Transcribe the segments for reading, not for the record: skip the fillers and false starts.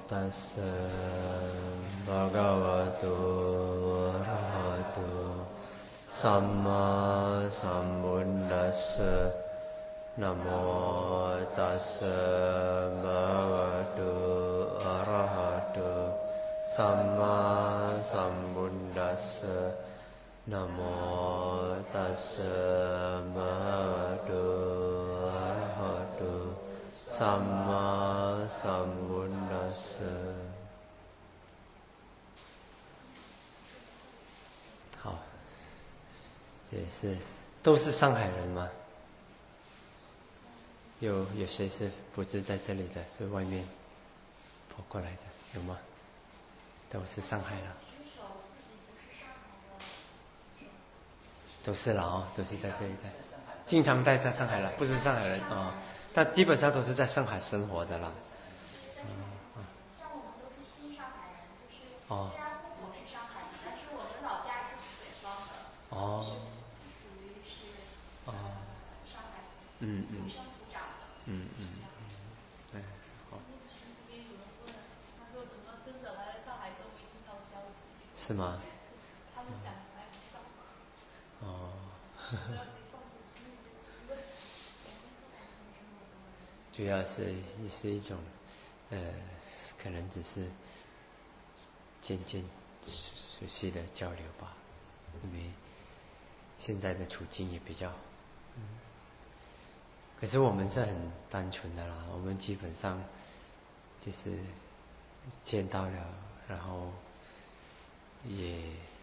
ตัสสะภะคะวะโตอะระหะโตสัมมาสัมพุทธัสสะนะโมตัสสะภะคะวะโตอะระหะโตสัมมาสัมพุทธัสสะนะโมตัสสะภะคะวะโตอะระหะโตสัมมาสัมพุทธัสสะ。好，这也是都是上海人吗？有谁是不是在这里的？是外面跑过来的有吗？都是上海人。都是了哦，都是在这一带，经常待在上海了，不是上海人哦，但基本上都是在上海生活的了。 像我们都是新上海人，就是虽然户口是上海的，但是我们老家是北方的，属于是上海土生土长的。 好。 群里面有人问，他说怎么真的来上海都没听到消息？ 是吗？ 他们想来不到。 主要是也是一种可能只是渐渐熟悉的交流吧，因为现在的处境也比较可是我们是很单纯的啦，我们基本上就是见到了，然后也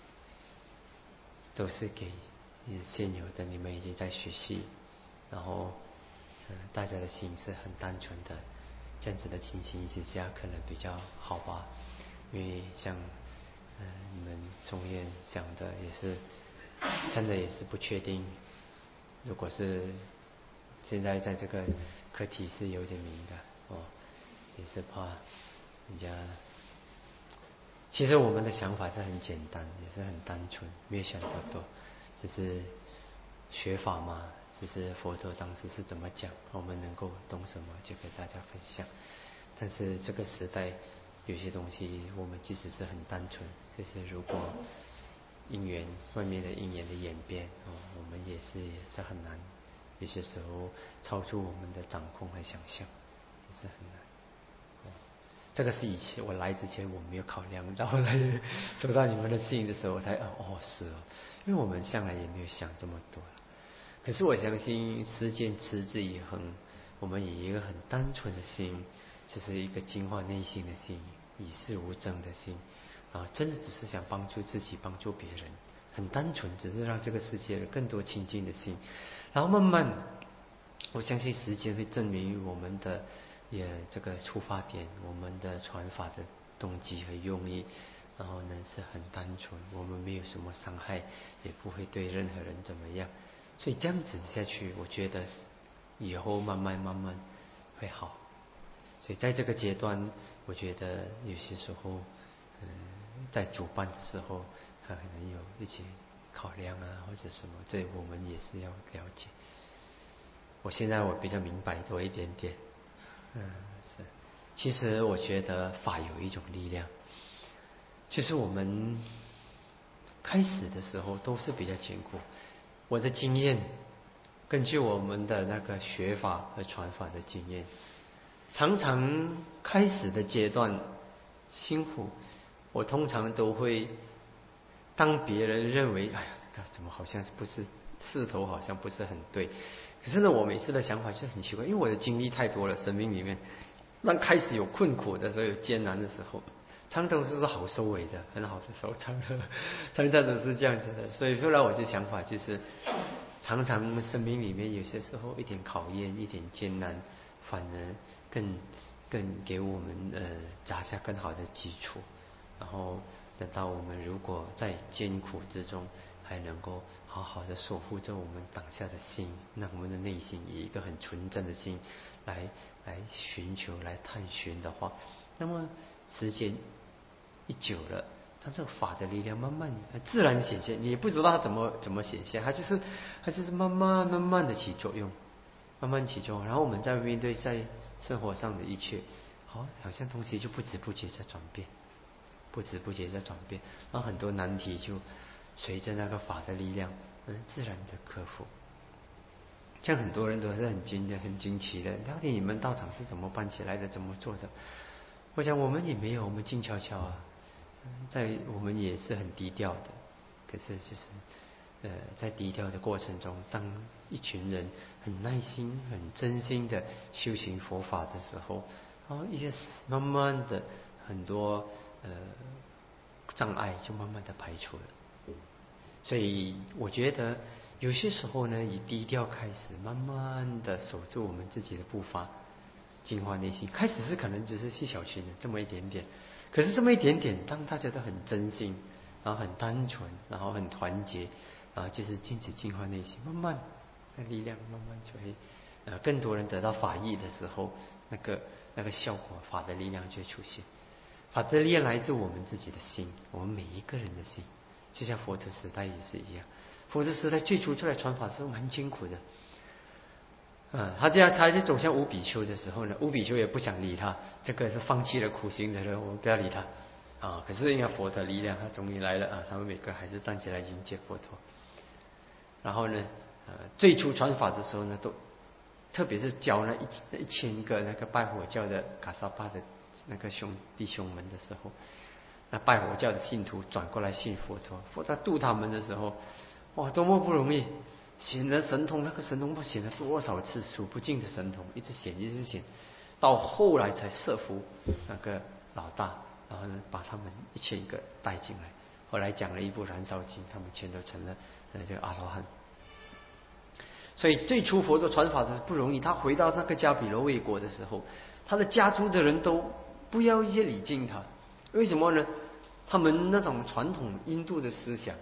都是给现有的，你们已经在学习，然后大家的心是很单纯的，这样子的情形一直下可能比较好吧，因为像你们中院讲的也是真的也是不确定，如果是现在在这个课题是有点敏感也是怕人家。其实我们的想法是很简单，也是很单纯，没有想太多，只是学法嘛，只是佛陀当时是怎么讲，我们能够懂什么就给大家分享。但是这个时代有些东西我们即使是很单纯，就是如果因缘外面的因缘的演变我们也是很难，有些时候超出我们的掌控和想象，也是很难。这个是以前我来之前我没有考量到，后来收到你们的信的时候我才是因为我们向来也没有想这么多。可是我相信时间持之以恒，我们以一个很单纯的心，就是一个净化内心的心，以事无争的心真的只是想帮助自己帮助别人，很单纯，只是让这个世界有更多亲近的心，然后慢慢我相信时间会证明我们的这个出发点，我们的传法的动机和用意，然后呢是很单纯，我们没有什么伤害，也不会对任何人怎么样，所以这样子下去我觉得以后慢慢会好。所以在这个阶段我觉得有些时候在主办的时候他可能有一些考量或者什么，这我们也是要了解。我现在我比较明白多一点点是。其实我觉得法有一种力量，就是我们开始的时候都是比较艰苦。我的经验，根据我们的那个学法和传法的经验，常常开始的阶段辛苦，我通常都会当别人认为哎呀怎么好像不是势头好像不是很对，可是呢我每次的想法就很奇怪，因为我的经历太多了，生命里面当开始有困苦的时候，有艰难的时候，常常都是好收尾的，很好的收场，常常都是这样子的。所以后来我就想法就是常常生命里面有些时候一点考验一点艰难，反而更给我们扎下更好的基础，然后等到我们如果在艰苦之中还能够好好的守护着我们当下的心，让我们的内心以一个很纯正的心来寻求来探寻的话，那么时间一久了，它这个法的力量慢慢自然显现，你也不知道它怎么显现，它就是慢慢的起作用，慢慢起作用。然后我们在面对在生活上的一切好像东西就不知不觉在转变，不知不觉在转变，然后很多难题就随着那个法的力量自然的克服。像很多人都是很惊奇的，到底你们道场是怎么办起来的，怎么做的？我想我们也没有，我们静悄悄啊，我们也是很低调的。可是就是在低调的过程中，当一群人很耐心、很真心的修行佛法的时候，一些慢慢的很多障碍就慢慢的排除了。所以我觉得有些时候呢，以低调开始，慢慢的守住我们自己的步伐，净化内心。开始是可能只是细小群的这么一点点，可是这么一点点，当大家都很真心，然后很单纯，然后很团结，然后就是坚持净化内心，慢慢那力量慢慢就会更多人得到法益的时候，那个效果，法的力量就会出现。法的力量来自我们自己的心，我们每一个人的心。就像佛陀时代也是一样，佛陀时代最初出来传法是蛮辛苦的。他在走向乌比丘的时候呢，乌比丘也不想理他，这个是放弃了苦行的人，我们不要理他。可是因为佛陀力量，他终于来了他们每个还是站起来迎接佛陀。然后呢，最初传法的时候呢，都特别是教那1000个那个拜火教的卡萨巴的那个弟兄们的时候，那拜火教的信徒转过来信佛陀，佛陀度他们的时候，哇，多么不容易！显了神通，那个神通不显了多少次，数不尽的神通，一直显，到后来才摄服那个老大，然后呢，把他们1000个带进来。后来讲了一部燃烧经，他们全都成了这个阿罗汉。所以最初佛陀传法的不容易，他回到那个迦毗罗卫国的时候，他的家族的人都不要一些礼敬他。为什么呢？他们那种传统印度的思想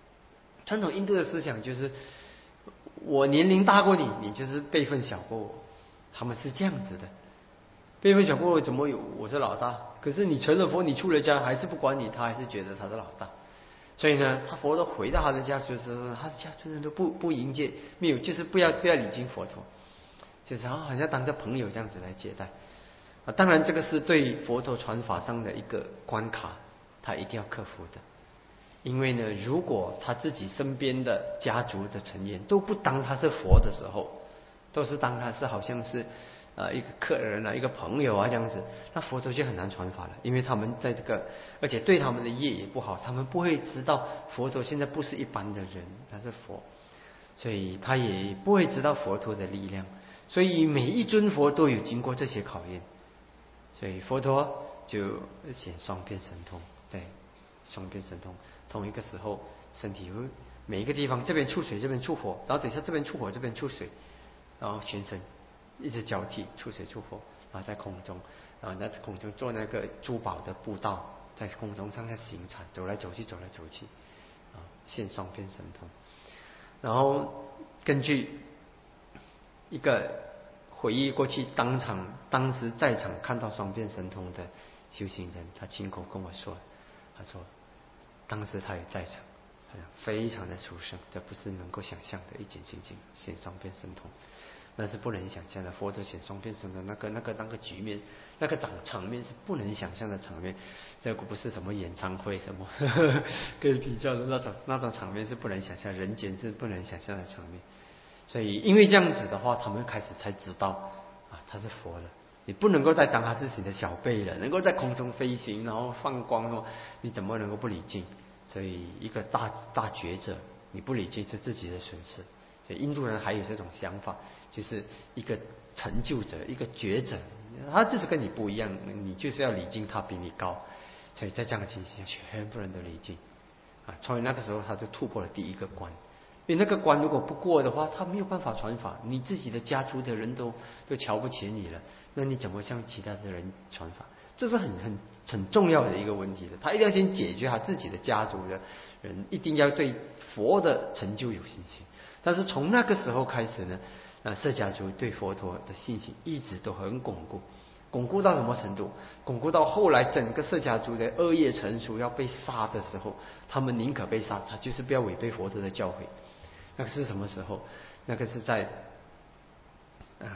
就是我年龄大过你，你就是辈分小过我，他们是这样子的。辈分小过我怎么有？我是老大，可是你成了佛，你出了家还是不管你，他还是觉得他是老大。所以呢，他佛陀回到他的家族的时候，他的家族人都不迎接，没有，就是不要礼敬佛陀，就是好像当着朋友这样子来接待。当然这个是对佛陀传法上的一个关卡，他一定要克服的。因为呢，如果他自己身边的家族的成员都不当他是佛的时候，都是当他是好像是一个客人一个朋友这样子，那佛陀就很难传法了。因为他们在这个，而且对他们的业也不好，他们不会知道佛陀现在不是一般的人，他是佛，所以他也不会知道佛陀的力量。所以每一尊佛都有经过这些考验。所以佛陀就显双变神通，对，双变神通，同一个时候身体每一个地方，这边出水，这边出火，然后等一下这边出火，这边出水，然后全身一直交替出水出火，然后在空中，然后在空中做那个珠宝的步道，在空中上下行禅，走来走去，现双变神通。然后根据一个回忆过去当时在场看到双变神通的修行人，他亲口跟我说，他说当时他也在场，非常的殊胜，这不是能够想象的一件情景，显双变神通那是不能想象的。佛陀显双变神通那个局面，那个场面是不能想象的场面，这个不是什么演唱会什么可以比较的那种场面是不能想象，人间是不能想象的场面。所以因为这样子的话，他们开始才知道他是佛了，你不能够再当他是你的小辈了，能够在空中飞行然后放光你怎么能够不礼敬？所以一个大觉者，你不礼敬是自己的损失。所以印度人还有这种想法，就是一个成就者，一个觉者，他就是跟你不一样，你就是要礼敬他比你高。所以在这样的情形下，全部人都礼敬所以那个时候他就突破了第一个关。因为那个关如果不过的话，他没有办法传法，你自己的家族的人都瞧不起你了，那你怎么向其他的人传法？这是很重要的一个问题的。他一定要先解决他自己的家族的人，一定要对佛的成就有信心。但是从那个时候开始呢，释迦族对佛陀的信心一直都很巩固到什么程度？巩固到后来整个释迦族的恶业成熟要被杀的时候，他们宁可被杀，他就是不要违背佛陀的教诲。那个是什么时候？那个是在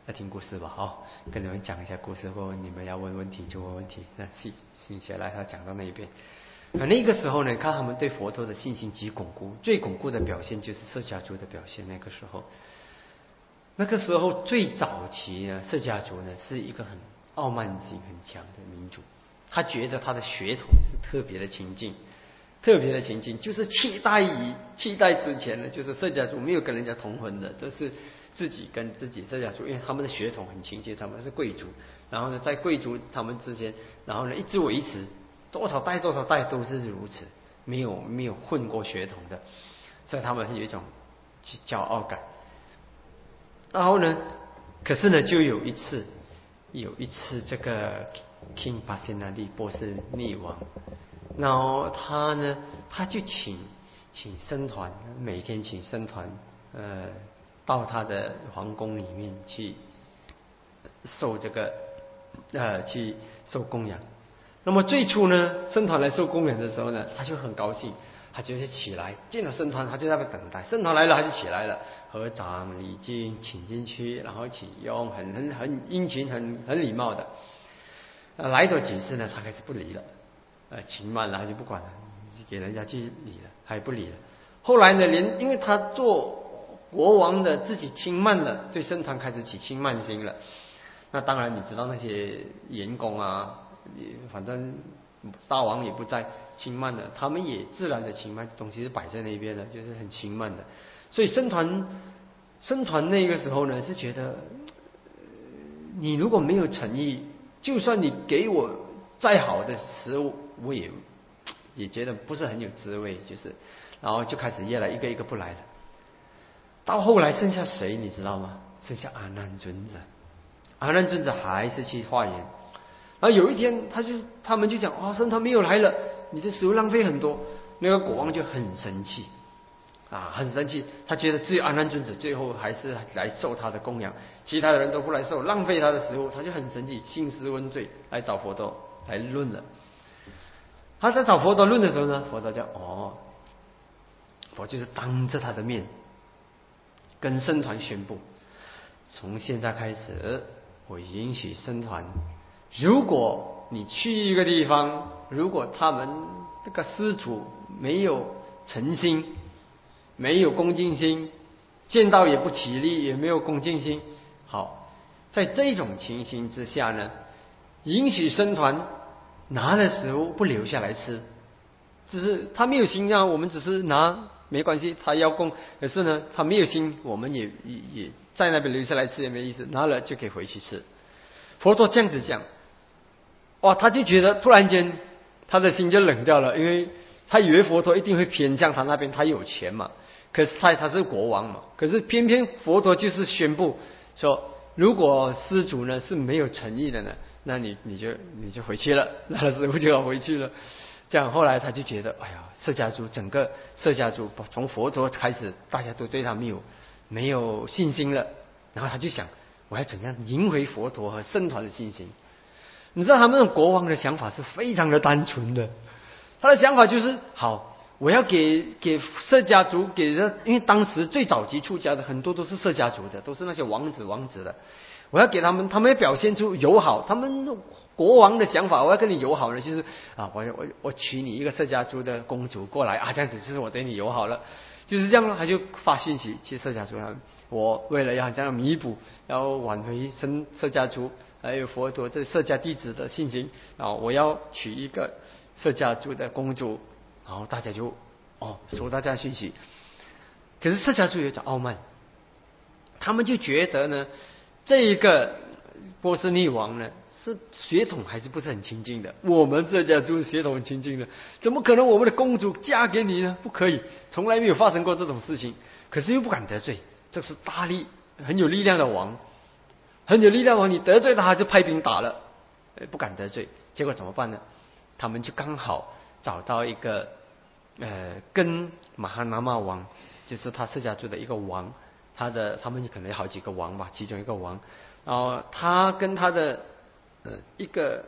要听故事吧，跟你们讲一下故事，或你们要问问题就问问题。那心血来，他讲到那一边。那个时候呢，看他们对佛陀的信心极巩固，最巩固的表现就是释迦族的表现。那个时候最早期呢，释迦族呢是一个很傲慢心很强的民族，他觉得他的血统是特别的清净，就是七代之前呢，就是释迦族没有跟人家同婚的，都是自己跟自己释迦族，因为他们的血统很清净，他们是贵族，然后呢，在贵族他们之间，然后呢一直维持多少代都是如此，没有混过血统的，所以他们有一种骄傲感。然后呢，可是呢，就有一次这个 King Pasenadi 波斯匿王，然后他就请僧团，每天请僧团到他的皇宫里面去受去受供养。那么最初呢，僧团来受供养的时候呢，他就很高兴，他就是起来见了僧团，他就在那边等待。僧团来了，他就起来了，合掌礼敬，请进去，然后启用，很殷勤，很礼貌的。来多几次呢，他开始不理了，请慢了他就不管了，给人家去理了，他也不理了。后来呢，因为他做国王的自己轻慢了，对僧团开始起轻慢心了。那当然你知道那些员工啊，反正大王也不在，轻慢的，他们也自然的轻慢，东西是摆在那边的，就是很轻慢的。所以僧团那个时候呢，是觉得你如果没有诚意，就算你给我再好的食物，我也觉得不是很有滋味，然后就开始越来一个不来了。到后来剩下谁你知道吗？剩下阿难尊者。阿难尊者还是去化缘。然后有一天他们就讲僧团没有来了，你的食物浪费很多。那个国王就很生气很生气，他觉得只有阿难尊者最后还是来受他的供养，其他的人都不来受，浪费他的食物，他就很生气，兴师问罪，来找佛陀来论了。他在找佛陀论的时候呢，佛陀讲佛就是当着他的面跟僧团宣布，从现在开始我允许僧团，如果你去一个地方，如果他们这个施主没有诚心，没有恭敬心，见到也不起立，也没有恭敬心，好，在这种情形之下呢，允许僧团拿了食物不留下来吃，只是他没有心我们只是拿没关系，他要供，可是呢他没有心，我们也在那边留下来吃也没意思，拿了就可以回去吃。佛陀这样子讲，他就觉得突然间他的心就冷掉了，因为他以为佛陀一定会偏向他那边，他有钱嘛，可是他是国王嘛，可是偏偏佛陀就是宣布说，如果施主呢是没有诚意的呢，那你就回去了，拿了食物就要回去了。这样后来他就觉得，整个释迦族从佛陀开始，大家都对他没有信心了。然后他就想，我要怎样赢回佛陀和僧团的信心？你知道他们那种国王的想法是非常的单纯的，他的想法就是好，我要给释迦族因为当时最早期出家的很多都是释迦族的，都是那些王子的，我要给他们要表现出友好。他们国王的想法，我要跟你友好呢，就是我娶你一个释迦族的公主过来这样子就是我对你友好了，就是这样。他就发讯息去释迦族，我为了要这样弥补，要挽回释迦族还有佛陀这释迦弟子的信心，然后我要娶一个释迦族的公主，然后大家就收到这样讯息。可是释迦族有点傲慢，他们就觉得呢，这一个波斯匿王呢是血统还是不是很亲近的，我们释迦族血统很亲近的，怎么可能我们的公主嫁给你呢？不可以，从来没有发生过这种事情。可是又不敢得罪，这是很有力量的王，你得罪他就派兵打了，不敢得罪。结果怎么办呢？他们就刚好找到一个跟马哈那玛王，就是他释迦族的一个王，他们可能有好几个王吧，其中一个王，然后他跟他的一个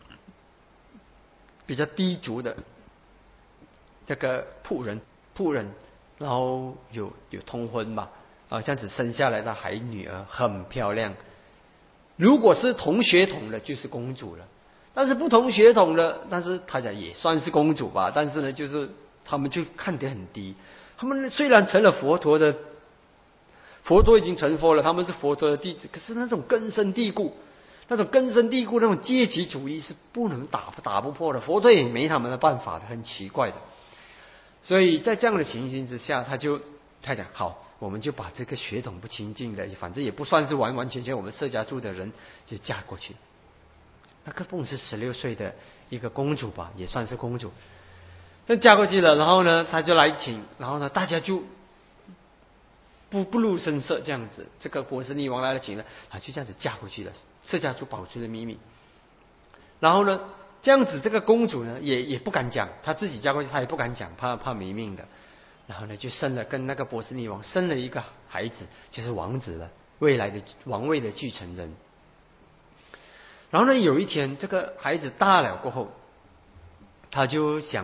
比较低族的这个仆人，然后有通婚吧，这样子生下来的女儿很漂亮， 如果是同血统的，就是公主了。但是不同血统的，但是他讲也算是公主吧。但是呢，就是他们就看得很低。他们虽然成了佛陀已经成佛了，他们是佛陀的弟子，可是那种根深蒂固那种阶级主义是不能打不破的。佛陀也没他们的办法的，很奇怪的。所以在这样的情形之下，他讲好，我们就把这个血统不清净的，反正也不算是完完全全我们释迦族的人，就嫁过去。那个凤是16岁的一个公主吧，也算是公主。那嫁过去了，然后呢，他就来请，然后呢，大家就不露声色这样子。这个波斯匿王来了请了，他就这样子嫁过去了。释迦族保持了秘密。然后呢，这样子这个公主呢，也不敢讲，她自己嫁过去，她也不敢讲，怕没命的。然后呢，就跟那个波斯匿王生了一个孩子，就是王子了，未来的王位的继承人。然后呢，有一天这个孩子大了过后，他就想，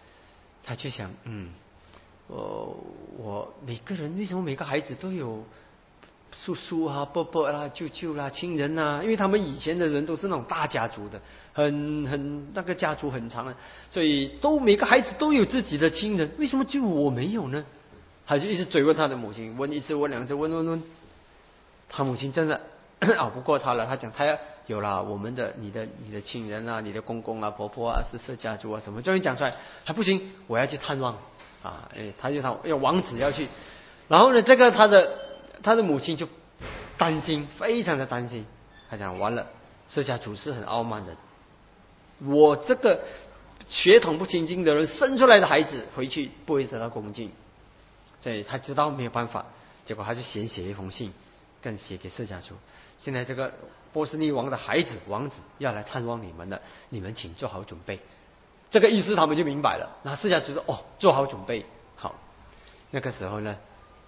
我每个人为什么每个孩子都有叔叔啊、伯伯啦、舅舅啦、亲人啊？因为他们以前的人都是那种大家族的，很那个家族很长的，所以每个孩子都有自己的亲人，为什么就我没有呢？他就一直追问他的母亲，问一次问两次，问，他母亲真的熬不过他了，他讲他要有了你的亲人啊，你的公公啊、婆婆啊，是释迦族啊什么，终于讲出来，还不行，我要去探望啊！他要王子要去，然后呢，这个他的母亲就担心，非常的担心，他讲完了，释迦族是很傲慢的，我这个血统不清净的人生出来的孩子回去不会得到恭敬，所以他知道没有办法，结果他就写一封信，更写给释迦族。现在这个波斯匿王的王子要来探望你们了，你们请做好准备。这个意思他们就明白了。那释迦族说：“做好准备。”好，那个时候呢，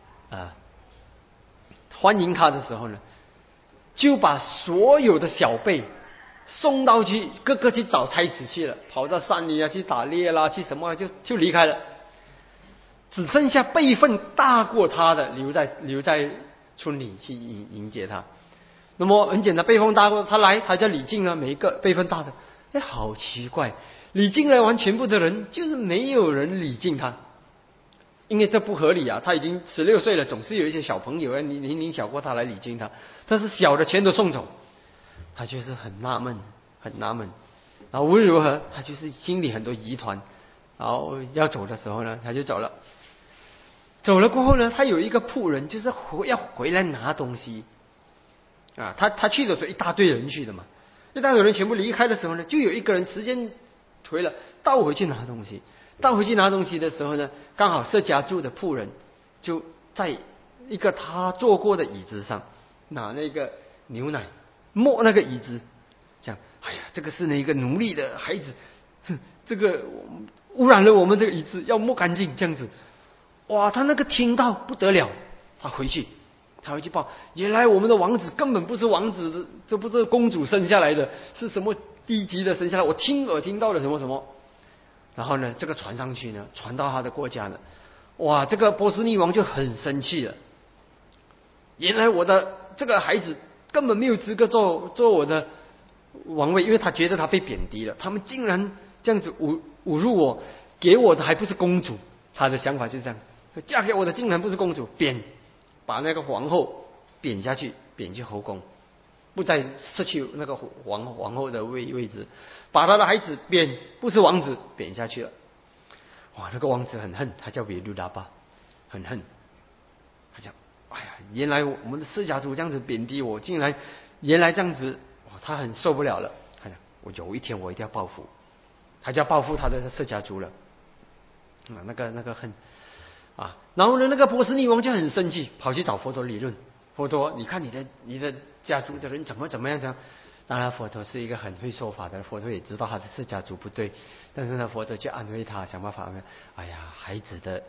欢迎他的时候呢，就把所有的小辈送到各个去找差事去了，跑到山里啊去打猎啦，去什么就离开了，只剩下辈分大过他的留在村里去迎接他。那么很简单，辈分大过他来，他叫礼敬啊，每一个辈分大的，好奇怪，礼敬来完全部的人，就是没有人礼敬他，因为这不合理啊！他已经16岁了，总是有一些小朋友年龄小过他来礼敬他，但是小的全都送走，他就是很纳闷。然后无论如何，他就是心里很多疑团，然后要走的时候呢，他就走了。走了过后呢，他有一个仆人，就是要回来拿东西。他去的时候一大堆人去的嘛，一大堆人全部离开的时候呢，就有一个人时间回了，倒回去拿东西。倒回去拿东西的时候呢，刚好释迦族的仆人就在一个他坐过的椅子上拿那个牛奶摸那个椅子，讲：“哎呀，这个是那个奴隶的孩子，这个污染了我们这个椅子，要摸干净这样子。”哇，他那个听到不得了，他回去报，原来我们的王子根本不是王子的，这不是公主生下来的，是什么低级的生下来，我听到了什么什么。然后呢，这个传上去呢，传到他的国家呢，哇，这个波斯匿王就很生气了。原来我的这个孩子根本没有资格做我的王位，因为他觉得他被贬低了，他们竟然这样子侮辱我，给我的还不是公主，他的想法就是这样，嫁给我的竟然不是公主，把那个皇后贬下去，贬去后宫，不再失去那个皇后的位置，把他的孩子不是王子贬下去了。哇，那个王子很恨，他叫维鲁达巴，很恨。他讲：“哎呀，原来我们的释迦族这样子贬低我，竟然原来这样子，哇，他很受不了了。他讲：我有一天我一定要报复，他就要报复他的释迦族了。那个恨。”然后呢，那个波斯匿王就很生气，跑去找佛陀理论。佛陀，你看你的家族的人怎么样？当然，佛陀是一个很会说法的，佛陀也知道他的释迦族不对，但是呢，佛陀就安慰他，想办法。哎呀，孩子的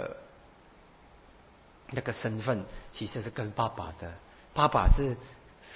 那个身份其实是跟爸爸的，爸爸是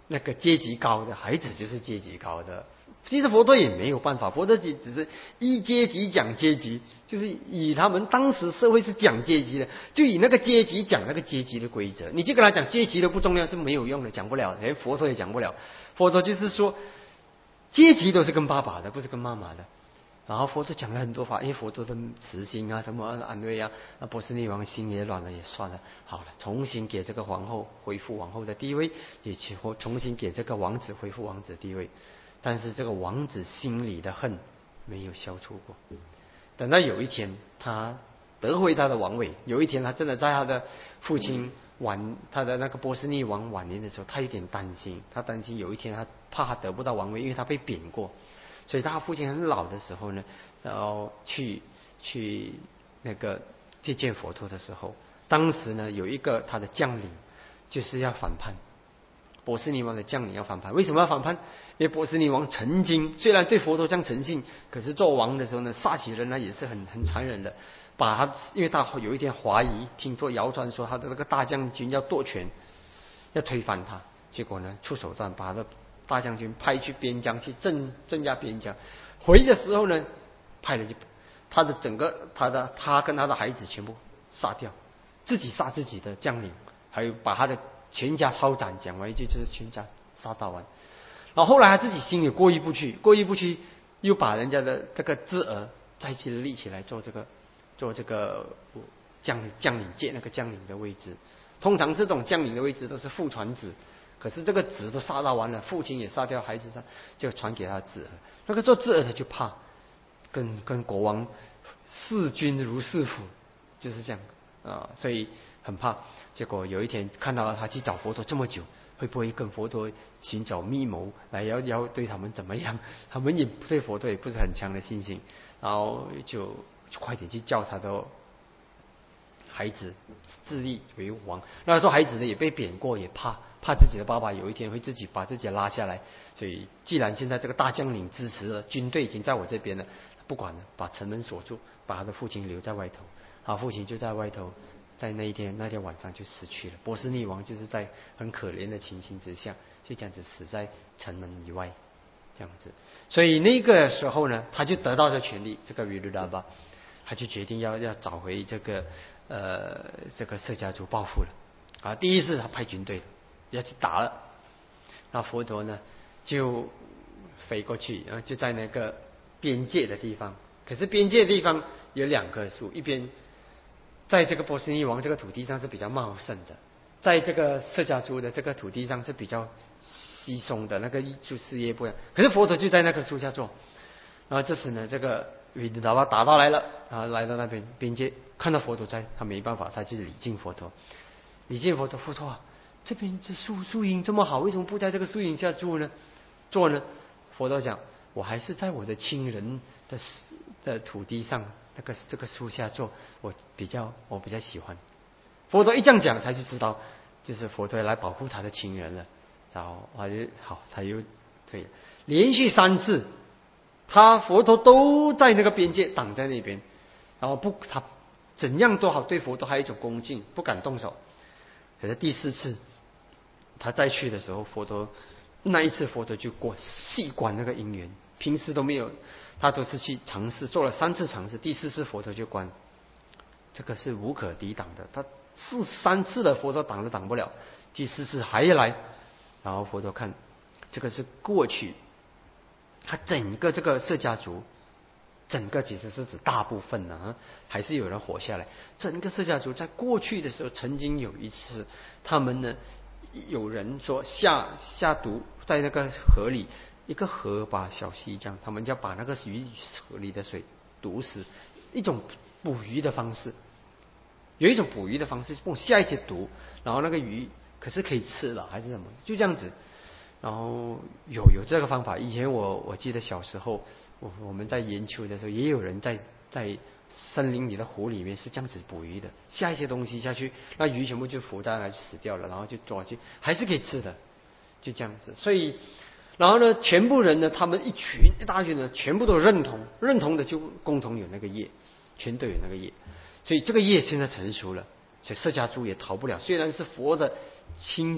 那个阶级高的孩子就是阶级高的。其实佛陀也没有办法，佛陀只是依阶级讲阶级，就是以他们当时社会是讲阶级的，就以那个阶级讲那个阶级的规则。你就跟他讲阶级的不重要是没有用的，讲不了，连佛陀也讲不了。佛陀就是说，阶级都是跟爸爸的，不是跟妈妈的。然后佛陀讲了很多法，因为佛陀的慈心啊，什么安慰啊，那波斯匿王心也软了，也算了，好了，重新给这个皇后恢复皇后的地位，也重新给这个王子恢复王子的地位。但是这个王子心里的恨没有消除过。等到有一天他得回他的王位，有一天他真的在他的父亲他的那个波斯匿王晚年的时候，他有点担心，他担心有一天他怕他得不到王位，因为他被贬过。所以他父亲很老的时候呢，然后去那个接见佛陀的时候，当时呢有一个他的将领就是要反叛，波斯匿王的将领要反叛。为什么要反叛？因为波斯匿王曾经虽然对佛陀这样诚信，可是做王的时候呢，杀起人来也是很残忍的。因为他有一天怀疑，听说谣传说他的那个大将军要夺权，要推翻他，结果呢出手段把他的大将军派去边疆去镇压边疆。回的时候呢，派了他跟他的孩子全部杀掉，自己杀自己的将领，还有把他的全家抄斩，讲完一句就是全家杀到完。然后后来他自己心里过意不去，又把人家的这个侄儿再去立起来做这个将领界那个将领的位置。通常这种将领的位置都是父传子，可是这个子都杀到完了，父亲也杀掉，孩子就传给他侄儿。那个做侄儿的就怕跟国王视君如视父，就是这样啊，所以很怕。结果有一天看到他去找佛陀这么久，会不会跟佛陀寻找密谋来要对他们怎么样？他们也对佛陀也不是很强的信心，然后就快点去叫他的孩子自立为王。那时候孩子呢也被贬过，也怕自己的爸爸有一天会自己把自己拉下来，所以既然现在这个大将领支持了，军队已经在我这边了，不管了，把城门锁住，把他的父亲留在外头。他父亲就在外头，在那天晚上就死去了。波斯匿王就是在很可怜的情形之下，就这样子死在城门以外，这样子。所以那个时候呢，他就得到这权利，这个维鲁达巴，他就决定要找回这个色迦族报复了啊！第一次他派军队要去打了，那佛陀呢就飞过去，然后就在那个边界的地方。可是边界的地方有两棵树，一边在这个波斯匿王这个土地上是比较茂盛的，在这个色迦族的这个土地上是比较稀松的，那个就事业不一样。可是佛陀就在那棵树下做。然后这时呢，这个维达巴打到来了，然后来到那边边界，看到佛陀在，他没办法，他就礼敬佛陀。佛陀啊，这边这树荫这么好，为什么不在这个树荫下坐呢？佛陀讲，我还是在我的亲人的土地上，这个树下坐，我比较喜欢。佛陀一这样讲，他就知道就是佛陀来保护他的亲人了。然后他又对，连续3次。佛陀都在那个边界挡在那边，然后他怎样都好，对佛陀还有一种恭敬，不敢动手。可是第4次他再去的时候，那一次佛陀就细观那个因缘，平时都没有，他都是去尝试，做了3次尝试，第4次佛陀就观，这个是无可抵挡的。他是3次的佛陀挡都挡不了，第4次还来，然后佛陀看这个是过去。他整个这个色迦族，整个其实是指大部分呢，还是有人活下来。整个色迦族在过去的时候，曾经有一次，他们呢有人说下毒在那个河里，一个河把小溪这样，他们就要把那个河里的水毒死，一种捕鱼的方式。有一种捕鱼的方式，下一些毒，然后那个鱼可是可以吃了还是什么，就这样子。然后有这个方法。以前我记得小时候，我们在研究的时候，也有人在森林里的湖里面是这样子捕鱼的，下一些东西下去，那鱼全部就浮在那死掉了，然后就抓去，还是可以吃的，就这样子。所以，然后呢，全部人呢，他们一大群呢，全部都认同的就共同有那个业，全都有那个业。所以这个业现在成熟了，所以色迦族也逃不了。虽然是佛的亲族，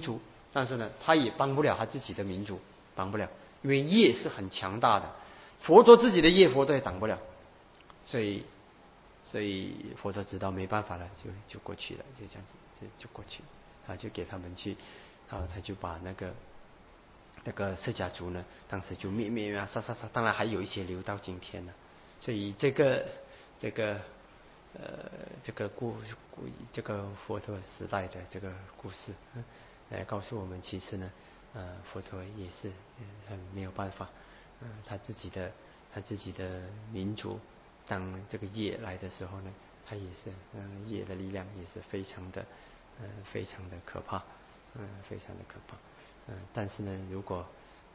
但是呢，他也帮不了他自己的民族，帮不了，因为业是很强大的，佛陀自己的业佛陀也挡不了，所以佛陀知道没办法了，就过去了，就这样子就过去了，他就给他们去，然后他就把那个释迦族呢，当时就灭啊，杀，当然还有一些留到今天了。所以这个佛陀时代的这个故事，来告诉我们，其实呢，佛陀也是很没有办法，他自己的民族，当这个业来的时候呢，他也是，业的力量也是非常的可怕，非常的可怕。但是呢，如果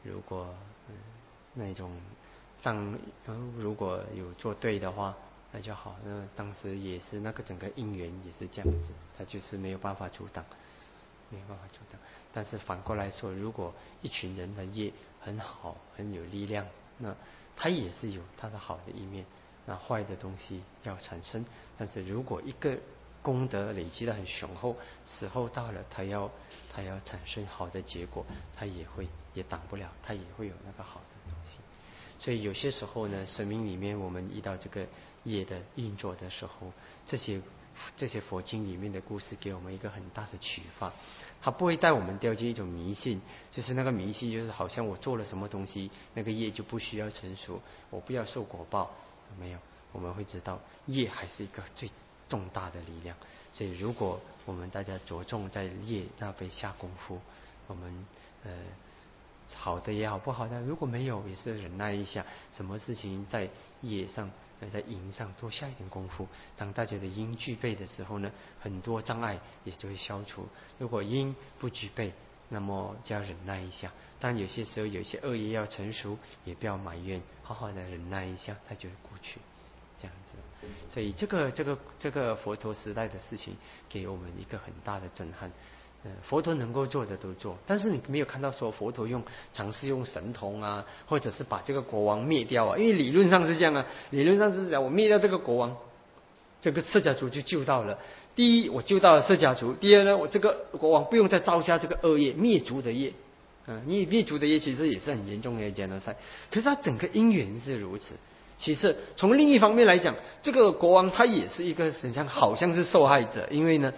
那种如果有做对的话，那就好。那当时也是那个整个因缘也是这样子，他就是没有办法阻挡。但是反过来说，如果一群人的业很好，很有力量，那他也是有他的好的一面。那坏的东西要产生，但是如果一个功德累积的很雄厚，时候到了，他要产生好的结果，他也挡不了，他也会有那个好的东西。所以有些时候呢，生命里面我们遇到这个业的运作的时候，这些佛经里面的故事给我们一个很大的启发。它不会带我们掉进一种迷信，就是那个迷信就是好像我做了什么东西，那个业就不需要成熟，我不要受果报。没有，我们会知道业还是一个最重大的力量。所以如果我们大家着重在业那边下功夫，我们好的也好，不好的如果没有，也是忍耐一下。什么事情在业上在因上多下一点功夫，当大家的因具备的时候呢，很多障碍也就会消除。如果因不具备，那么就要忍耐一下。但有些时候有一些恶业要成熟，也不要埋怨，好好的忍耐一下，它就会过去，这样子。所以这个佛陀时代的事情，给我们一个很大的震撼。佛陀能够做的都做，但是你没有看到说佛陀尝试用神通啊，或者是把这个国王灭掉啊。因为理论上是这样啊，理论上是讲我灭掉这个国王，这个释迦族就救到了。第一，我救到了释迦族；第二呢，我这个国王不用再造下这个恶业，灭族的业。因为灭族的业其实也是很严重的genocide，可是他整个因缘是如此。其次，从另一方面来讲，这个国王他也是一个好像是受害者，因为呢，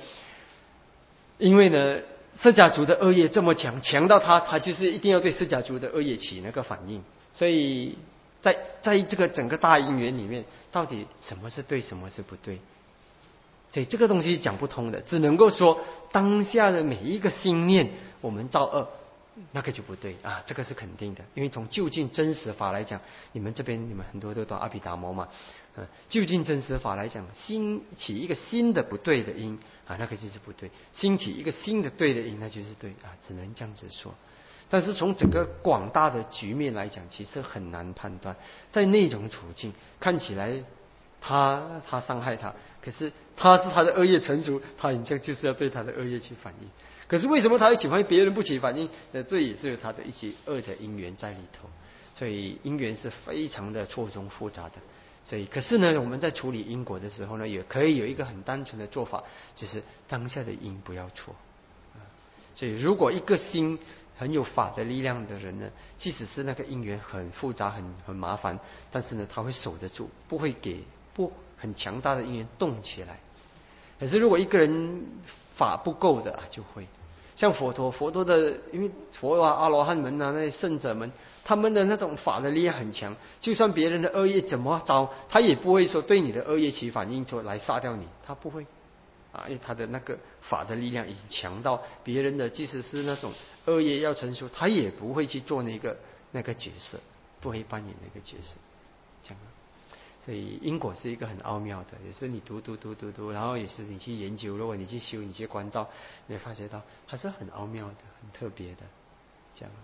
释迦族的恶业这么强到他就是一定要对释迦族的恶业起那个反应。所以在这个整个大因缘里面，到底什么是对，什么是不对？所以这个东西讲不通的，只能够说当下的每一个心念，我们造恶，那个就不对啊，这个是肯定的。因为从究竟真实法来讲，你们很多都懂阿毗达摩嘛，究竟真实法来讲，兴起一个新的不对的因啊，那个就是不对；兴起一个新的对的因，那就是对啊，只能这样子说。但是从整个广大的局面来讲，其实很难判断。在那种处境，看起来他伤害他，可是他的恶业成熟，他好像就是要对他的恶业去反应。可是为什么他会起反应，别人不起反应？这也是有他的一些恶的因缘在里头。所以因缘是非常的错综复杂的。所以可是呢，我们在处理因果的时候呢，也可以有一个很单纯的做法，就是当下的因不要错。所以如果一个心很有法的力量的人呢，即使是那个因缘很复杂很麻烦，但是呢他会守得住，不会给很强大的因缘动起来。可是如果一个人法不够的就会像佛陀的，因为佛啊阿罗汉们啊那些圣者们，他们的那种法的力量很强，就算别人的恶业怎么着，他也不会说对你的恶业起反应说来杀掉你，他不会因为他的那个法的力量已经强到别人的即使是那种恶业要成熟，他也不会去做那个角色，不会扮演那个角色，这样。所以因果是一个很奥妙的，也是你读，然后也是你去研究，如果你去修，你去关照，你会发觉到它是很奥妙的，很特别的，这样。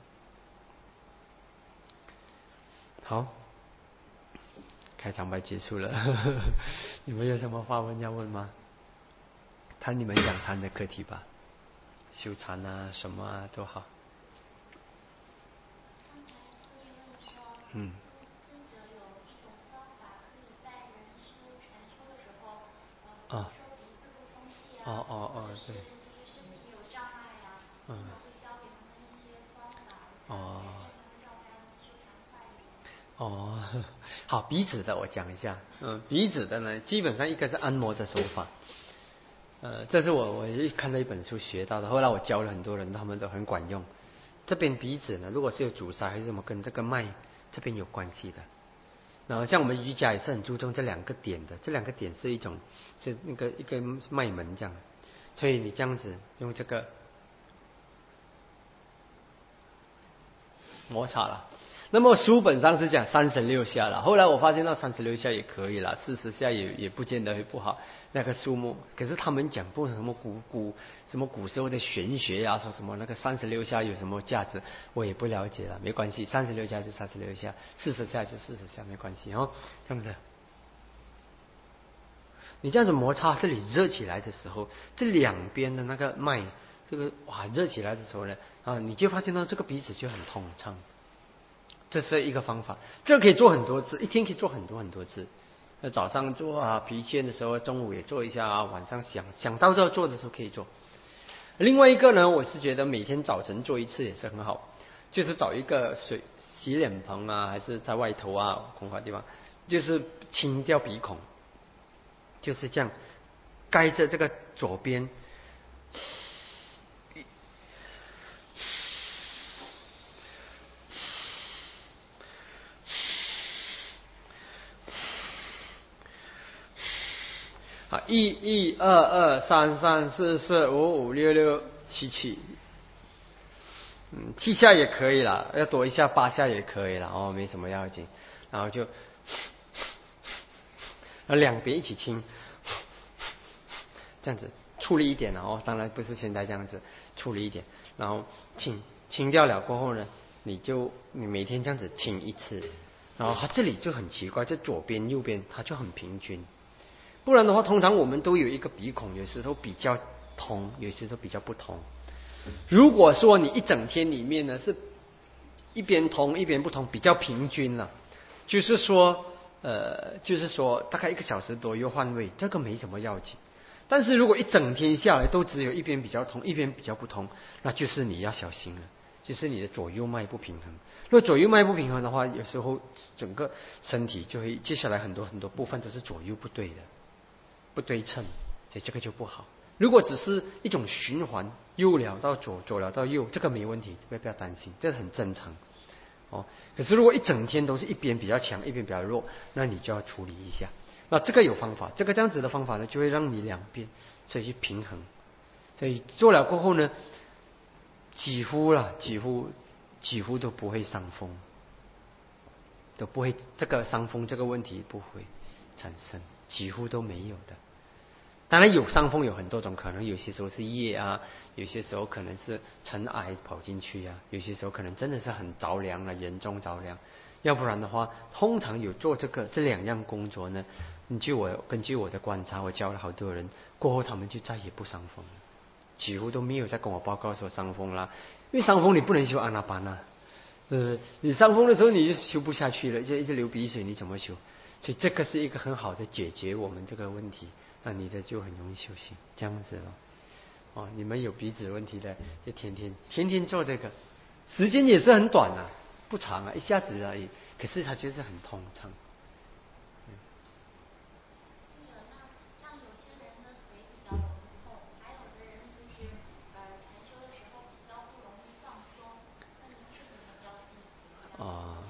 好，开场白结束了，你们有什么发问要问吗？谈你们想谈的课题吧，修禅啊，什么啊都好。对。 哦，好，鼻子的我讲一下。鼻子的呢，基本上一个是按摩的手法。这是我一看到一本书学到的，后来我教了很多人，他们都很管用。这边鼻子呢，如果是有阻塞还是什么，跟这个脉这边有关系的。然后像我们瑜伽也是很注重这两个点的，这两个点是一种是那个一个脉门这样，所以你这样子用这个摩擦了。那么书本上是讲36下了，后来我发现到36下也可以了，40下也不见得会不好。那个数目，可是他们讲不什么古时候的玄学啊，说什么那个36下有什么价值，我也不了解了，没关系，36下就36下，40下就40下，没关系。然后这样的，你这样子摩擦，这里热起来的时候，这两边的那个脉，这个哇热起来的时候呢，你就发现到这个鼻子就很通畅。这是一个方法，这个可以做很多次，一天可以做很多次。早上做啊，疲倦的时候，中午也做一下啊，晚上想到要做的时候可以做。另外一个呢，我是觉得每天早晨做一次也是很好，就是找一个洗脸盆啊，还是在外头啊空旷地方，就是清掉鼻孔，就是这样盖着这个左边。1 2 2 3 3 4 4 5 5 6 6 7 7，7下也可以啦，要多一下8下也可以啦，没什么要紧。然后就，两边一起清，这样子出力一点当然不是现在这样子，出力一点，然后清掉了过后呢，你每天这样子清一次，然后它这里就很奇怪，这左边右边它就很平均。不然的话，通常我们都有一个鼻孔，有时候比较通，有些时候比较不通。如果说你一整天里面呢是一边通一边不通，比较平均了，就是说大概1个小时左右换位，这个没什么要紧。但是如果一整天下来都只有一边比较通，一边比较不通，那就是你要小心了，就是你的左右脉不平衡。如果左右脉不平衡的话，有时候整个身体就会接下来很多部分都是左右不对的。不对称，所以这个就不好。如果只是一种循环，右了到左，左了到右，这个没问题，不要担心，这很正常。可是如果一整天都是一边比较强，一边比较弱，那你就要处理一下。那这个有方法，这样子的方法呢，就会让你两边所以去平衡。所以做了过后呢，几乎都不会伤风，都不会这个伤风这个问题不会产生。几乎都没有的。当然有伤风有很多种可能，有些时候是液啊，有些时候可能是尘埃跑进去啊，有些时候可能真的是很着凉了，严重着凉。要不然的话，通常有做这两样工作呢，根据我的观察，我教了好多人过后，他们就再也不伤风了，几乎都没有再跟我报告说伤风啦。因为伤风你不能修阿那巴那，你伤风的时候你就修不下去了，就一直流鼻水，你怎么修？所以这个是一个很好的解决我们这个问题，那你的就很容易修行，这样子咯。你们有鼻子问题的，就天天做这个，时间也是很短啊，不长啊，一下子而已，可是它就是很通畅。 像有些人的腿比较容易痛，还有的人就是禅修的时候比较不容易放松，那您是怎么教弟子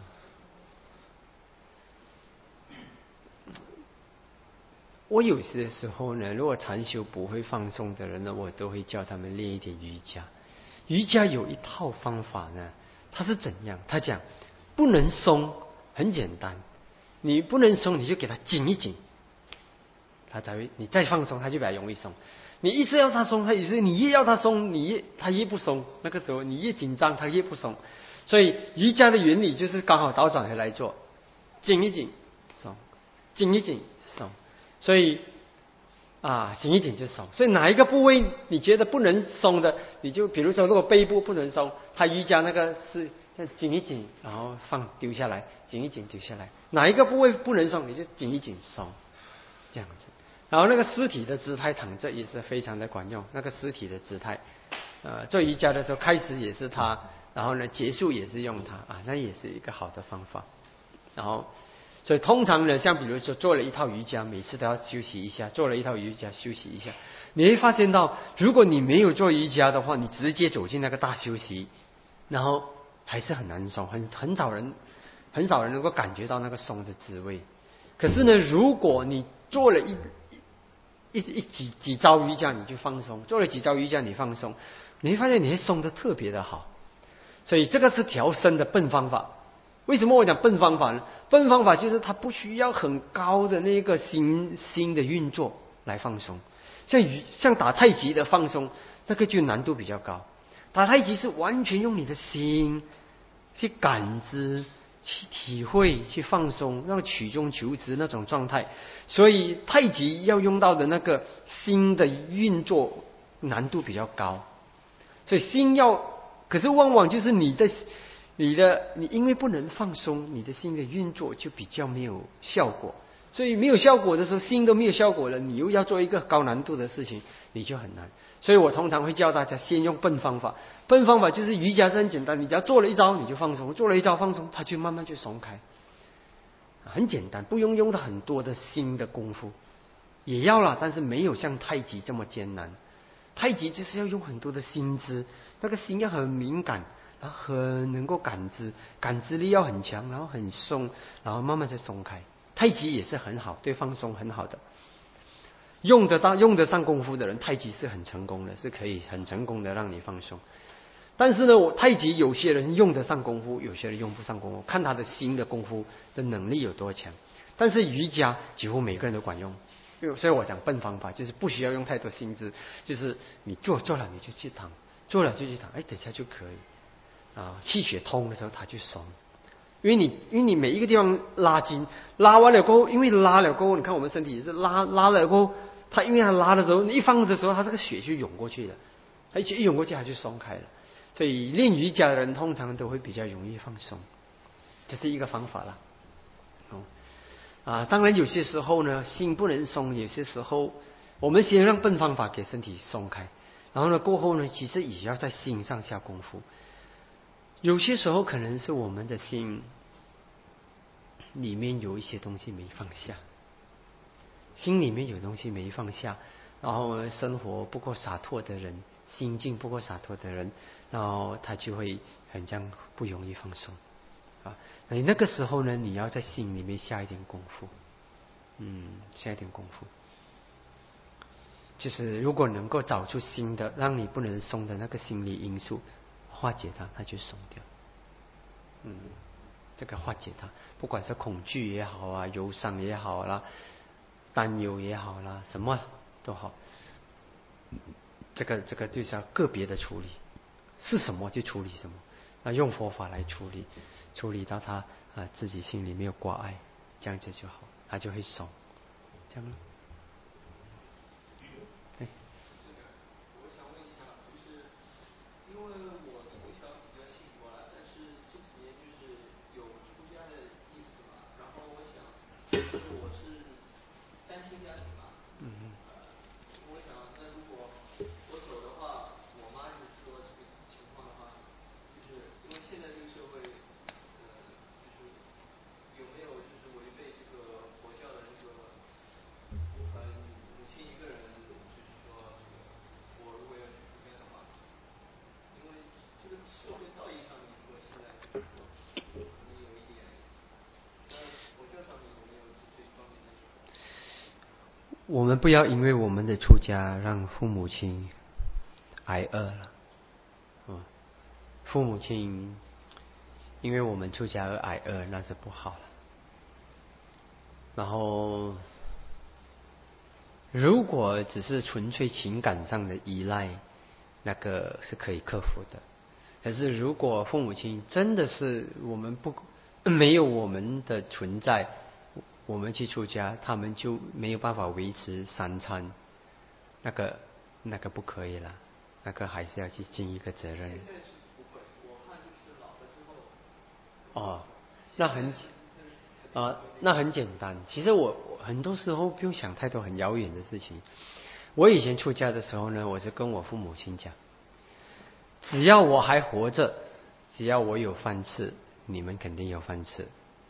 我有些时候呢，如果禅修不会放松的人呢，我都会叫他们练一点瑜伽。瑜伽有一套方法呢，它是怎样？他讲不能松，很简单，你不能松，你就给它紧一紧，它才会，你再放松，它就比较容易松。你一直要它松，它有时你越要它松，它越不松。那个时候你越紧张，它越不松。所以瑜伽的原理就是刚好倒转回来做，紧一紧，松，紧一紧，松。所以紧一紧就松。所以哪一个部位你觉得不能松的，你就比如说如果背部不能松，它瑜伽那个是紧一紧，然后丢下来，紧一紧丢下来。哪一个部位不能松，你就紧一紧松，这样子。然后那个尸体的姿态躺着也是非常的管用。那个尸体的姿态，做瑜伽的时候开始也是它，然后呢结束也是用它那也是一个好的方法。 然后，所以通常呢，像比如说做了一套瑜伽，每次都要休息一下，做了一套瑜伽休息一下。你会发现到，如果你没有做瑜伽的话，你直接走进那个大休息，然后还是很难松，很少人能够感觉到那个松的滋味。可是呢，如果你做了几招瑜伽你就放松，做了几招瑜伽你放松，你会发现你会松得特别的好。所以这个是调身的笨方法。为什么我讲笨方法呢？笨方法就是它不需要很高的那个心的运作来放松。像打太极的放松，那个就难度比较高。打太极是完全用你的心去感知、去体会、去放松，让曲中求直那种状态。所以太极要用到的那个心的运作难度比较高。所以可是往往就是你因为不能放松，你的心的运作就比较没有效果。所以没有效果的时候，心都没有效果了，你又要做一个高难度的事情，你就很难。所以我通常会教大家先用笨方法。笨方法就是瑜伽是很简单，你只要做了一招你就放松，做了一招放松，它就慢慢就松开，很简单，不用到很多的心的功夫，也要啦，但是没有像太极这么艰难。太极就是要用很多的心知，那个心要很敏感，然后很能够感知力要很强，然后很松，然后慢慢再松开。太极也是很好，对放松很好的，用得上功夫的人，太极是很成功的，是可以很成功的让你放松。但是呢，太极有些人用得上功夫，有些人用不上功夫，看他的心的功夫的能力有多强。但是瑜伽几乎每个人都管用，所以我讲笨方法就是不需要用太多心智，就是你做了你就去躺，做了就去躺，等一下就可以啊。气血通的时候它就松。因为你每一个地方拉筋，拉完了过后，因为拉了过后，你看我们身体也是拉了过后，因为它拉的时候，你一放的时候，它这个血就涌过去了，它一涌过去，它就松开了。所以练瑜伽的人通常都会比较容易放松，这是一个方法啦。当然有些时候呢，心不能松，有些时候我们先让笨方法给身体松开，然后呢过后呢，其实也要在心上下功夫。有些时候可能是我们的心里面有一些东西没放下，心里面有东西没放下，然后生活不够洒脱的人，心境不够洒脱的人，然后他就会很这样不容易放松啊。那个时候呢，你要在心里面下一点功夫，下一点功夫，就是如果能够找出新的让你不能松的那个心理因素，化解它就松掉。这个化解它，不管是恐惧也好啊，忧伤也好啦，担忧也好啦，什么都好，这个就是要个别的处理，是什么就处理什么，那用佛法来处理到他自己心里没有挂碍，这样子就好，他就会松，这样。对。 我想问一下，就是因为我从小比较信佛了，但是这几年就是有出家的意思嘛，然后我想，就是我是单亲家庭嘛，我想那如果我走的话，我妈是说这个情况的话，就是因为现在这个社会，就是有没有就是违背这个佛教的这个，母亲一个人，就是说我如果要去出家的话，因为这个社会道义上面说现在就是说可能有一点，佛教上面有没有这方面的？ 我们不要因为我们的出家让父母亲挨饿了，父母亲因为我们出家而挨饿，那是不好了。然后如果只是纯粹情感上的依赖，那个是可以克服的。可是如果父母亲真的是没有我们的存在，我们去出家，他们就没有办法维持3餐，那个不可以了，那个还是要去尽一个责任。那很简单。其实我很多时候不用想太多很遥远的事情。我以前出家的时候呢，我是跟我父母亲讲，只要我还活着，只要我有饭吃，你们肯定有饭吃。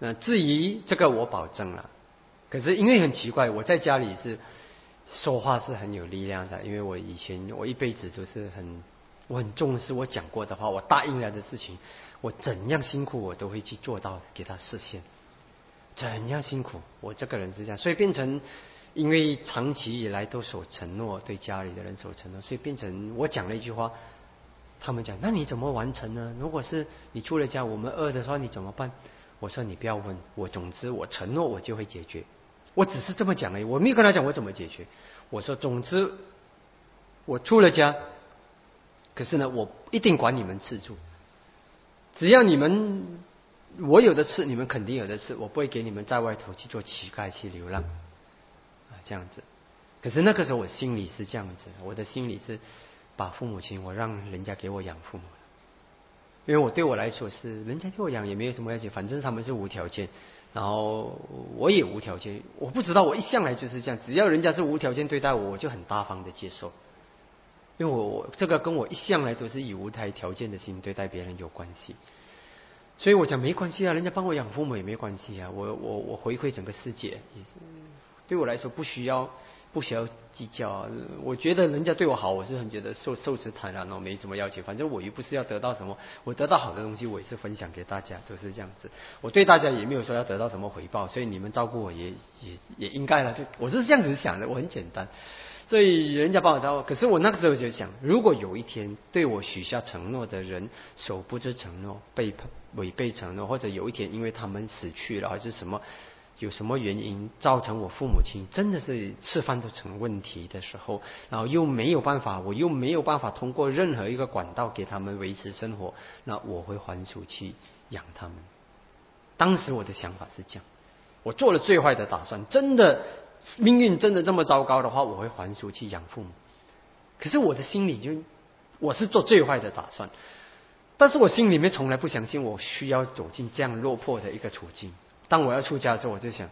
那至于这个我保证了。可是因为很奇怪，我在家里是说话是很有力量的，因为我以前我一辈子都是我很重视我讲过的话，我答应了的事情，我怎样辛苦我都会去做到，给他实现。怎样辛苦，我这个人是这样，所以变成因为长期以来都守承诺，对家里的人守承诺，所以变成我讲了一句话，他们讲那你怎么完成呢？如果是你出了家我们饿的话你怎么办？我说你不要问我，总之我承诺我就会解决。我只是这么讲而已，我没有跟他讲我怎么解决。我说总之我出了家，可是呢我一定管你们吃住，只要你们我有的吃，你们肯定有的吃，我不会给你们在外头去做乞丐去流浪这样子。可是那个时候我心里是这样子，我的心里是把父母亲我让人家给我养父母，因为我对我来说是人家给我养也没有什么要紧，反正他们是无条件，然后我也无条件。我不知道我一向来就是这样，只要人家是无条件对待我，我就很大方的接受，因为我这个跟我一向来都是以无条件的心对待别人有关系。所以我讲没关系啊，人家帮我养父母也没关系啊，我回馈整个世界也是对我来说不需要计较啊。我觉得人家对我好，我是很觉得受之坦然，没什么要求。反正我又不是要得到什么，我得到好的东西我也是分享给大家，都是这样子。我对大家也没有说要得到什么回报，所以你们照顾我也应该了。我是这样子想的，我很简单。所以人家帮我照顾，可是我那个时候就想，如果有一天对我许下承诺的人守不住承诺，违背承诺，或者有一天因为他们死去了，还是有什么原因造成我父母亲真的是吃饭都成问题的时候，然后我又没有办法通过任何一个管道给他们维持生活，那我会还手去养他们。当时我的想法是这样，我做了最坏的打算，真的命运真的这么糟糕的话，我会还手去养父母。可是我的心里我是做最坏的打算，但是我心里面从来不相信我需要走进这样落魄的一个处境。当我要出家的时候，我就想，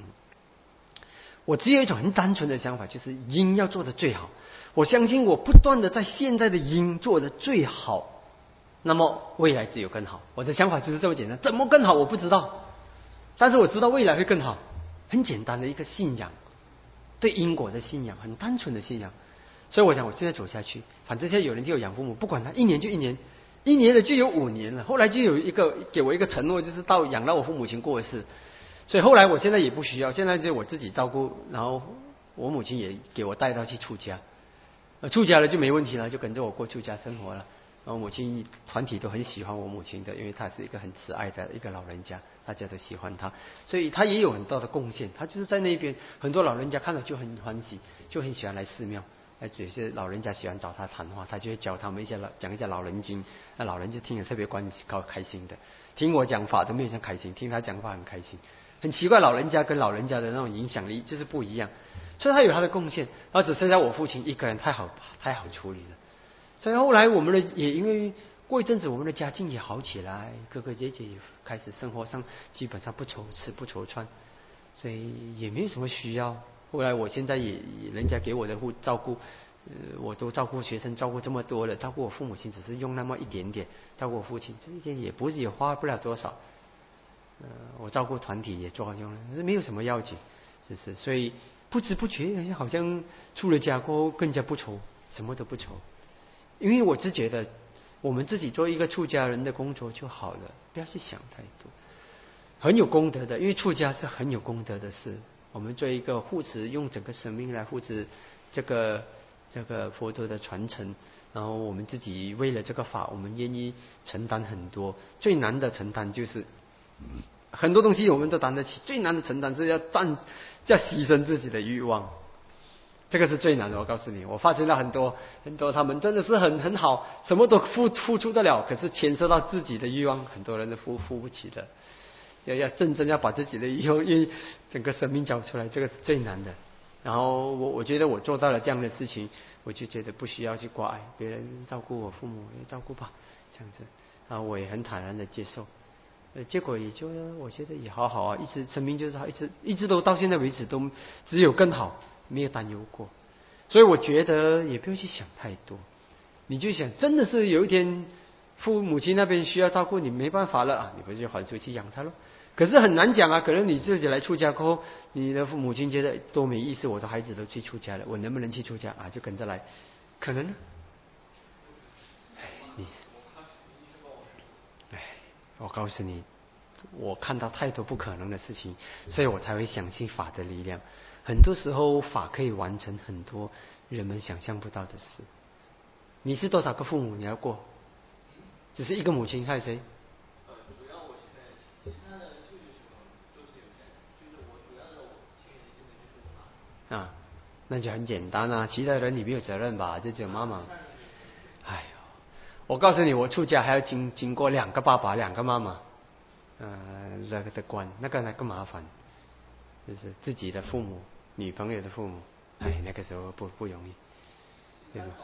我只有一种很单纯的想法，就是因要做的最好。我相信我不断的在现在的因做的最好，那么未来只有更好。我的想法就是这么简单，怎么更好我不知道，但是我知道未来会更好。很简单的一个信仰，对因果的信仰，很单纯的信仰。所以我想我现在走下去，反正现在有人替我养父母，不管他1年就1年，1年了就有5年了。后来就有给我一个承诺，就是养到我父母亲过世。所以后来我现在也不需要，现在就我自己照顾，然后我母亲也给我带到去出家，出家了就没问题了，就跟着我过出家生活了。然后母亲团体都很喜欢我母亲的，因为她是一个很慈爱的一个老人家，大家都喜欢她，所以她也有很多的贡献。她就是在那边，很多老人家看了就很欢喜，就很喜欢来寺庙。而且有些老人家喜欢找他谈话，他就会教他们讲一些老人经，那老人就听得特别开心的。听我讲法都没有这样开心，听他讲法很开心。很奇怪，老人家跟老人家的那种影响力就是不一样，所以他有他的贡献。然后只剩下我父亲一个人，太好处理了。所以后来我们也因为过一阵子我们的家境也好起来，哥哥姐姐也开始生活上基本上不愁吃不愁穿，所以也没有什么需要。后来我现在也人家给我的照顾，我都照顾学生照顾这么多了，照顾我父母亲只是用那么一点点，照顾我父亲这一点也花不了多少。我照顾团体也做用了，没有什么要紧，所以不知不觉好像出了家过后更加不愁，什么都不愁。因为我是觉得我们自己做一个出家人的工作就好了，不要去想太多，很有功德的。因为出家是很有功德的事，我们做一个护持，用整个生命来护持这个佛陀的传承，然后我们自己为了这个法，我们愿意承担很多。最难的承担就是很多东西我们都担得起，最难的承担是要牺牲自己的欲望，这个是最难的。我告诉你，我发现了很多他们真的是很好，什么都付出得了，可是牵涉到自己的欲望，很多人都付不起的。要真正要把自己的欲望整个生命交出来，这个是最难的。然后我觉得我做到了这样的事情，我就觉得不需要去挂碍别人照顾我父母，也照顾吧，这样子。然后我也很坦然的接受。结果也就我觉得也好好啊，生命就是好，一直都到现在为止都只有更好，没有担忧过。所以我觉得也不用去想太多，你就想真的是有一天父母亲那边需要照顾你没办法了啊，你不就还手去养他咯。 可是很难讲啊，可能你自己来出家过后，你的父母亲觉得多没意思，我的孩子都去出家了，我能不能去出家啊？就跟着来，可能呢？我告诉你，我看到太多不可能的事情，所以我才会相信法的力量。很多时候法可以完成很多人们想象不到的事。你是多少个父母你要过？只是一个母亲还有谁？ 主要我现在其他的舅舅什么都是有家庭，就是我主要的我亲人现在就是我妈。 啊，那就很简单啊，其他人你没有责任吧？就只有妈妈。哎呦，我告诉你，我出家还要经过2个爸爸2个妈妈，那个的关，那个麻烦，就是自己的父母、女朋友的父母，哎，那个时候不容易，对吧？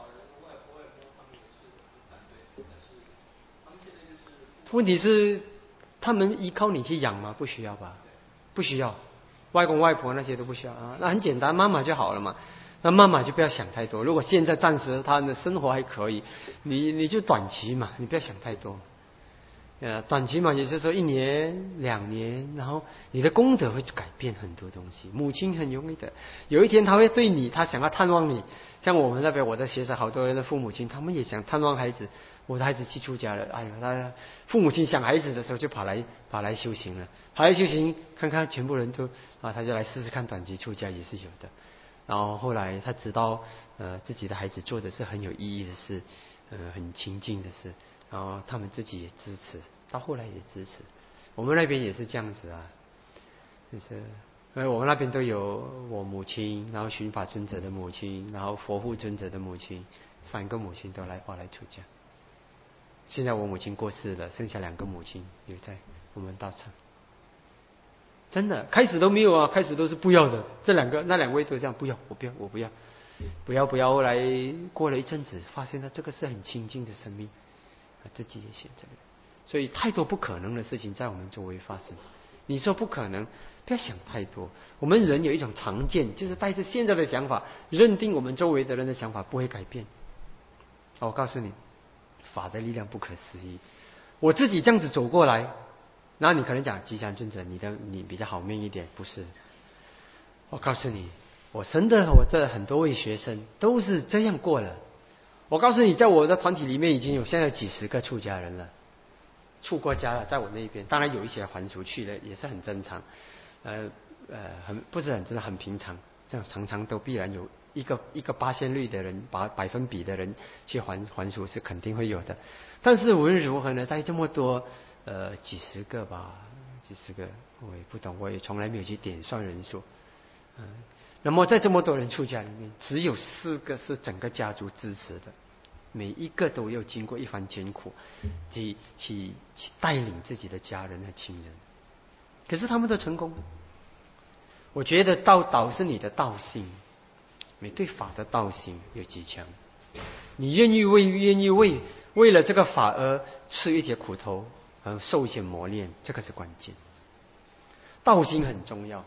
问题是，他们依靠你去养吗？不需要吧？不需要，外公外婆那些都不需要啊。那很简单，妈妈就好了嘛。那妈妈就不要想太多。如果现在暂时他的生活还可以，你就短期嘛，你不要想太多。短期嘛，也就是说1年2年，然后你的功德会改变很多东西。母亲很容易的，有一天他会对你，他想要探望你。像我们那边我的学生，好多人的父母亲，他们也想探望孩子。我的孩子去出家了，哎呀，他父母亲想孩子的时候就跑来修行了，跑来修行看看全部人都他就来试试看短期出家也是有的。然后后来他知道自己的孩子做的是很有意义的事，很亲近的事，然后他们自己也支持，到后来也支持。我们那边也是这样子啊，就是因为我们那边都有我母亲，然后寻法尊者的母亲，然后佛护尊者的母亲，3个母亲都跑来出家。现在我母亲过世了，剩下2个母亲留在我们道场。真的，开始都没有啊，开始都是不要的。那2位都这样，不要，我不要。后来过了一阵子，发现他这个是很清净的生命，自己也选择了。所以太多不可能的事情在我们周围发生。你说不可能，不要想太多。我们人有一种常见，就是带着现在的想法，认定我们周围的人的想法不会改变。我告诉你，法的力量不可思议。我自己这样子走过来，那你可能讲吉祥尊者，你比较好命一点，不是？我告诉你，我这很多位学生都是这样过了。我告诉你，在我的团体里面已经有现在几10个出家人了，出过家了，在我那边，当然有一些还俗去了，也是很正常，不是很正常，很平常，这样常常都必然有一个%率的人，百分比的人去还俗是肯定会有的。但是无论如何呢，在这么多几十个吧，几十个，我也不懂，我也从来没有去点算人数。那么在这么多人出家里面，只有4个是整个家族支持的，每一个都有经过一番艰苦，去带领自己的家人和亲人，可是他们都成功。我觉得道是你的道心，你对法的道心有极强，你愿意为了这个法而吃一些苦头，而受一些磨练，这个是关键。道心很重要，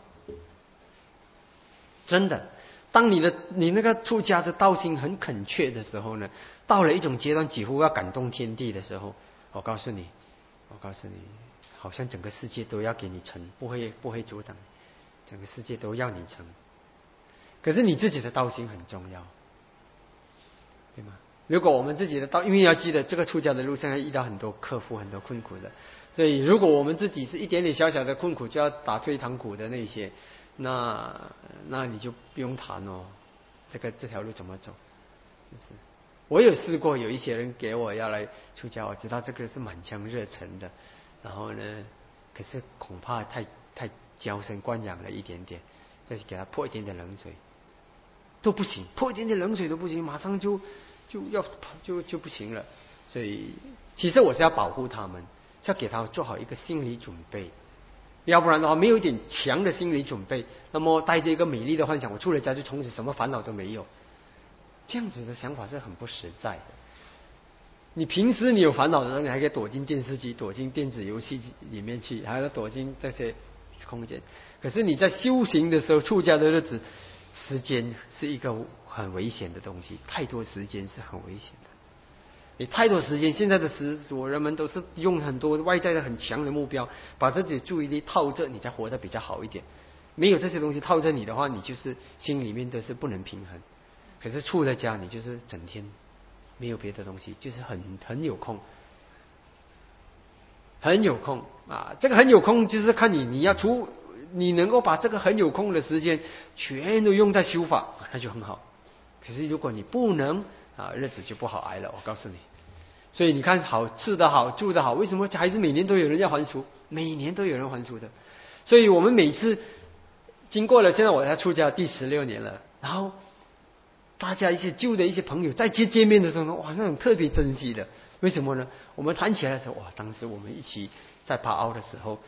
真的。当你那个出家的道心很恳切的时候呢，到了一种阶段几乎要感动天地的时候，我告诉你，好像整个世界都要给你成，不会阻挡，整个世界都要你成。可是你自己的道心很重要，对吗？如果我们自己的道，因为要记得这个出家的路上要遇到很多克服很多困苦的，所以如果我们自己是一点点小小的困苦就要打退堂鼓的那些，那你就不用谈哦，这条路怎么走？就是我有试过，有一些人给我要来出家，我知道这个是满腔热忱的，然后呢，可是恐怕太娇生惯养了一点点，再给他泼一点点冷水都不行，泼一点点冷水都不行，马上就不行了。所以其实我是要保护他们，是要给他们做好一个心理准备，要不然的话，没有一点强的心理准备，那么带着一个美丽的幻想，我出了家就从此什么烦恼都没有，这样子的想法是很不实在的。你平时你有烦恼的时候，你还可以躲进电视机、躲进电子游戏里面去，还要躲进这些空间。可是你在修行的时候，出家的日子，时间是一个很危险的东西，太多时间是很危险的。 你太多时间，现在的人们都是用很多外在的很强的目标，把自己注意力套着，你才活得比较好一点。没有这些东西套着你的话，你就是心里面都是不能平衡。可是出了家，你就是整天没有别的东西，就是很有空，很有空啊！这个很有空，就是看你能够把这个很有空的时间全都用在修法，那就很好。可是如果你不能啊，日子就不好挨了，我告诉你。所以你看，好吃得好，住得好，为什么还是每年都有人要还俗？每年都有人还俗的。所以我们每次经过了，现在我才出家第16年了，然后大家一些旧的一些朋友再见面的时候呢，哇，那种特别珍惜的。为什么呢？我们谈起来的时候，哇，当时我们一起在帕奥的时候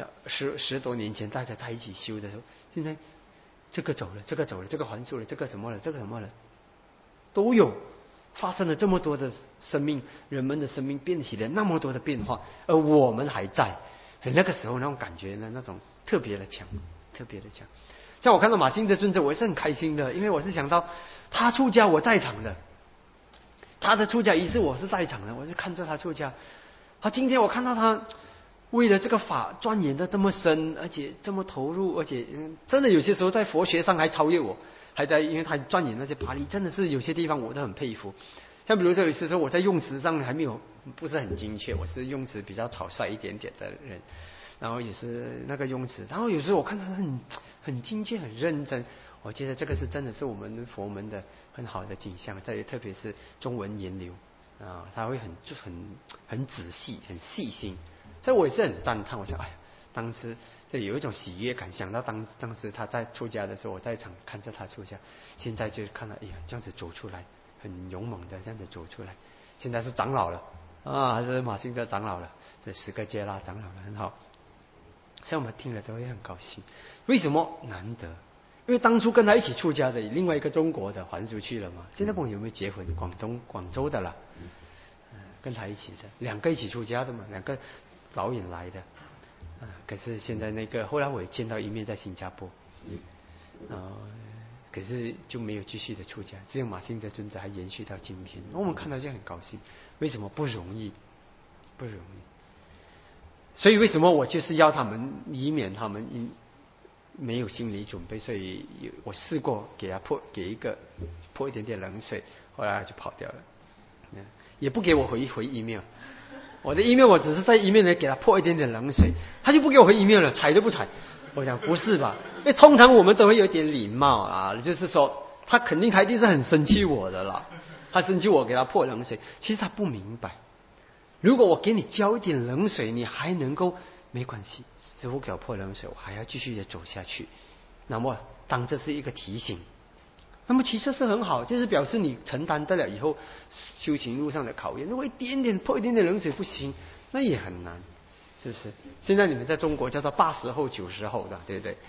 ，10多年前大家在一起修的时候，现在这个走了，这个走了，这个还俗了，这个什么了，这个什么了，都有发生了这么多的生命，人们的生命变起了那么多的变化，而我们还在。那个时候那种感觉呢，那种特别的强，特别的强。像我看到马兴德尊者，我也是很开心的，因为我是想到他出家我在场的，他的出家仪式我是在场的，我是看着他出家。今天我看到他为了这个法钻研的这么深，而且这么投入，而且真的有些时候在佛学上还超越我，还在因为他钻研那些法理，真的是有些地方我都很佩服。像比如说有些时候我在用词上还没有不是很精确，我是用词比较草率一点点的人，然后也是那个用词，然后有时候我看他很精确很认真，我觉得这个是真的是我们佛门的很好的景象，特别是中文言流啊，他会很仔细很细心，所以我也是很赞叹。我想哎呀，当时这有一种喜悦感，想到当时他在出家的时候，我在场看着他出家，现在就看到哎呀这样子走出来，很勇猛的这样子走出来，现在是长老了啊，还是马兴德长老了，这10个戒啦长老了，很好。像我们听了都会很高兴。为什么难得？因为当初跟他一起出家的另外一个中国的还俗去了嘛，现在不知道有没有结婚，广州的啦，跟他一起的，2个一起出家的嘛，2个导演来的，可是现在那个后来我也见到一面在新加坡，可是就没有继续的出家，只有马兴德尊者还延续到今天，我们看到就很高兴。为什么？不容易，不容易。所以为什么我就是要他们，以免他们没有心理准备，所以我试过给他泼一点点冷水，后来就跑掉了，也不给我回 email。我的 email 我只是在 email 里给他泼一点点冷水，他就不给我回 email 了，睬都不睬。我想不是吧？因为通常我们都会有点礼貌啊，就是说他一定是很生气我的啦，他生气我给他泼冷水，其实他不明白。如果我给你浇一点冷水，你还能够没关系，师父给我泼冷水，我还要继续的走下去。那么当这是一个提醒，那么其实是很好，就是表示你承担得了以后修行路上的考验。如果泼一点点冷水不行，那也很难，是不是？现在你们在中国叫做80后90后的，对不对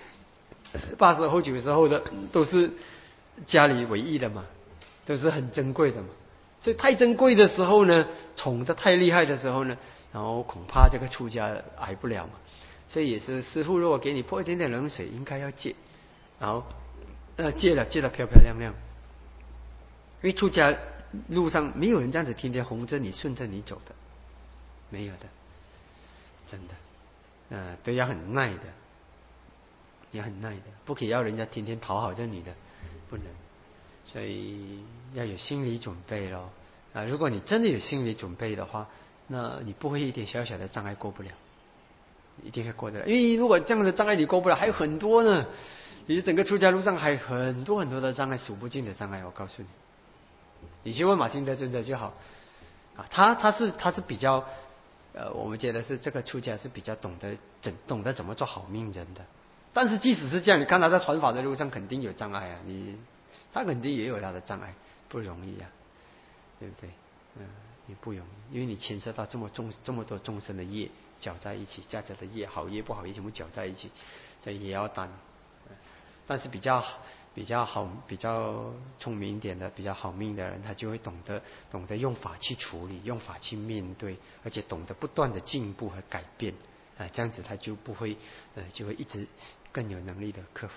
？80后90后的都是家里唯一的嘛，都是很珍贵的嘛。所以太珍贵的时候呢，宠得太厉害的时候呢，然后恐怕这个出家挨不了嘛。所以也是师父如果给你泼一点点冷水，应该要戒，然后戒了漂漂亮亮。因为出家路上没有人这样子天天哄着你顺着你走的，没有的，真的，都要很耐的，也很耐的，不可以要人家天天讨好着你的，不能。所以要有心理准备咯。如果你真的有心理准备的话，那你不会一点小小的障碍过不了，一定会过得了。因为如果这样的障碍你过不了，还有很多呢。你整个出家路上还有很多很多的障碍，数不尽的障碍。我告诉你，你去问马兴德尊者就好他是比较我们觉得是这个出家是比较懂得怎么做好命人的。但是即使是这样，你看他在传法的路上肯定有障碍啊，他肯定也有他的障碍，不容易啊，对不对？也不容易，因为你牵涉到这么多众生的业搅在一起，家家的业，好业不好业全部搅在一起，所以也要担。但是比较好、比较聪明一点的、比较好命的人，他就会懂得用法去处理，用法去面对，而且懂得不断的进步和改变这样子他就不会就会一直更有能力的克服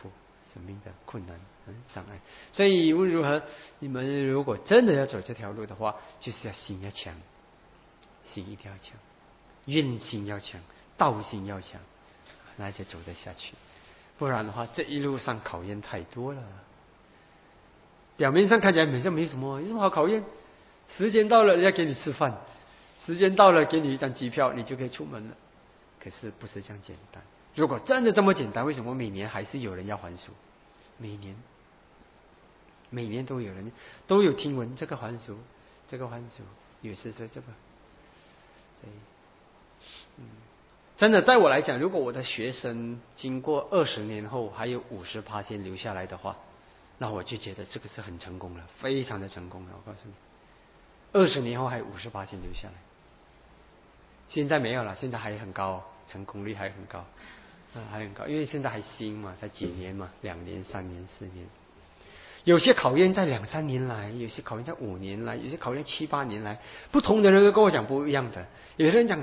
生命的困难障碍。所以无论如何，你们如果真的要走这条路的话，就是要心要强，心一定要强，愿心要强，道心要强，那就走得下去。不然的话，这一路上考验太多了。表面上看起来好像没什么，有什么好考验？时间到了，人家给你吃饭；时间到了，给你一张机票，你就可以出门了。可是不是这样简单。如果真的这么简单，为什么每年还是有人要还俗？每年都有人都有听闻这个还俗，这个还俗，有时是这个。所以，真的，在我来讲，如果我的学生经过20年后还有50%留下来的话，那我就觉得这个是很成功了，非常的成功了。我告诉你，20年后还有50%留下来。现在没有了，现在还很高，成功率还很高，还很高，因为现在还新嘛，才几年嘛，2年、3年、4年。有些考验在2、3年来，有些考验在5年来，有些考验7、8年来，不同的人都跟我讲不一样的。有的人讲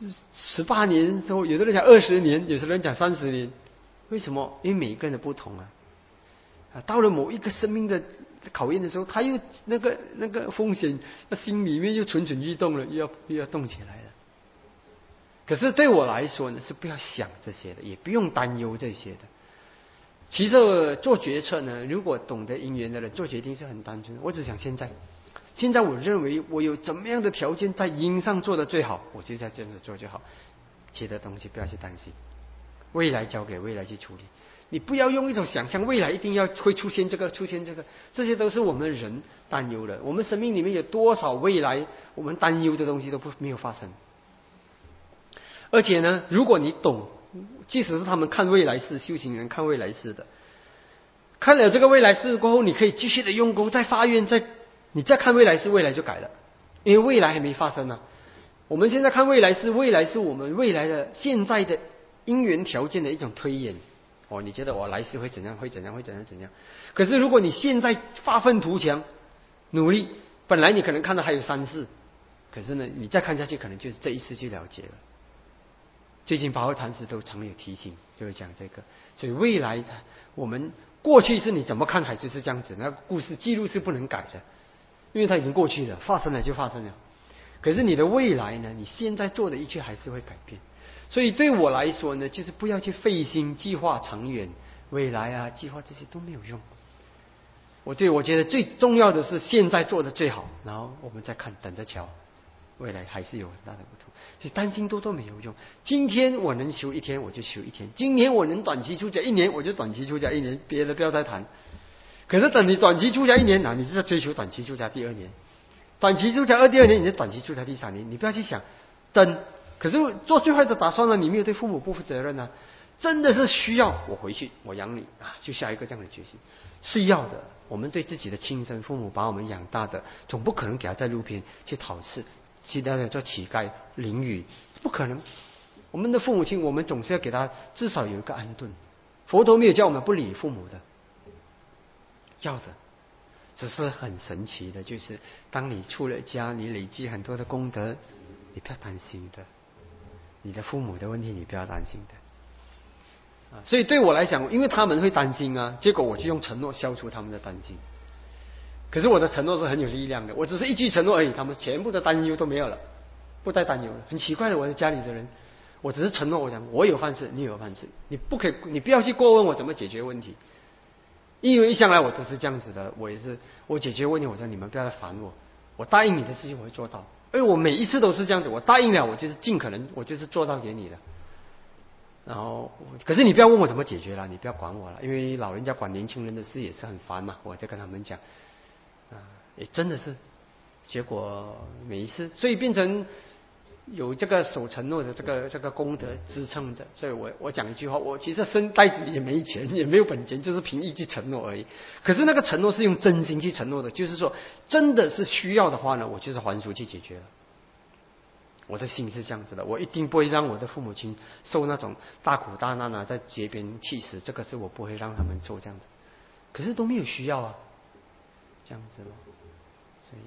18年之后，有的人讲20年，有的人讲30年。为什么？因为每一个人的不同啊。到了某一个生命的考验的时候，他又那个风险，那心里面又蠢蠢欲动了，又要动起来了。可是对我来说呢，是不要想这些的，也不用担忧这些的。其实做决策呢，如果懂得因缘的人，做决定是很单纯的。我只想现在我认为我有怎么样的条件在因上做的最好，我就在这样子做就好。其他的东西不要去担心，未来交给未来去处理。你不要用一种想象未来一定要会出现这个，这些都是我们人担忧的。我们生命里面有多少未来我们担忧的东西都没有发生。而且呢，如果你懂，即使是他们看未来世，修行人看未来世的，看了这个未来世过后，你可以继续的用功，再发愿，你再看未来世，未来就改了，因为未来还没发生呢。我们现在看未来世，未来是我们未来的现在的因缘条件的一种推演。你觉得我来世会怎样？会怎样？可是如果你现在发愤图强，努力，本来你可能看到还有3世，可是呢，你再看下去，可能就是这一世就了解了。最近宝和禅师都常有提醒，就是讲这个。所以未来我们过去是你怎么看海就是这样子，那个故事记录是不能改的，因为它已经过去了，发生了就发生了。可是你的未来呢，你现在做的一切还是会改变。所以对我来说呢，就是不要去费心计划长远，未来啊计划这些都没有用。我觉得最重要的是现在做的最好，然后我们再看，等着瞧。未来还是有很大的不同，所以担心多没有用。今天我能修1天，我就修1天；今年我能短期出家1年，我就短期出家1年，别的不要再谈。可是等你短期出家1年，你是在追求短期出家第2年，短期出家第2年，你就短期出家第3年，你不要去想等。可是做最坏的打算呢，你没有对父母不负责任啊！真的是需要我回去，我养你啊，就下一个这样的决心是要的。我们对自己的亲生父母把我们养大的，总不可能给他在路边去讨吃。其他的做乞丐淋雨，不可能。我们的父母亲，我们总是要给他至少有一个安顿。佛陀没有叫我们不理父母的，要的。只是很神奇的，就是当你出了家，你累积很多的功德，你不要担心的。你的父母的问题，你不要担心的。所以对我来讲，因为他们会担心啊，结果我就用承诺消除他们的担心。可是我的承诺是很有力量的，我只是一句承诺而已，他们全部的担忧都没有了，不再担忧了。很奇怪的，我的家里的人，我只是承诺，我讲我有饭吃，你有饭吃，你不要去过问我怎么解决问题，因为一向来我都是这样子的，我解决问题，我说你们不要来烦我，我答应你的事情我会做到，因为我每一次都是这样子，我答应了，我就是尽可能，我就是做到给你的。然后，可是你不要问我怎么解决了，你不要管我了，因为老人家管年轻人的事也是很烦嘛，我在跟他们讲。也真的是，结果每一次，所以变成有这个守承诺的这个功德支撑着。所以我讲一句话，我其实生袋子里也没钱，也没有本钱，就是凭一句承诺而已。可是那个承诺是用真心去承诺的，就是说真的是需要的话呢，我就是还俗去解决了。我的心是这样子的，我一定不会让我的父母亲受那种大苦大难啊，在街边气死，这个是我不会让他们受这样子。可是都没有需要啊，这样子咯。所以，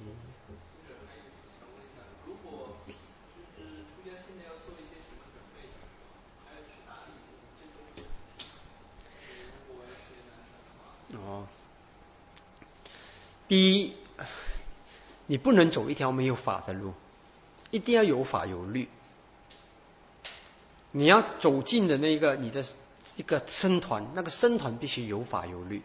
如果就是出家现在要做一些什么准备，还要去哪里？这种如果要学哪里？ 第一，你不能走一条没有法的路，一定要有法有律。你要走进的那个你的一个僧团，那个僧团必须有法有律。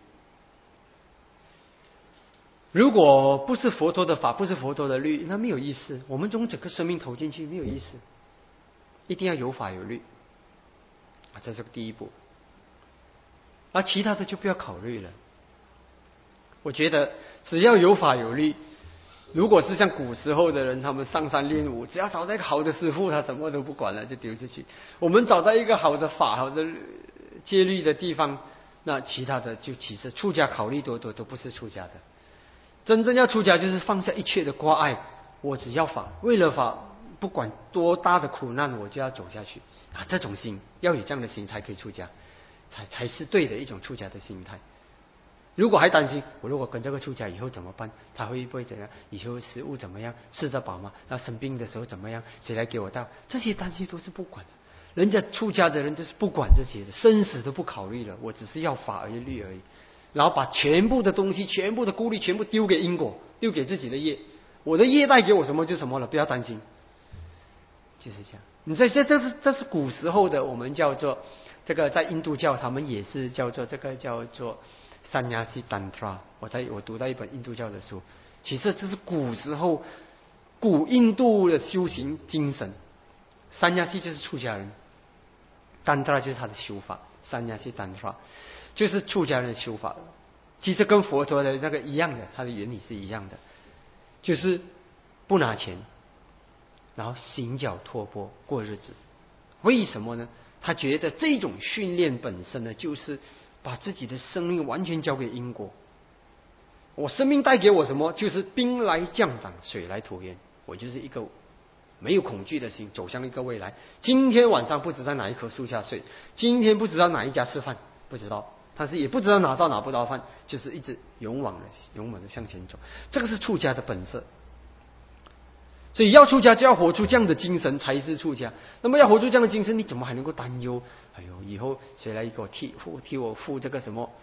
如果不是佛陀的法，不是佛陀的律，那没有意思。我们从整个生命投进去没有意思，一定要有法有律啊，这是个第一步。而其他的就不要考虑了。我觉得只要有法有律，如果是像古时候的人，他们上山练武，只要找到一个好的师傅，他什么都不管了，就丢出去。我们找到一个好的法、好的戒律的地方，那其他的就其实出家考虑多都不是出家的。真正要出家，就是放下一切的挂碍，我只要法，为了法，不管多大的苦难，我就要走下去啊！这种心要有这样的心，才可以出家，才是对的一种出家的心态。如果还担心我如果跟这个出家以后怎么办？他会不会怎样？以后食物怎么样？吃得饱吗？那生病的时候怎么样？谁来给我带？这些担心都是不管的。人家出家的人都是不管这些的，生死都不考虑了，我只是要法而已律而已。然后把全部的东西、全部的顾虑全部丢给因果，丢给自己的业。我的业带给我什么就什么了，不要担心。就是这样。你这是古时候的，我们叫做这个，在印度教他们也是叫做这个叫做三亚西丹特拉。我读到一本印度教的书，其实这是古时候古印度的修行精神。三亚西就是出家人，丹特拉就是他的修法，三亚西丹特拉就是出家人的修法。其实跟佛陀的那个一样的，它的原理是一样的，就是不拿钱，然后行脚托钵过日子。为什么呢？他觉得这种训练本身呢，就是把自己的生命完全交给因果。我生命带给我什么？就是兵来将挡，水来土掩。我就是一个没有恐惧的心，走向一个未来。今天晚上不知道哪一棵树下睡，今天不知道哪一家吃饭，不知道，但是也不知道拿到拿不到饭，就是一直勇猛的向前走。这个是出家的本色。所以要出家就要活出这样的精神才是出家。那么要活出这样的精神，你怎么还能够担忧？哎呦，以后谁来给我替我付这个什么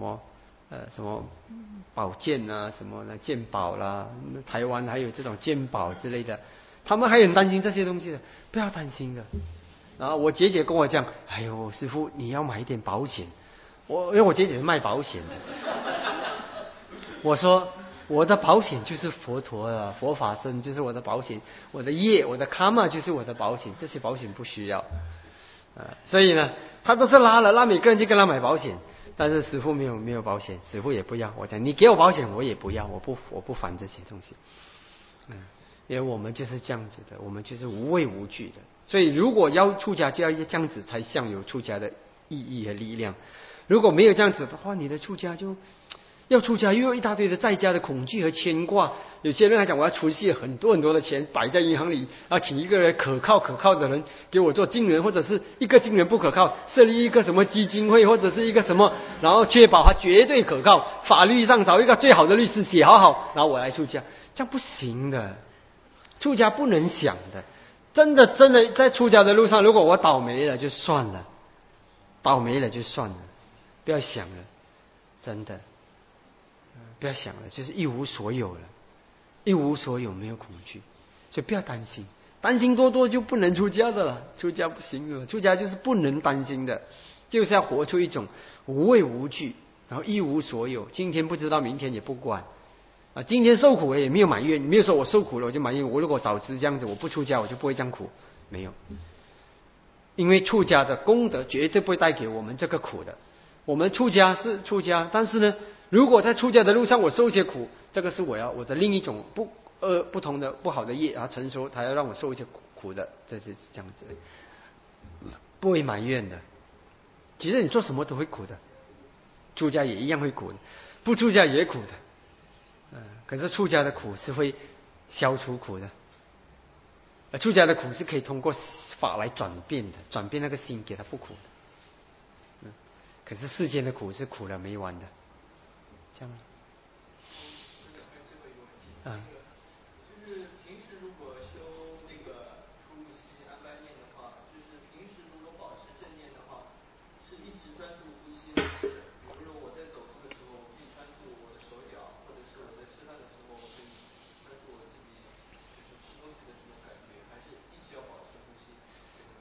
保健啊，什么的健保啦，台湾还有这种健保之类的，他们还很担心这些东西的，不要担心的。然后我姐姐跟我讲，哎呦，师父你要买一点保险。因为我姐姐是卖保险的，我说我的保险就是佛陀的佛法僧，就是我的保险，我的业，我的karma就是我的保险，这些保险不需要。所以呢，他都是拉每个人去跟他买保险，但是师父没有保险，师父也不要。我讲你给我保险我也不要，我不烦这些东西。因为我们就是这样子的，我们就是无畏无惧的。所以如果要出家，就要这样子才像有出家的意义和力量。如果没有这样子的话，你的出家就要出家又有一大堆的在家的恐惧和牵挂。有些人还讲我要储蓄很多的钱摆在银行里，请一个人可靠的人给我做经人，或者是一个经人不可靠，设立一个什么基金会或者是一个什么，然后确保他绝对可靠，法律上找一个最好的律师写好，然后我来出家，这样不行的。出家不能想的，真的在出家的路上，如果我倒霉了就算了，不要想了，真的不要想了，就是一无所有了，一无所有，没有恐惧，所以不要担心，担心多就不能出家的了，出家不行了，出家就是不能担心的，就是要活出一种无畏无惧，然后一无所有，今天不知道明天也不管今天受苦了也没有埋怨，没有说我受苦了我就埋怨，我如果早知这样子我不出家我就不会这样苦，没有，因为出家的功德绝对不会带给我们这个苦的。我们出家是出家，但是呢，如果在出家的路上我受一些苦，这个是我的另一种不同的不好的业成熟，他要让我受一些苦的，这是这样子，不会埋怨的。其实你做什么都会苦的，出家也一样会苦的，不出家也苦的。可是出家的苦是会消除苦的，出家的苦是可以通过法来转变的，转变那个心给他不苦的。可是世间的苦是苦了没完的，这样吗？ 就是平时如果修那个出入息安般念的话，就是平时如果保持正念的话，是一直专注呼吸，还是比如说我在走路的时候，我可以专注我的手脚，或者是我的身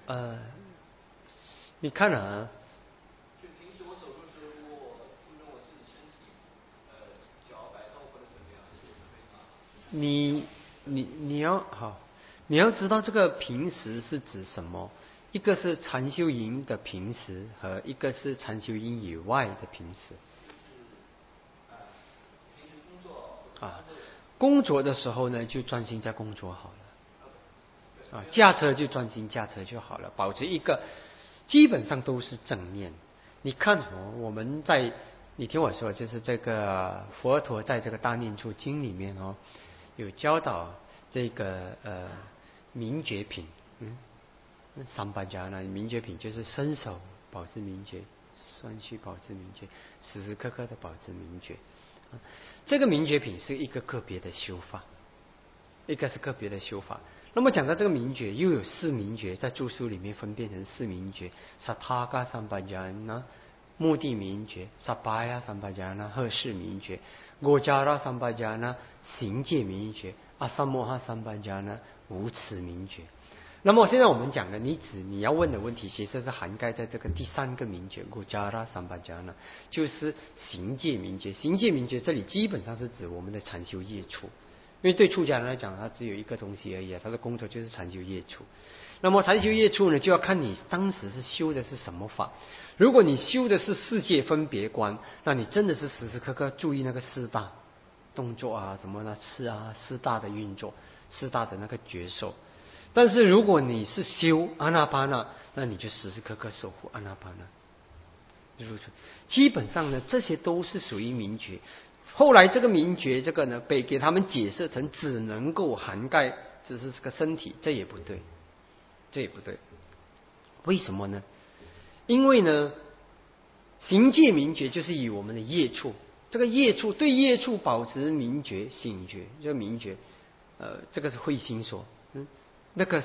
你看啊。 就平时我走路时，如果我注重我自己身体，脚摆动或者怎么样，是可以吗？ 你要知道这个平时是指什么？一个是禅修营的平时，和一个是禅修营以外的平时。 平时工作工作的时候呢，就专心在工作好了。驾车就专心驾车就好了，保持一个基本上都是正念。你看我们你听我说，就是这个佛陀在这个大念处经里面有教导这个明觉品，三巴迦那明觉品就是伸手保持明觉，双膝保持明觉，时时刻刻的保持明觉。这个明觉品是一个个别的修法，一个是个别的修法。那么讲到这个明觉，又有四明觉，在注疏里面分辨成四明觉：萨他嘎三巴迦那、目的明觉、萨巴呀三巴迦那、呵世明觉、果迦拉三巴迦那、行戒明觉、阿萨摩哈三巴迦那、无持明觉。那么现在我们讲的，你要问的问题，其实是涵盖在这个第三个明觉，古迦拉三巴迦那，就是行戒明觉。行戒明觉这里基本上是指我们的禅修业处，因为对出家人来讲，他只有一个东西而已，他的工作就是禅修业处。那么禅修业处呢，就要看你当时是修的是什么法。如果你修的是世界分别观，那你真的是时时刻刻注意那个四大动作啊，怎么呢？四大的运作，四大的那个觉受。但是如果你是修阿那巴那，那你就时时刻刻守护阿那巴那。基本上呢，这些都是属于明觉。后来这个明觉这个呢，被给他们解释成只能够涵盖只是这个身体，这也不对，这也不对。为什么呢？因为呢，行戒明觉就是以我们的业处，这个业处对业处保持明觉、醒觉，这个明觉，这个是慧心所，那个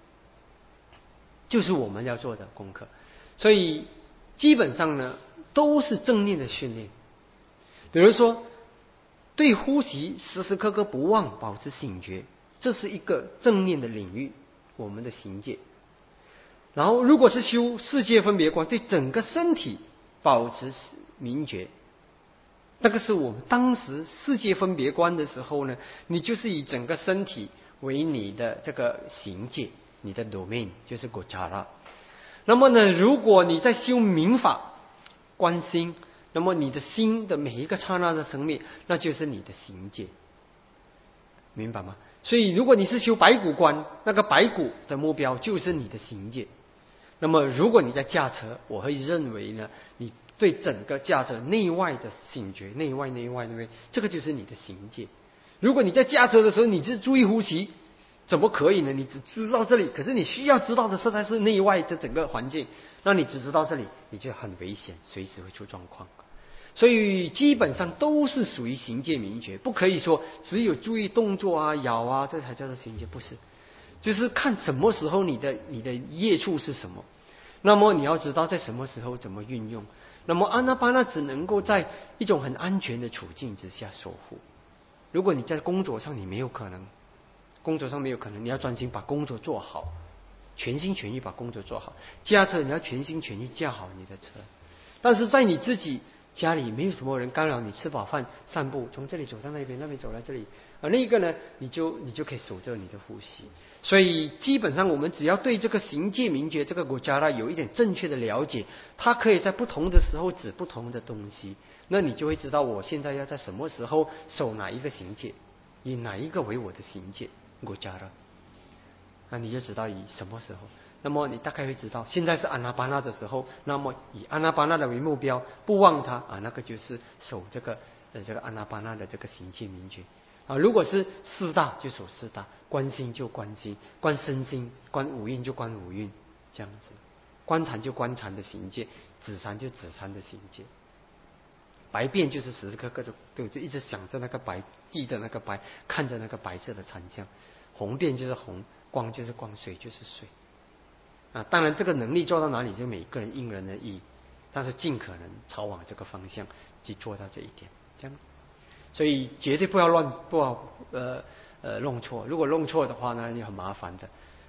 就是我们要做的功课。所以基本上呢，都是正念的训练。比如说，对呼吸时时刻刻不忘，保持醒觉，这是一个正念的领域，我们的行戒。然后，如果是修世界分别观，对整个身体保持明觉，那个是我们当时世界分别观的时候呢，你就是以整个身体为你的这个行戒，你的 domain 就是果迦拉。那么呢，如果你在修明法观心，那么你的心的每一个刹那的生灭，那就是你的行戒，明白吗？所以如果你是修白骨观，那个白骨的目标就是你的行戒。那么如果你在驾车，我会认为呢，你对整个驾车内外的醒觉，内外，这个就是你的行戒。如果你在驾车的时候，你只注意呼吸，怎么可以呢？你只知道这里，可是你需要知道的实在是内外的整个环境，那你只知道这里，你就很危险，随时会出状况。所以基本上都是属于行戒明觉，不可以说只有注意动作啊、咬啊，这才叫做行戒，不是。就是看什么时候你的业处是什么，那么你要知道在什么时候怎么运用。那么阿那巴那只能够在一种很安全的处境之下守护。如果你在工作上你没有可能，你要专心把工作做好，全心全意把工作做好。驾车你要全心全意驾好你的车，但是在你自己家里没有什么人干扰你，吃饱饭散步，从这里走到那边，那边走到这里，那一个呢，你就可以守着你的呼吸。所以基本上我们只要对这个行戒明觉这个果迦拉有一点正确的了解，它可以在不同的时候指不同的东西，那你就会知道我现在要在什么时候守哪一个行戒，以哪一个为我的行戒果迦拉，那你就知道以什么时候。那么你大概会知道，现在是阿那巴那的时候，那么以阿那巴那的为目标，不忘它啊，那个就是守这个阿那巴那的这个行戒明觉啊。如果是四大就守四大，观心就观心，观身心，观五蕴就观五蕴，这样子。观禅就观禅的行戒，止禅就止禅的行戒。白变就是时时刻刻都一直想着那个白，记着那个白，看着那个白色的禅相。红变就是红，光就是光，水就是水。啊，当然这个能力做到哪里，就每个人因人而异，但是尽可能朝往这个方向去做到这一点，这样。所以绝对不要弄错，如果弄错的话呢，就很麻烦的。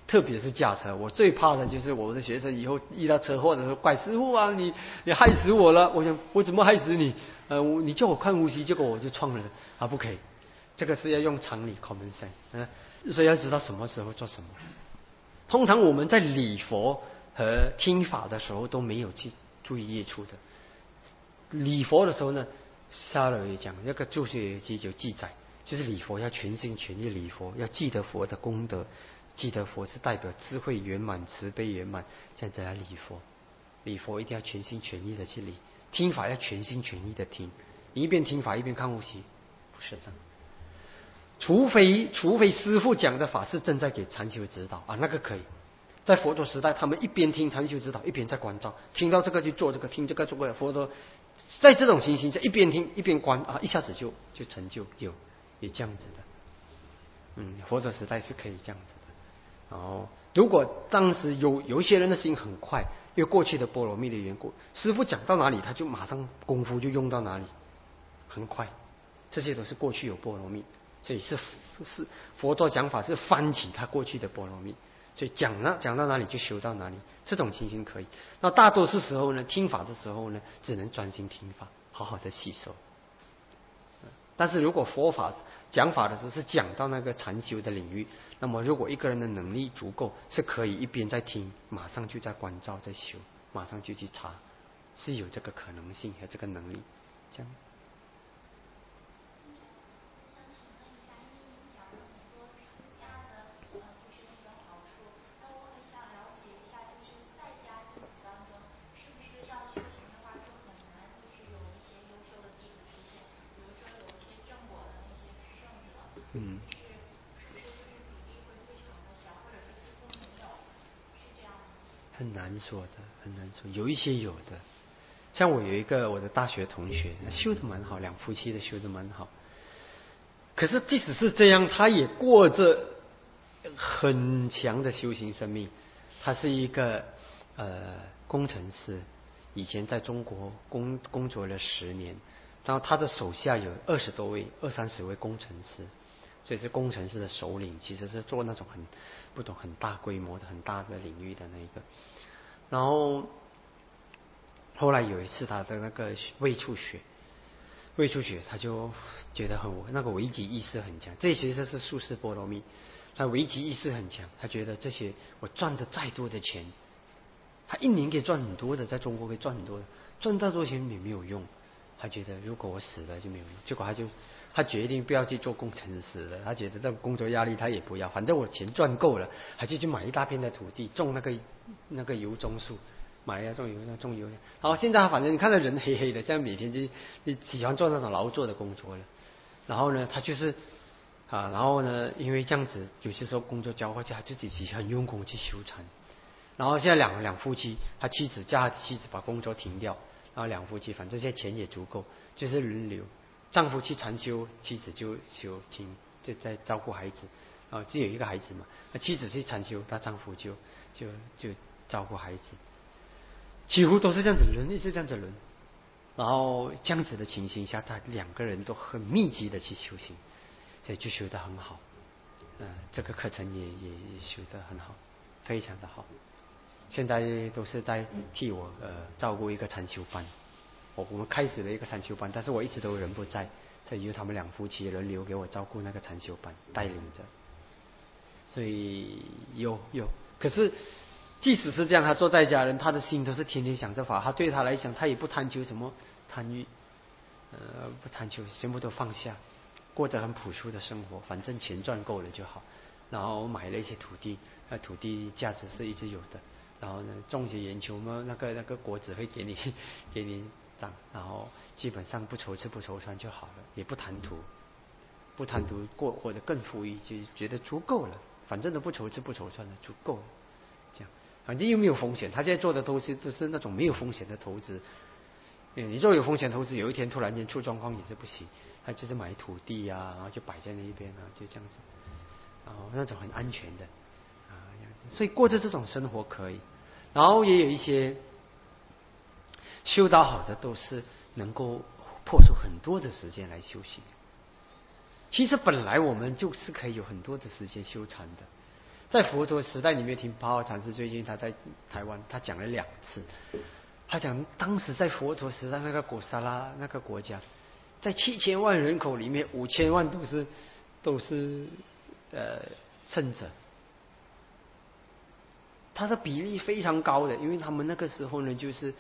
特别是驾车，我最怕的就是我的学生以后遇到车祸的时候，怪师傅啊，你害死我了。我想我怎么害死你？你叫我看呼吸，结果我就撞了啊，不可以。这个是要用常理 common sense，所以要知道什么时候做什么。通常我们在礼佛和听法的时候都没有去注意业处的。礼佛的时候呢，下了也讲那个注释记就记载，就是礼佛要全心全意礼佛，要记得佛的功德，记得佛是代表智慧圆满、慈悲圆满，这样子来礼佛。礼佛一定要全心全意的去礼，听法要全心全意的听。你一边听法一边看呼吸，不是这样。除非师父讲的法是正在给禅修指导啊，那个可以。在佛陀时代，他们一边听禅修指导，一边在关照，听到这个就做这个，听这个做这个。佛陀在这种情形下，一边听一边观啊，一下子就成就，有这样子的。佛陀时代是可以这样子的。然后，如果当时有一些人的心很快，因为过去的波罗蜜的缘故，师父讲到哪里，他就马上功夫就用到哪里，很快。这些都是过去有波罗蜜。所以是佛陀讲法是翻起他过去的波罗蜜，所以讲到哪里就修到哪里，这种情形可以。那大多数时候呢，听法的时候呢，只能专心听法，好好的吸收。但是如果佛法讲法的时候是讲到那个禅修的领域，那么如果一个人的能力足够，是可以一边在听，马上就在关照在修，马上就去查，是有这个可能性和这个能力，这样。很难说的，很难说，有一些有的。像我有一个我的大学同学，修得蛮好，两夫妻的修得蛮好。可是即使是这样，他也过着很强的修行生命。他是一个工程师，以前在中国工作了10年，然后他的手下有20多位、20-30位工程师，所以是工程师的首领，其实是做那种很大规模的、很大的领域的那个。然后后来有一次他的那个胃出血，他就觉得那个危机意识很强。这其实是宿世波罗蜜，他危机意识很强，他觉得这些我赚的再多的钱，他一年可以赚很多的，在中国可以赚很多的，赚再多钱也没有用。他觉得如果我死了就没有用，结果他决定不要去做工程师了。他觉得这个工作压力他也不要，反正我钱赚够了，他就去买一大片的土地种那个油棕树，买了种油。然后现在反正你看到人黑黑的，现在每天就喜欢做那种劳作的工作了。然后呢，他就是然后呢，因为这样子有些时候工作交过去，他就自己很用功去修禅。然后现在两夫妻，妻子把工作停掉，然后两夫妻反正现在钱也足够，就是轮流，丈夫去禅修，妻子就就在照顾孩子。只有一个孩子嘛，那妻子去禅修，那丈夫就照顾孩子，几乎都是这样子轮，一直这样子轮。然后这样子的情形下，他两个人都很密集的去修行，所以就修得很好。这个课程也修得很好，非常的好。现在都是在替我照顾一个禅修班。我们开始了一个禅修班，但是我一直都人不在，所以由他们两夫妻轮流给我照顾那个禅修班，带领着。所以有，可是即使是这样，他做在家人，他的心都是天天想着法。他对他来讲，他也不贪求什么贪欲，不贪求，全部都放下，过着很朴素的生活，反正钱赚够了就好。然后买了一些土地，土地价值是一直有的。然后呢，种些圆球嘛，那个果子会给你长。然后基本上不愁吃不愁穿就好了，也不贪图过得更富裕，就觉得足够了。反正都不愁吃不愁穿的，足够了。这样，反正又没有风险。他现在做的都是那种没有风险的投资。你做有风险投资，有一天突然间出状况也是不行。他就是买土地然后就摆在那一边就这样子，然后那种很安全的所以过着这种生活可以。然后也有一些修道好的，都是能够破出很多的时间来修行。其实本来我们就是可以有很多的时间修禅的， 在佛陀时代，你没有听帕灏禅师最近他在台湾，他讲了2次。他讲当时在佛陀时代那个果萨拉那个国家，在7000万人口里面，5000万都是圣者。他的比例非常高的，因为他们那个时候呢，就是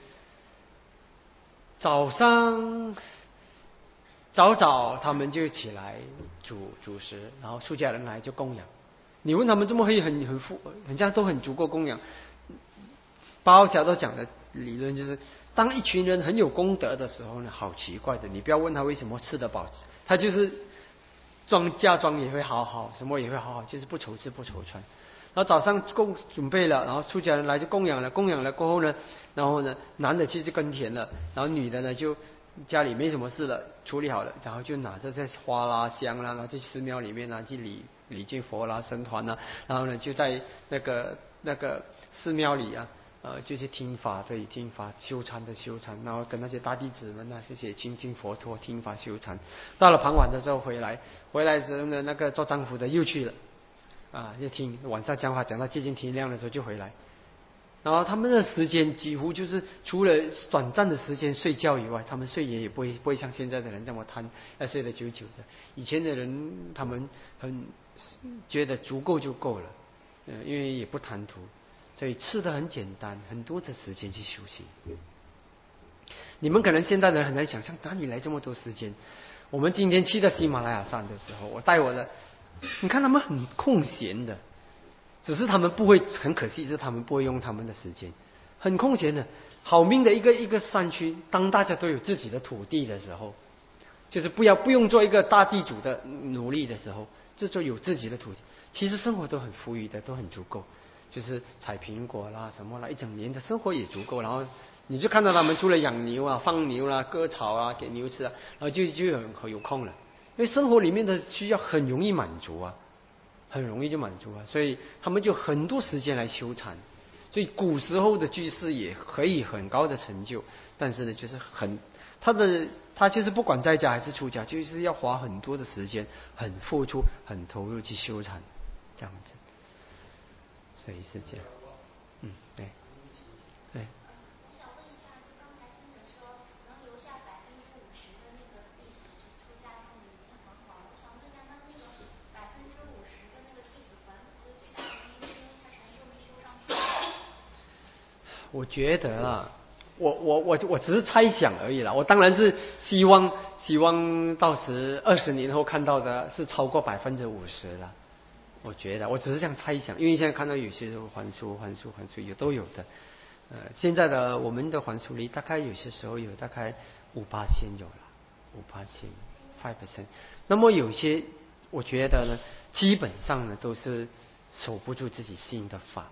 早上早他们就起来煮食，然后出家人来就供养。你问他们怎么会很像都很足够供养？包小都讲的理论就是，当一群人很有功德的时候呢，好奇怪的，你不要问他为什么吃得饱，他就是嫁妆也会好好，什么也会好好，就是不愁吃不愁穿。然后早上准备了，然后出家人来就供养了过后呢，然后呢，男的去耕田了，然后女的呢就家里没什么事了，处理好了，然后就拿着这花啦香啦，然后去寺庙里面去礼敬佛啦僧团啦，然后呢就在那个寺庙里啊，就去听法修禅，然后跟那些大弟子们这些亲近佛陀听法修禅。到了傍晚的时候回来时候呢，那个做丈夫的又去了就听晚上讲法讲到接近天亮的时候就回来。然后他们的时间几乎就是除了短暂的时间睡觉以外，他们睡也不会像现在的人这么贪，要睡得久久的。以前的人他们很觉得足够就够了，因为也不贪图，所以吃的很简单，很多的时间去休息。你们可能现在的人很难想象哪里来这么多时间。我们今天去到喜马拉雅山的时候，我带我的，你看他们很空闲的。只是他们不会，很可惜是他们不会用他们的时间，很空闲的。好命的一个山区，当大家都有自己的土地的时候，就是不用做一个大地主的努力的时候，就做有自己的土地，其实生活都很富裕的，都很足够。就是采苹果啦什么啦，一整年的生活也足够。然后你就看到他们除了养牛啊、放牛啦、割草啊、给牛吃啊，然后就很有空了，因为生活里面的需要很容易满足啊。很容易就满足所以他们就很多时间来修禅。所以古时候的居士也可以很高的成就，但是呢，就是他就是不管在家还是出家，就是要花很多的时间，很付出、很投入去修禅，这样子。所以是这样，对。 我想问一下，就刚才听人说能留下50%的那个弟子是出家众已经很好了。我想问一下，那个50%的那个弟子还不是最大的原因，是因为他禅修没修上去？ 我觉得我只是猜想而已啦。我当然是希望到时20年后看到的是超过50%啦。我觉得我只是这样猜想，因为现在看到有些还俗也都有的。现在的我们的还俗率大概有些时候有大概5%有了，5% 5%。那么有些我觉得呢，基本上呢都是守不住自己心的法，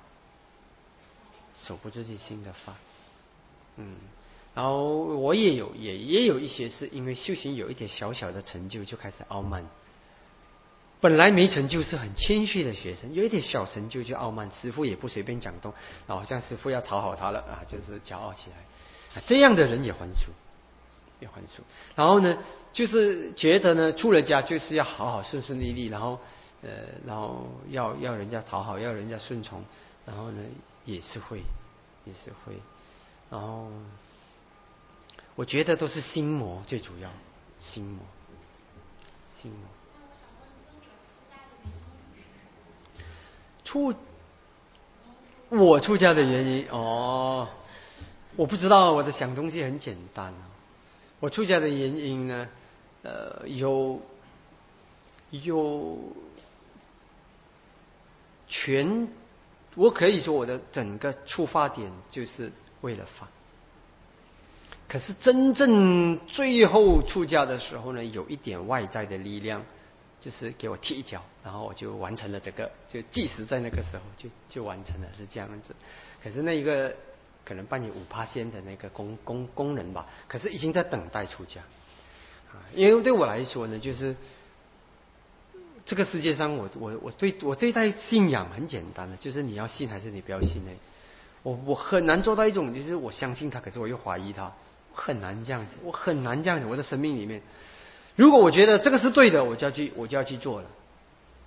然后我也有一些是因为修行有一点小小的成就就开始傲慢。本来没成就是很谦虚的学生，有一点小成就就傲慢，师父也不随便讲动，然后像师父要讨好他了就是骄傲起来这样的人也还俗。然后呢，就是觉得呢，出了家就是要好好顺利，然后要人家讨好，要人家顺从，然后呢也是会，然后我觉得都是心魔最主要，心魔。我出家的原因我不知道，我的想东西很简单我出家的原因呢，有我可以说我的整个出发点就是为了法。可是真正最后出家的时候呢，有一点外在的力量，就是给我踢一脚，然后我就完成了这个，就即使在那个时候就完成了，是这样子。可是那一个可能扮演5%的那个功能吧，可是已经在等待出家因为对我来说呢，就是这个世界上我对待信仰很简单的，就是你要信还是你不要信呢？我很难做到一种就是我相信他，可是我又怀疑他，很难这样子，我的生命里面，如果我觉得这个是对的，我就要去做了。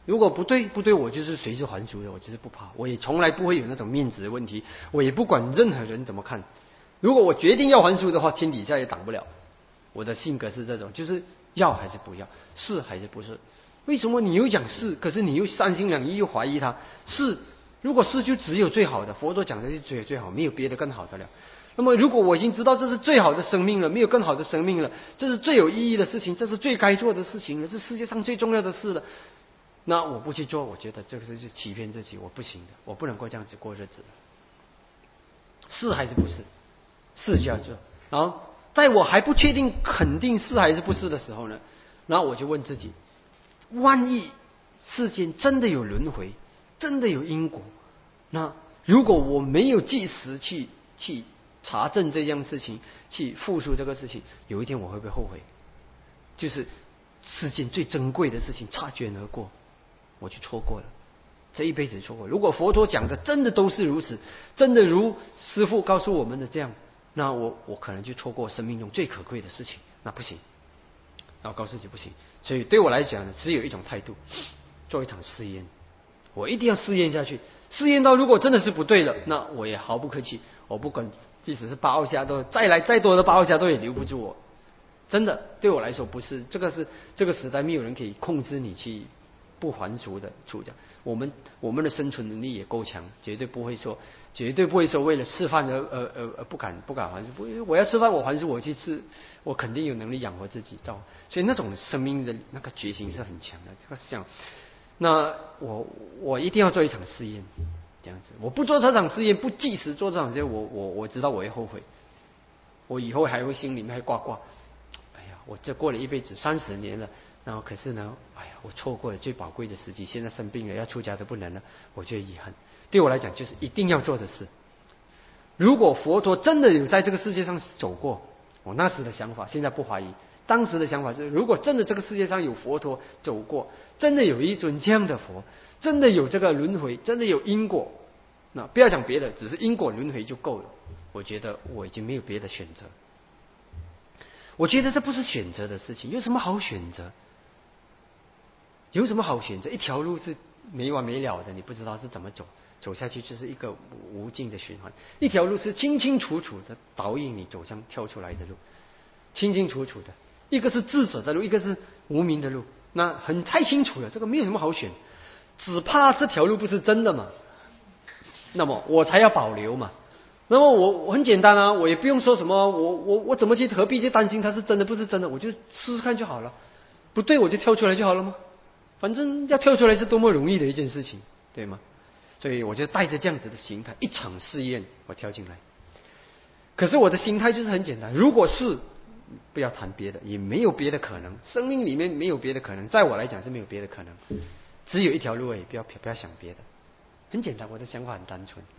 如果不对，我就是随时还俗的，我就是不怕，我也从来不会有那种面子的问题，我也不管任何人怎么看。如果我决定要还俗的话，天底下也挡不了。我的性格是这种，就是要还是不要，是还是不是。为什么你又讲是，可是你又三心两意，又怀疑它？是，如果是就只有最好的，佛陀讲的就只有最好，没有别的更好的了。那么如果我已经知道这是最好的生命了，没有更好的生命了，这是最有意义的事情，这是最该做的事情了，这世界上最重要的事了，那我不去做，我觉得这个是欺骗自己，我不行的，我不能够这样子过日子的。是还是不是？是就要做。然后在我还不确定肯定是还是不是的时候呢，然后我就问自己，万一世间真的有轮回，真的有因果，那如果我没有即时去查证这件事情，去复述这个事情，有一天我会不会后悔？就是世间最珍贵的事情擦肩而过，我就错过了，这一辈子错过。如果佛陀讲的真的都是如此，真的如师父告诉我们的这样，那我可能就错过生命中最可贵的事情，那不行。那我告诉自己不行。所以对我来讲呢，只有一种态度，做一场试验，我一定要试验下去。试验到如果真的是不对了，那我也毫不客气，我不管，即使是8号虾都再来再多的8号虾都也留不住我。真的对我来说不是，这个时代没有人可以控制你去不还俗的出家。我们的生存能力也够强，绝对不会说为了吃饭而不敢还俗。我要吃饭，我还俗，我去吃，我肯定有能力养活自己。所以那种生命的那个决心是很强的。这个是这样。那我一定要做一场试验，这样子。我不做这场试验，不即时做这场试验，我知道我会后悔，我以后还会心里面还挂。哎呀，我这过了一辈子30年了，然后可是呢，哎呀，我错过了最宝贵的时机，现在生病了，要出家都不能了，我觉得遗憾。对我来讲，就是一定要做的事。如果佛陀真的有在这个世界上走过，我那时的想法，现在不怀疑。当时的想法是，如果真的这个世界上有佛陀走过，真的有一尊这样的佛，真的有这个轮回，真的有因果，那不要讲别的，只是因果轮回就够了。我觉得我已经没有别的选择。我觉得这不是选择的事情，有什么好选择？有什么好选择？一条路是没完没了的，你不知道是怎么走下去就是一个无尽的循环。一条路是清清楚楚的导引你走向跳出来的路，清清楚楚的。一个是智者的路，一个是无明的路，那太清楚了，这个没有什么好选。只怕这条路不是真的嘛，那么我才要保留嘛。那么我很简单啊，我也不用说什么，我怎么去何必去担心它是真的不是真的，我就试试看就好了。不对我就跳出来就好了吗？反正要跳出来是多么容易的一件事情，对吗？所以我就带着这样子的心态，一场试验我跳进来。可是我的心态就是很简单，如果是不要谈别的，也没有别的可能，生命里面没有别的可能，在我来讲是没有别的可能，只有一条路而已，不要想别的，很简单，我的想法很单纯。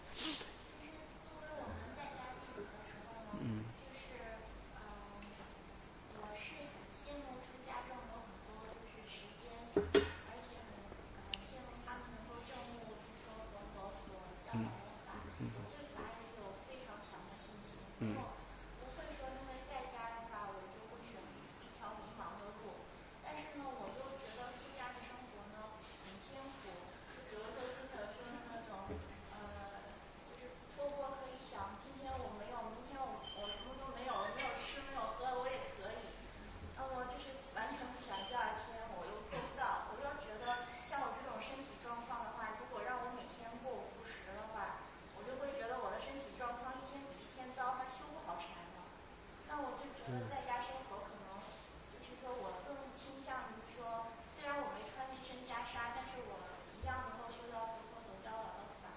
我是很羡慕出家众有很多就是时间，而且很羡慕他们能够证悟，就是说佛陀所教导的法。我对法也有非常强的信心，不会说因为在家的话，我就会选一条迷茫的路。但是呢，我又觉得出家的生活呢很艰苦，就比如说经常说的那种，就是波波可以想，今天我没有，明天我什么都没有，没有吃没有喝，我也可以。我就是完全不想第二天我又做不到。我又觉得像我这种身体状况的话，如果让我每天过午不食的话，我就会觉得我的身体状况一天比一天糟，它修不好禅了。那我就觉得在家生活可能就是说我更倾向于说，虽然我没穿那身袈裟，但是我一样能够修到佛陀所教导的法。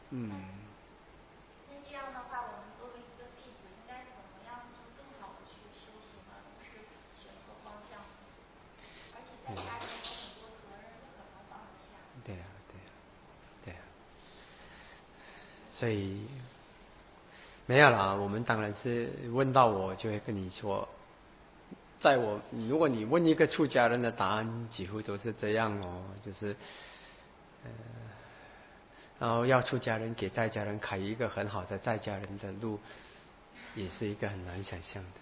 那这样的话，我们作为一个弟子，应该怎么样就更好的去修行呢？不是选错方向，而且在家里有很多责任，不可能放得下。 对呀。所以没有啦，我们当然是问到我就会跟你说，如果你问一个出家人的答案，几乎都是这样哦，就是然后要出家人给在家人开一个很好的在家人的路，也是一个很难想象的。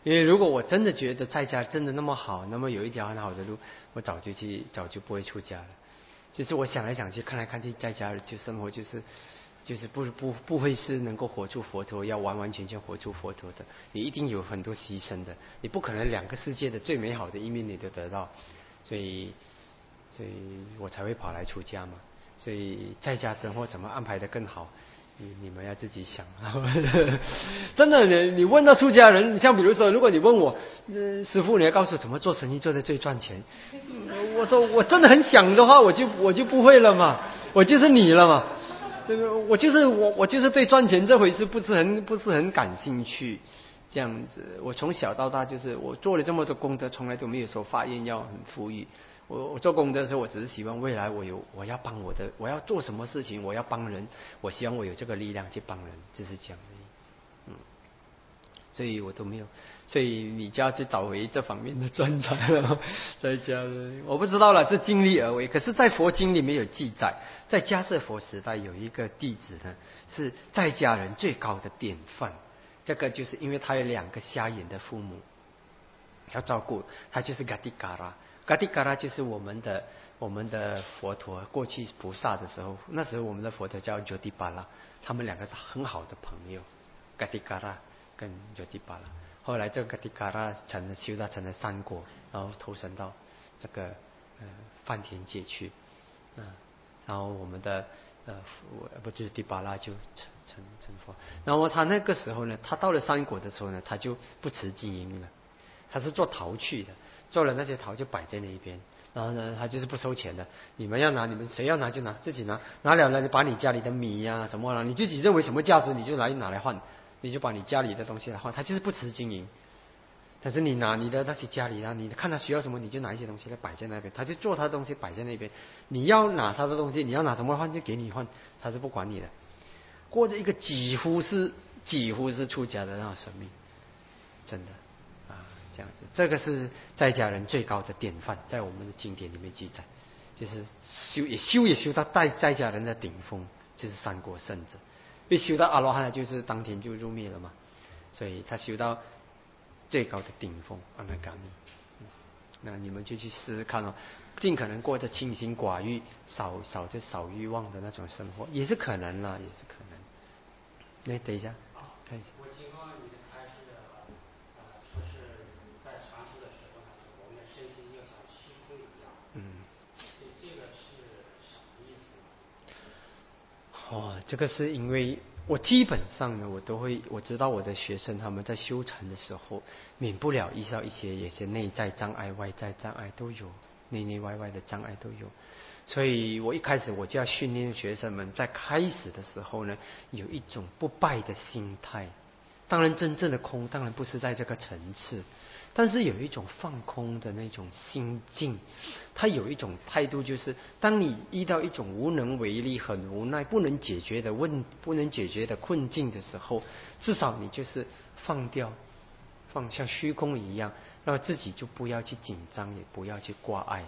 因为如果我真的觉得在家真的那么好，那么有一条很好的路，我早就不会出家了。就是我想来想去，看来看去，在家就生活就是不会是能够活出佛陀，要完完全全活出佛陀的。你一定有很多牺牲的，你不可能两个世界的最美好的一面你都得到。所以我才会跑来出家嘛。所以在家生活怎么安排得更好？你们要自己想。真的，你问到出家人，像比如说，如果你问我，师父，你要告诉我怎么做生意做得最赚钱？我说我真的很想的话，我就不会了嘛，我就是你了嘛。我就是对赚钱这回事不是很感兴趣。这样子，我从小到大就是我做了这么多功德，从来都没有说发愿要很富裕。我做功德的时候，我只是希望未来我要帮我要做什么事情，我要帮人，我希望我有这个力量去帮人，就是这样而已。所以我都没有，所以你就要去找回这方面的专才了。在家人，我不知道了，是尽力而为。可是，在佛经里面有记载，在迦叶佛时代有一个弟子呢，是在家人最高的典范。这个就是因为他有2个瞎眼的父母要照顾，他就是嘎迪嘎拉。嘎迪嘎拉就是我们的佛陀过去菩萨的时候，那时候我们的佛陀叫九迪巴拉，他们2个是很好的朋友，嘎迪嘎拉跟九迪巴拉。后来这个嘎迪嘎拉修到成了3果，然后投身到这个梵天界去，然后我们的不就是迪巴拉就成佛。然后他那个时候呢，他到了3果的时候呢，他就不持经营了，他是做陶去的，做了那些陶就摆在那一边，然后呢，他就是不收钱的，你们要拿，你们谁要拿就拿，自己拿了呢，你把你家里的米呀什么了，你自己认为什么价值你就拿来换，你就把你家里的东西来换，他就是不持经营。但是你拿你的那些家里啊，你看他需要什么，你就拿一些东西来摆在那边，他就做他的东西摆在那边，你要拿他的东西，你要拿什么换就给你换，他是不管你的，过着一个几乎是出家的那种生命，真的这样子，这个是在家人最高的典范，在我们的经典里面记载，就是修也修到在家人的顶峰，就是3果圣者，因为修到阿罗汉就是当天就入灭了嘛，所以他修到最高的顶峰阿那伽弥。那你们就去试试看尽可能过着清心寡欲、少欲望的那种生活，也是可能啦，也是可能。等一下，看一下。 我听过你的开示说是在长修的时候呢，我们的身心要像虚空一样。所以这个是什么意思呢？ 这个是因为我基本上呢，我知道我的学生他们在修禅的时候，免不了遇到一些内在障碍、外在障碍都有，内外的障碍都有。所以我一开始我就要训练学生们，在开始的时候呢，有一种不败的心态。当然，真正的空当然不是在这个层次，但是有一种放空的那种心境。他有一种态度，就是当你遇到一种无能为力、很无奈、不能解决的困境的时候，至少你就是放掉，像虚空一样，让自己就不要去紧张，也不要去挂碍。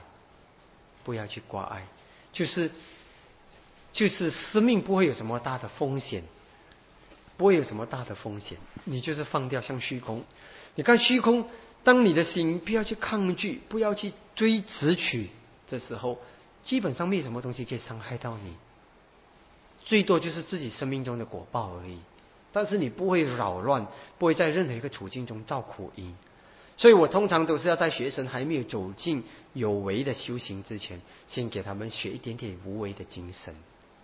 就是生命不会有什么大的风险，你就是放掉，像虚空。你看虚空，当你的心不要去抗拒，不要去执取的时候，基本上没有什么东西可以伤害到你，最多就是自己生命中的果报而已。但是你不会扰乱，不会在任何一个处境中造苦因。所以我通常都是要在学生还没有走进有为的修行之前，先给他们学一点点无为的精神，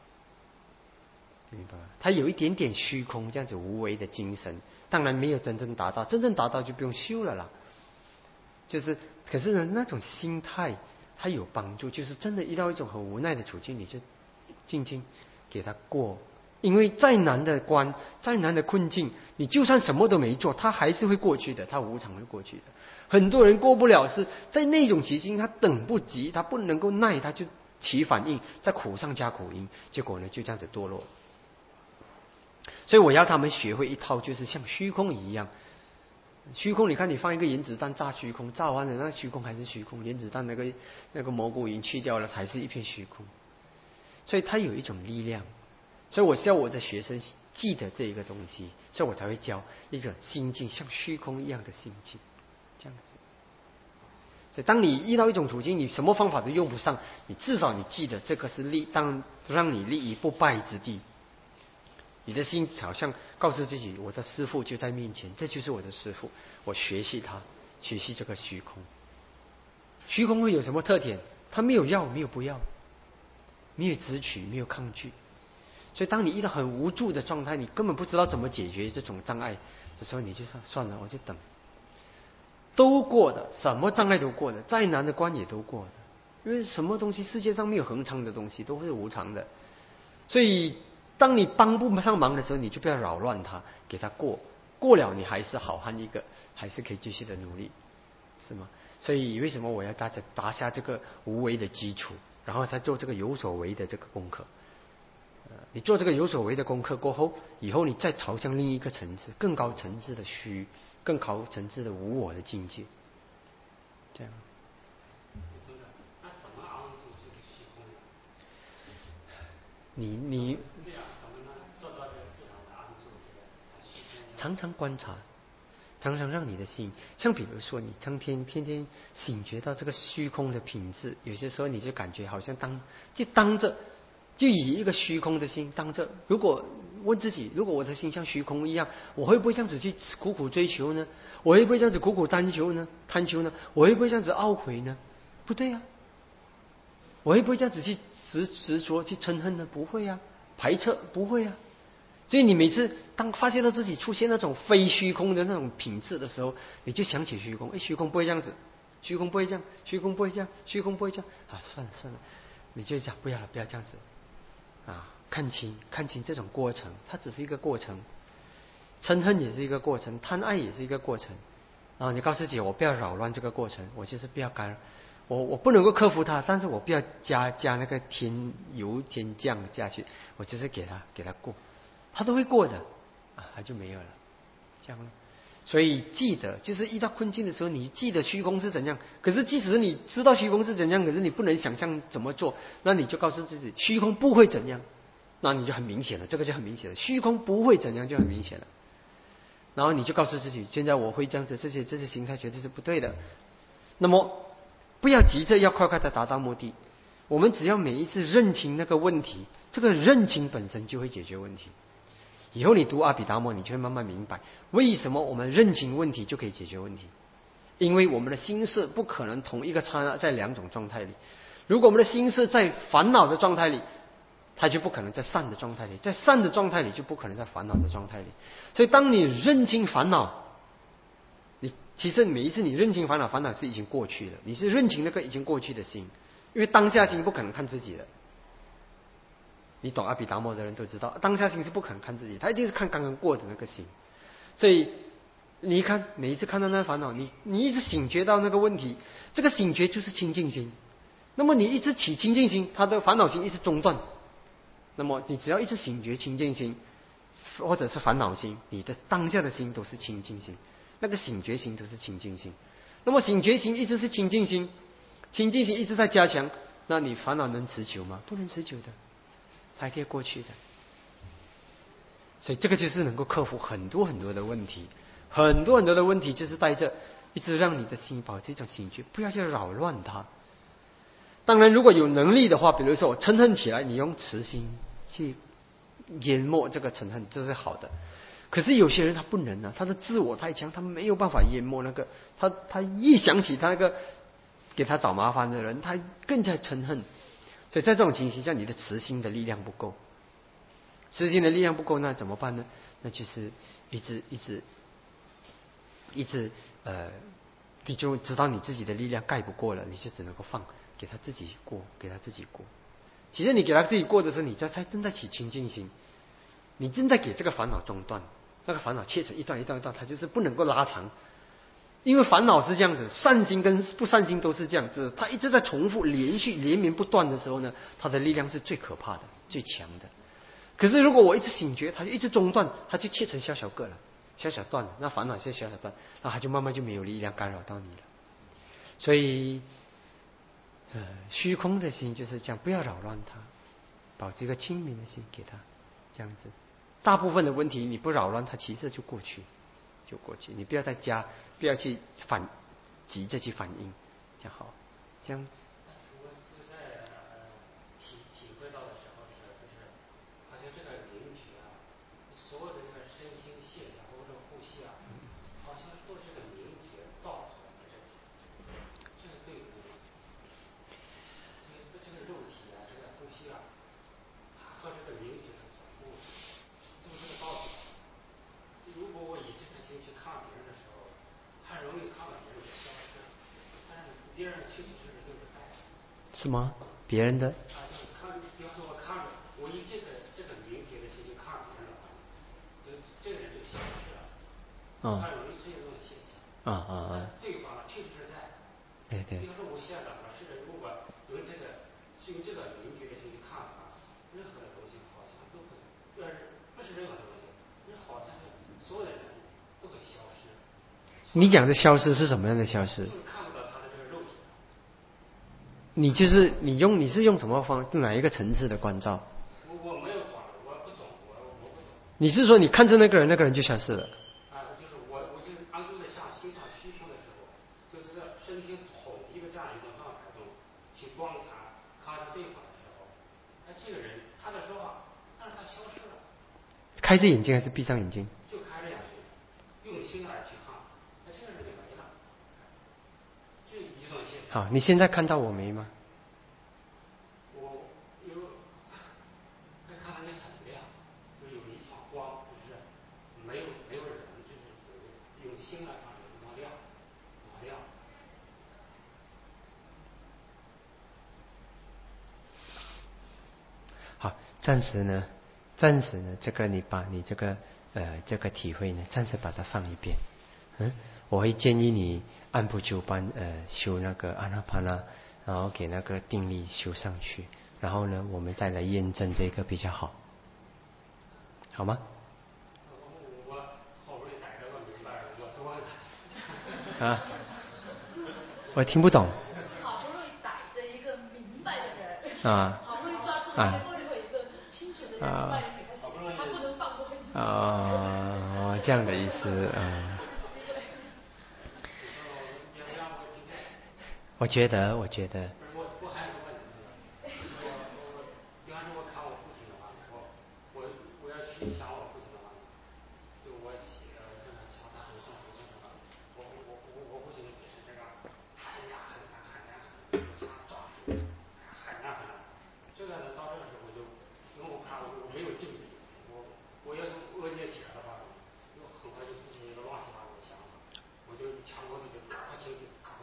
明白吗？他有一点点虚空，这样子无为的精神，当然没有真正达到，就不用修了啦。可是呢，那种心态它有帮助，就是真的遇到一种很无奈的处境，你就静静给他过。因为再难的关，再难的困境，你就算什么都没做，他还是会过去的，他无常会过去的。很多人过不了，是在那种情形，他等不及，他不能够耐，他就起反应，在苦上加苦因，结果呢就这样子堕落。所以我要他们学会一套，就是像虚空一样。虚空，你看你放一个原子弹炸虚空，炸完了那虚空还是虚空，原子弹那个蘑菇云去掉了，还是一片虚空。所以它有一种力量。所以我叫我的学生记得这一个东西，所以我才会教一种心境像虚空一样的心境，这样子。所以当你遇到一种处境，你什么方法都用不上，你至少你记得这个是让你立于不败之地。你的心好像告诉自己，我的师父就在面前，这就是我的师父，我学习他，学习这个虚空。虚空会有什么特点？它没有要，没有不要，没有执取，没有抗拒。所以当你遇到很无助的状态，你根本不知道怎么解决这种障碍的时候，你就说算了，我就等。都过的，什么障碍都过的，再难的关也都过的。因为什么东西世界上没有恒常的东西，都是无常的。所以当你帮不上忙的时候，你就不要扰乱它，给它过。过了你还是好汉一个，还是可以继续的努力，是吗？所以为什么我要大家打下这个无为的基础，然后再做这个有所为的这个功课？你做这个有所为的功课过后，以后你再朝向另一个层次、更高层次的虚、更高层次的无我的境界，这样。 那怎么安住这个虚空呢？ 你这样怎么能做到这个自然的安住这个像虚空一样？ 常常观察，常常让你的心，像比如说你天天醒觉到这个虚空的品质，有些时候你就感觉好像当着。就以一个虚空的心当着，如果问自己，如果我的心像虚空一样，我会不会这样子去苦苦追求呢？我会不会这样子苦苦贪求呢？我会不会这样子懊悔呢？不对啊！我会不会这样子去执着去嗔恨呢？不会啊！排斥不会啊！所以你每次当发现到自己出现那种非虚空的那种品质的时候，你就想起虚空，虚空不会这样子，虚空不会这样，虚空不会这样，虚空不会这样啊！算了，你就讲不要这样子。看清这种过程，它只是一个过程，嗔恨也是一个过程，贪爱也是一个过程。然后你告诉自己，我不要扰乱这个过程，我就是不要干扰，我不能够克服它，但是我不要加那个添油添酱下去，我就是给它过，它都会过的它就没有了，这样了。所以记得，就是遇到困境的时候，你记得虚空是怎样。可是即使你知道虚空是怎样，可是你不能想象怎么做，那你就告诉自己，虚空不会怎样，那你就很明显了，这个就很明显了，虚空不会怎样就很明显了。然后你就告诉自己，现在我会这样子，这些形态绝对是不对的。那么不要急着要快快的达到目的，我们只要每一次认清那个问题，这个认清本身就会解决问题。以后你读阿毗达摩，你就会慢慢明白为什么我们认清问题就可以解决问题。因为我们的心识不可能同一个刹那在两种状态里。如果我们的心识在烦恼的状态里，它就不可能在善的状态里，在善的状态里就不可能在烦恼的状态里。所以当你认清烦恼，其实每一次你认清烦恼，烦恼是已经过去了，你是认清那个已经过去的心，因为当下心不可能看自己的。你懂阿毗达摩的人都知道，当下心是不可能看自己，他一定是看刚刚过的那个心。所以你看，每一次看到那烦恼，你一直醒觉到那个问题，这个醒觉就是清净心。那么你一直起清净心，他的烦恼心一直中断。那么你只要一直醒觉清净心，或者是烦恼心，你的当下的心都是清净心，那个醒觉心都是清净心。那么醒觉心一直是清净心，清净心一直在加强，那你烦恼能持久吗？不能持久的。还可以过去的，所以这个就是能够克服很多的问题，很多的问题就是带着一直让你的心保持一种醒觉，不要去扰乱它。当然，如果有能力的话，比如说我嗔恨起来，你用慈心去淹没这个嗔恨，这是好的。可是有些人他不能啊，他的自我太强，他没有办法淹没那个，他一想起他那个给他找麻烦的人，他更加嗔恨。所以在这种情形下，你的慈心的力量不够，慈心的力量不够，那怎么办呢？那就是一直，你就知道你自己的力量盖不过了，你就只能够放，给他自己过。其实你给他自己过的时候，你正在起清净心，你正在给这个烦恼中断，那个烦恼切成一段，它就是不能够拉长。因为烦恼是这样子，善心跟不善心都是这样子，它一直在重复、连续、连绵不断的时候呢，它的力量是最可怕的、最强的。可是如果我一直醒觉，它就一直中断，它就切成小个了、小段了，那烦恼是小段，那它就慢慢就没有力量干扰到你了。所以，虚空的心就是这样，不要扰乱它，保持一个清明的心给它，这样子。 大部分的问题你不扰乱它，其实就过去，你不要再加，不要去急着去反应，这样好，这样。 我就在体会到的时候就是好像这个灵觉啊，所有的这个身心现象，包括这个呼吸啊，好像都是这个灵觉造出来的。这个对不对？这个肉体啊，这个呼吸啊，它和这个灵觉是同步的，就是这个道理。如果我以这颗心去看别人的时候，很容易看到别人的消失，但是别人确确实实就是在。 是吗？别人的？ 就是看，比方说我看着，我以这个灵觉的心去看别人的话，这个人就消失了。很容易出现这种现象。但是对方确实是在。 对。 比方说我现在我是如果用这个灵觉的心去看的话，任何的东西好像都会，不是任何的东西，好像是所有的人都会消失。 你讲的消失是什么样的消失？ 就是看不到他的这个肉体。 你是用什么哪一个层次的关照？ 我没有关，我不懂，我不懂。 你是说你看着那个人，那个人就消失了？ 就是我就安住在心上虚空的时候，就是在身心统一的这样一种状态中去观察看着对方的时候，这个人他在说话，但是他消失了。 开着眼睛还是闭上眼睛？ 就开着眼睛，用心来去看，这个人就没了。这一种现象。 好，你现在看到我没吗？ 我会看到你很亮，就有一团光，就是没有人，就是用心来看有一团亮，很亮。 好，暂时呢，这个你把你这个体会呢，暂时把它放一边。我会建议你按部就班修那个阿那帕那，然后给那个定力修上去，然后呢，我们再来验证这个比较好，好吗？ 我好不容易逮着个明白人，我多了。 我听不懂。 好不容易逮着一个明白的人。好不容易抓住一个最后一个清楚的人，明白人给他解释，他不能放过你。 这样的意思。我觉得。 我还有个问题，比方说我看我父亲的话，我要去想我父亲的话，就我想他很顺什么，我父亲也是这个很难，像壮士，很难。这个呢，到这个时候因为我看我没有定力，我要是恶念起来的话，就很快就出现一个乱七八糟的想法，我就强迫自己赶快停止。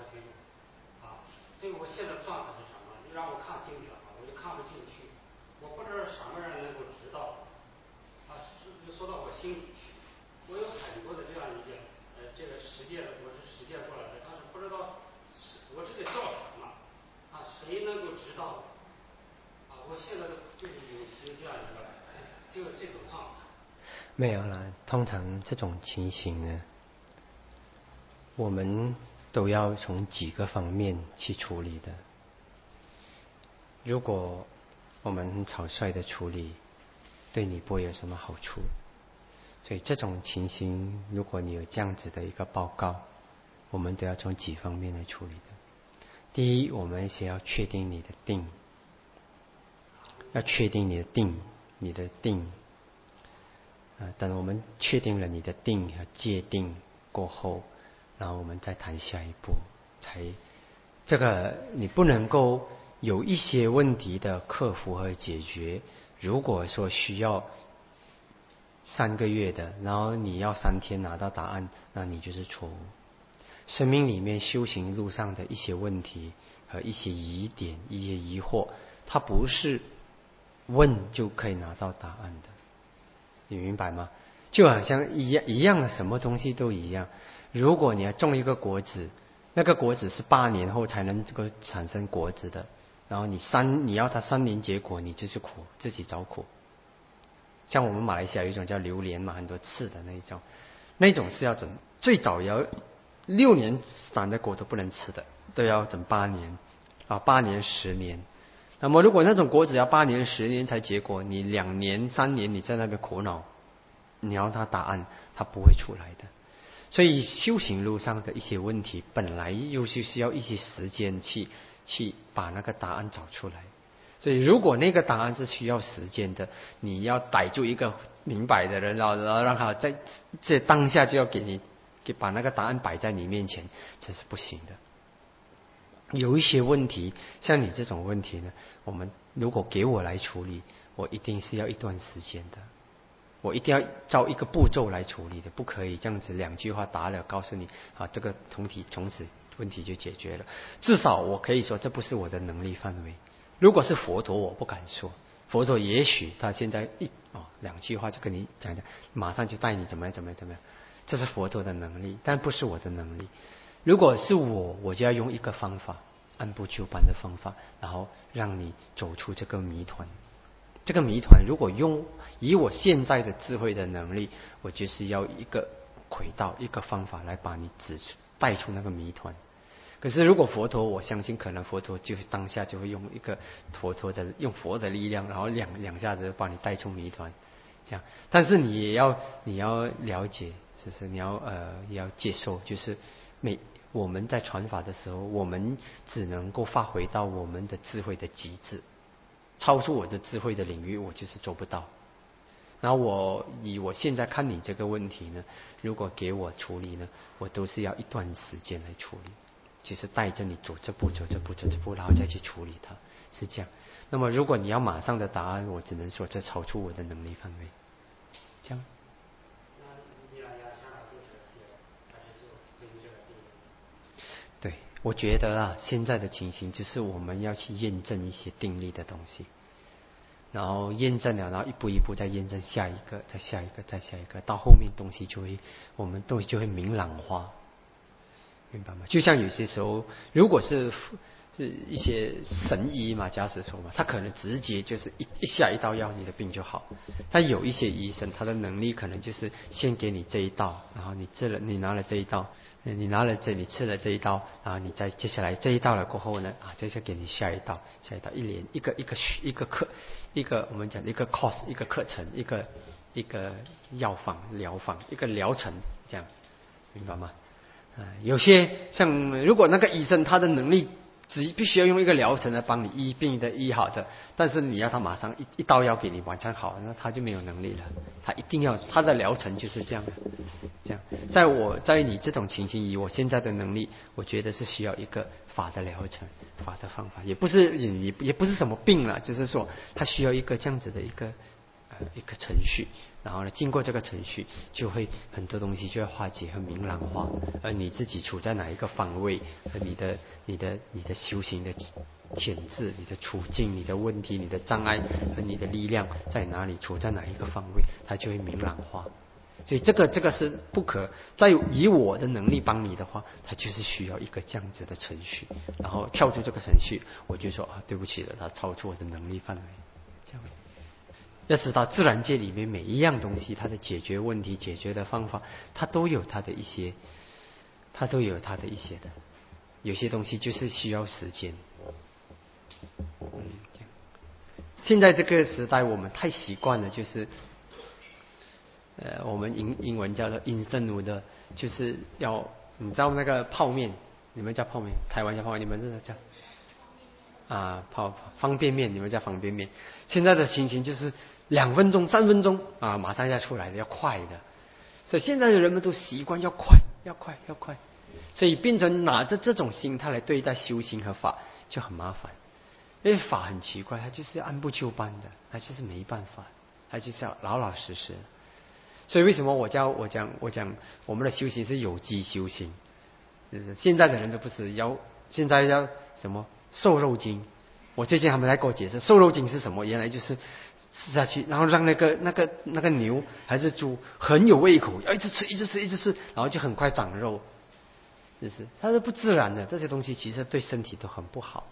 所以我现在状态是什么？你让我看经典的话，我就看不进去。我不知道什么人能够知道，说到我心里去。我有很多的这样一些这个实践，我是实践过来的，但是不知道我这个叫什么谁能够知道我现在就是有这样一个这种状态。 没有啦，通常这种情形呢，我们都要从几个方面去处理的。如果我们很草率的处理，对你不会有什么好处。所以这种情形，如果你有这样子的一个报告，我们都要从几方面来处理的。第一，我们先要确定你的定，要确定你的定。等我们确定了你的定和界定过后，然后我们再谈下一步。这个你不能够有一些问题的克服和解决，如果说需要3个月的，然后你要3天拿到答案，那你就是错误。生命里面修行路上的一些问题和一些疑点、一些疑惑，它不是问就可以拿到答案的，你明白吗？就好像一样的，什么东西都一样。如果你要种一个果子，那个果子是8年后才能够产生果子的，然后你要它3年结果，你就是苦，自己找苦。像我们马来西亚有一种叫榴莲嘛，很多刺的那种是要最早要6年长的果都不能吃的，都要整8年8年10年。那么如果那种果子要8年10年才结果，你2年3年你在那边苦恼， 你要他答案，他不会出来的。所以修行路上的一些问题，本来又是需要一些时间去把那个答案找出来。所以如果那个答案是需要时间的，你要逮住一个明白的人，然后让他在这当下就要把那个答案摆在你面前，这是不行的。有一些问题，像你这种问题呢，我们如果给我来处理，我一定是要一段时间的，我一定要照一个步骤来处理的，不可以这样子2句话答了，告诉你这个从此问题就解决了。至少我可以说，这不是我的能力范围。如果是佛陀，我不敢说，佛陀也许他现在2句话就跟你讲，马上就带你怎么样，这是佛陀的能力，但不是我的能力。如果是我就要用一个方法，按部就班的方法，然后让你走出这个谜团。这个谜团如果以我现在的智慧的能力，我就是要一个轨道，一个方法来把你带出那个谜团。可是如果佛陀，我相信可能佛陀就当下就会用一个用佛的力量，然后两下子把你带出谜团，这样。但是你要了解，就是你要接受，就是我们在传法的时候，我们只能够发挥到我们的智慧的极致，超出我的智慧的领域，我就是做不到。然后我现在看你这个问题呢，如果给我处理呢，我都是要一段时间来处理，就是带着你走这步，然后再去处理它，是这样。那么如果你要马上的答案，我只能说这超出我的能力范围，这样。对，我觉得现在的情形就是我们要去验证一些定力的东西，然后验证了，然后一步一步再验证下一个，再下一个，再下一个，到后面我们东西就会明朗化，明白吗？就像有些时候，如果是一些神医嘛，假使说嘛，他可能直接就是一下一刀药，你的病就好。但有一些医生，他的能力可能就是先给你这一刀，然后你拿了这一刀，你吃了这一刀，然后你再接下来这一刀了过后呢，接下来给你下一刀，一个我们讲一个 course， 一个课程，一个疗法，一个疗程，这样明白吗？有些像如果那个医生他的能力必须要用一个疗程来帮你医病的医好的，但是你要他马上一刀药给你完全好，那他就没有能力了。他一定要他的疗程就是这样的，这样。在你这种情形，以我现在的能力，我觉得是需要一个法的疗程，法的方法，也不是什么病了，就是说他需要一个这样子的一个程序。然后呢，经过这个程序，就会很多东西就会化解和明朗化，而你自己处在哪一个方位，和你的修行的潜质、你的处境、你的问题、你的障碍和你的力量在哪里，处在哪一个方位，它就会明朗化。所以这个是不可再以我的能力帮你的话，它就是需要一个这样子的程序，然后跳出这个程序，我就说对不起了，它超出我的能力范围，这样。要知道自然界里面每一样东西，它的解决问题、解决的方法，它都有它的一些的。有些东西就是需要时间。现在这个时代，我们太习惯了，就是我们英文叫做 instant noodle， 就是要你知道那个泡面，你们叫泡面，台湾叫泡面，你们这叫方便面，你们叫方便面。现在的情形就是2分钟、3分钟马上要出来的，要快的。所以现在的人们都习惯要快，所以变成拿着这种心态来对待修行和法就很麻烦。因为法很奇怪，它就是按部就班的，它就是没办法，它就是要老老实实。所以为什么我讲我们的修行是有机修行？就是现在的人都不是现在要什么瘦肉精。我最近他们在给我解释瘦肉精是什么，原来就是吃下去，然后让那个牛还是猪很有胃口，要一直吃，然后就很快长肉。就是它是不自然的，这些东西其实对身体都很不好，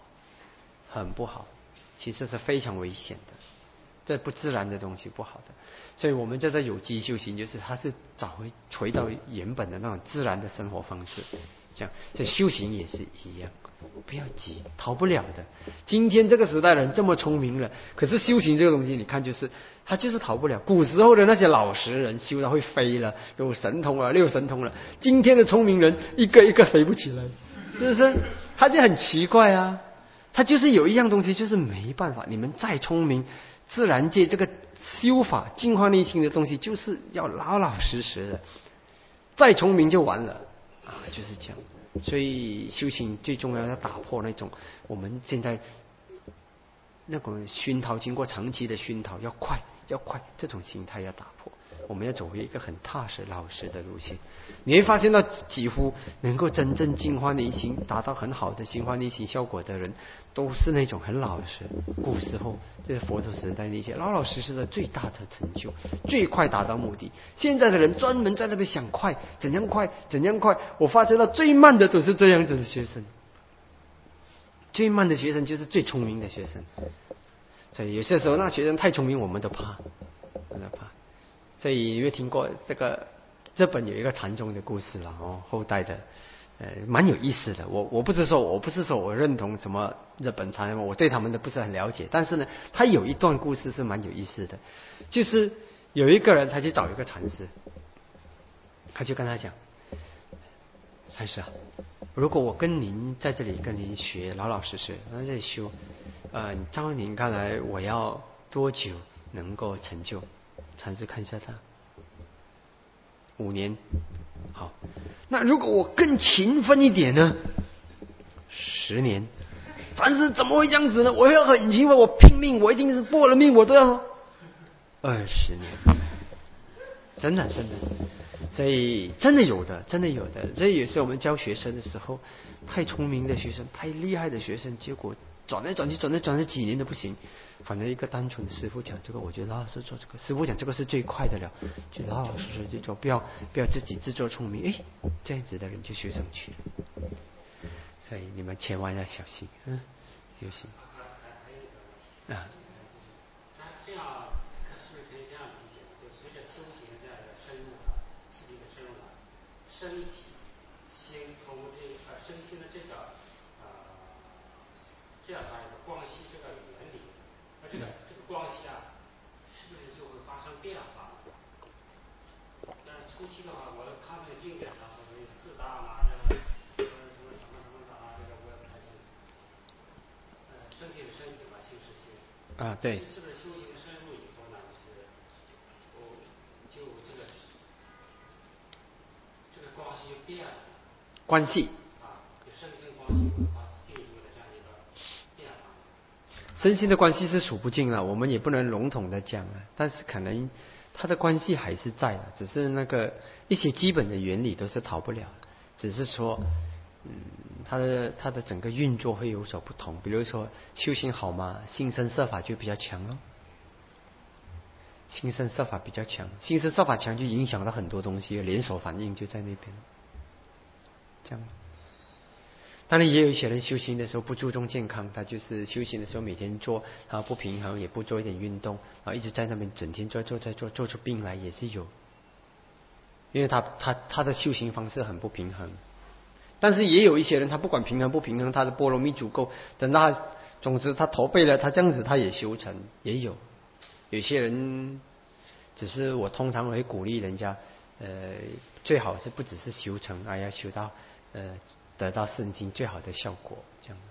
其实是非常危险的。这不自然的东西不好的，所以我们叫做有机修行，就是它是回到原本的那种自然的生活方式， 这样，这修行也是一样，不要急，逃不了的。今天这个时代人这么聪明了，可是修行这个东西，你看他就是逃不了。古时候的那些老实人修到会飞了，有神通了，6神通了。今天的聪明人一个一个飞不起来，是不是？他就很奇怪啊，他就是有一样东西就是没办法。你们再聪明，自然界这个修法净化内心的东西，就是要老老实实的。再聪明就完了啊，就是这样。所以修行最重要，要打破那种我们现在那种熏陶，经过长期的熏陶，要快这种心态要打破。我们要走回一个很踏实老实的路线。你会发现到几乎能够真正净化内心，达到很好的净化内心效果的人，都是那种很老实。古时候这佛陀时代那些老老实实的最大的成就，最快达到目的。现在的人专门在那边想快，怎样快。我发现到最慢的都是这样子的学生，最慢的学生就是最聪明的学生。所以有些时候那学生太聪明，我们都怕。所以有听过这个日本有一个禅宗的故事了哦，后代的蛮有意思的。我不是说我认同什么日本禅，我对他们的不是很了解，但是呢，他有一段故事是蛮有意思的，就是有一个人他去找一个禅师，他就跟他讲，禅师啊，如果我跟您在这里跟您学，老老实实在这里修，照您看来我要多久能够成就？禅师看一下他，5年。好，那如果我更勤奋一点呢？10年。禅师怎么会这样子呢？我要很勤奋，我拼命，我一定是搏了命，我都要20年。真的。所以真的有的。所以有时候我们教学生的时候，太聪明的学生，太厉害的学生，结果转来转去几年都不行。反正一个单纯的师父讲这个，我觉得老老实做这个。师父讲这个是最快的了，就老老实实去做，不要自己自作聪明。这样子的人就修上去了。所以你们千万要小心，修行。 啊。这样是不是可以这样理解？就随着修行的这样一个深入刺激的深入身体心从身心的这个这样一个光系这个原理，那这个光系啊，是不是就会发生变化？但是初期的话，我看那个经典上说有4大嘛，这个什么啊，这个我也不太清楚。身体是身体嘛，心是心。 对。 是不是修行深入以后呢，就这个光系就变了？ 关系。 身心光系会发进一步的这样一个变化。 身心的关系是数不尽了，我们也不能笼统的讲了，但是可能它的关系还是在的，只是那个一些基本的原理都是逃不了，只是说它的整个运作会有所不同。比如说修行好嘛，心身摄法就比较强咯。心身摄法比较强，心身摄法强就影响到很多东西，连锁反应就在那边。这样。当然也有一些人修行的时候不注重健康，他就是修行的时候每天做，然后不平衡，也不做一点运动，然后一直在那边整天做出病来也是有。因为他的修行方式很不平衡。但是也有一些人他不管平衡不平衡，他的波罗蜜足够，等到总之他驼背了，他这样子他也修成，也有。有些人只是我通常会鼓励人家最好是不只是修成，要修到得到圣经最好的效果，这样。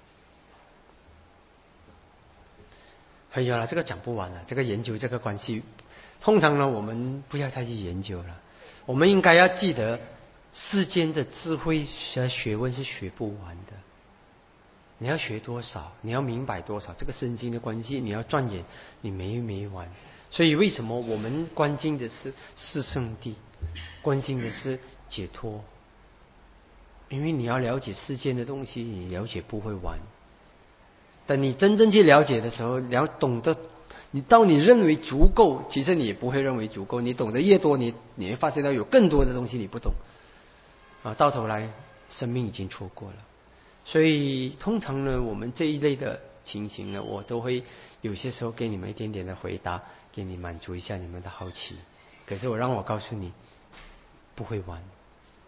哎呀，这个讲不完了，这个研究这个关系，通常呢我们不要再去研究了，我们应该要记得世间的智慧和学问是学不完的。你要学多少，你要明白多少，这个圣经的关系你要钻研，你没完。所以为什么我们关心的是圣地，关心的是解脱？因为你要了解世间的东西，你了解不会完。等你真正去了解的时候，你要懂得，你认为足够，其实你也不会认为足够。你懂得越多，你会发现到有更多的东西你不懂到头来生命已经错过了。所以通常呢，我们这一类的情形呢，我都会有些时候给你们一点点的回答，给你满足一下你们的好奇。可是我告诉你，不会完，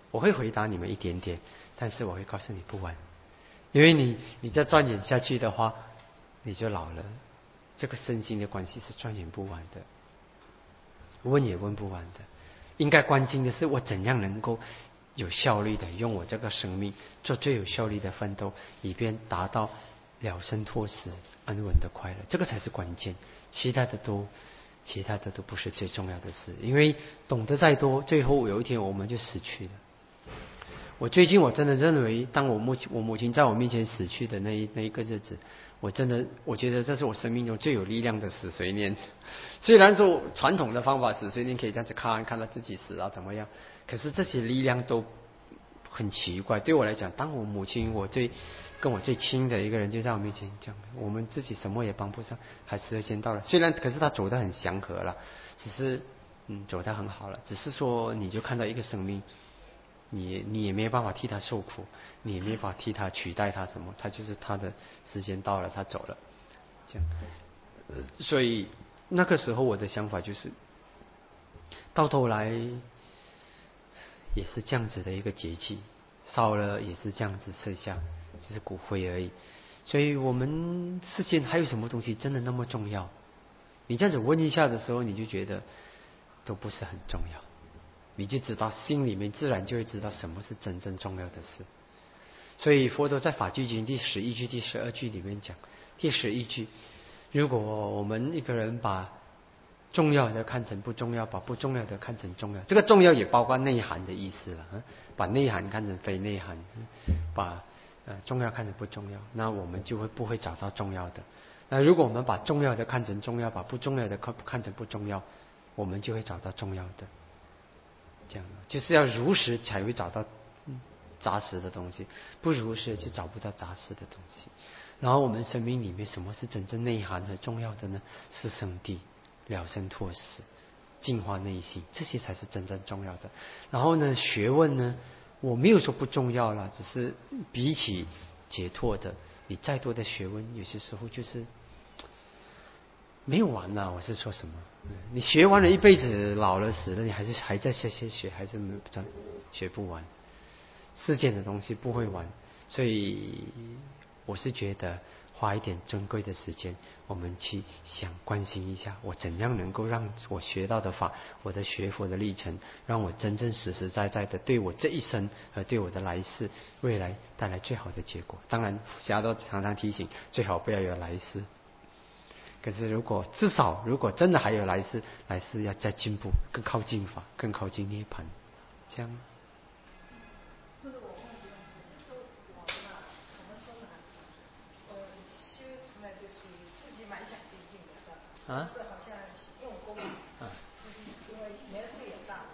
我会回答你们一点点，但是我会告诉你不完，因为你再钻研下去的话，你就老了。这个身心的关系是钻研不完的，问也问不完的。应该关心的是我怎样能够有效率的用我这个生命做最有效率的奋斗，以便达到了生脱死安稳的快乐，这个才是关键。其他的都不是最重要的事，因为懂得再多，最后有一天我们就死去了。我最近我真的认为，当我母亲在我面前死去的那一个日子，我觉得这是我生命中最有力量的死随念。虽然说传统的方法死随念可以这样子看到自己死啊怎么样，可是这些力量都很奇怪。对我来讲，当我母亲跟我最亲的一个人就在我面前讲，我们自己什么也帮不上，还时间到了。虽然可是他走得很祥和了，只是走得很好了，只是说你就看到一个生命。你也没有办法替他受苦，你也没有办法替他取代他什么，他就是他的时间到了，他走了，这样。所以那个时候我的想法就是，到头来也是这样子的一个节气，烧了也是这样子剩下，只是骨灰而已。所以我们世间还有什么东西真的那么重要？你这样子问一下的时候，你就觉得都不是很重要。你就知道心里面自然就会知道什么是真正重要的事。所以佛陀在法句经第11句第12句里面讲，第11句，如果我们一个人把重要的看成不重要，把不重要的看成重要，这个重要也包括内涵的意思了，把内涵看成非内涵，把重要看成不重要，那我们就不会找到重要的。那如果我们把重要的看成重要，把不重要的看成不重要，我们就会找到重要的。这样就是要如实才会找到杂实的东西，不如实就找不到杂实的东西。然后我们生命里面什么是真正内涵和重要的呢？是生地、了生脱死、净化内心，这些才是真正重要的。然后呢，学问呢，我没有说不重要啦，只是比起解脱的，你再多的学问，有些时候就是没有完了。我是说什么？你学完了一辈子，老了死了，你还在学，还是学不完。世间的东西不会完，所以我是觉得花一点珍贵的时间，我们去想关心一下，我怎样能够让我学到的法，我的学佛的历程，让我真正实实在在的对我这一生和对我的来世未来带来最好的结果。当然霞都常常提醒，最好不要有来世。可是至少如果真的还有来世要再进步，更靠近法，更靠近涅槃，这样。 这个我问一个问题，就是我们怎么说呢？修持呢，就是自己蛮想精进的，但是好像用功，自己因为年岁也大了，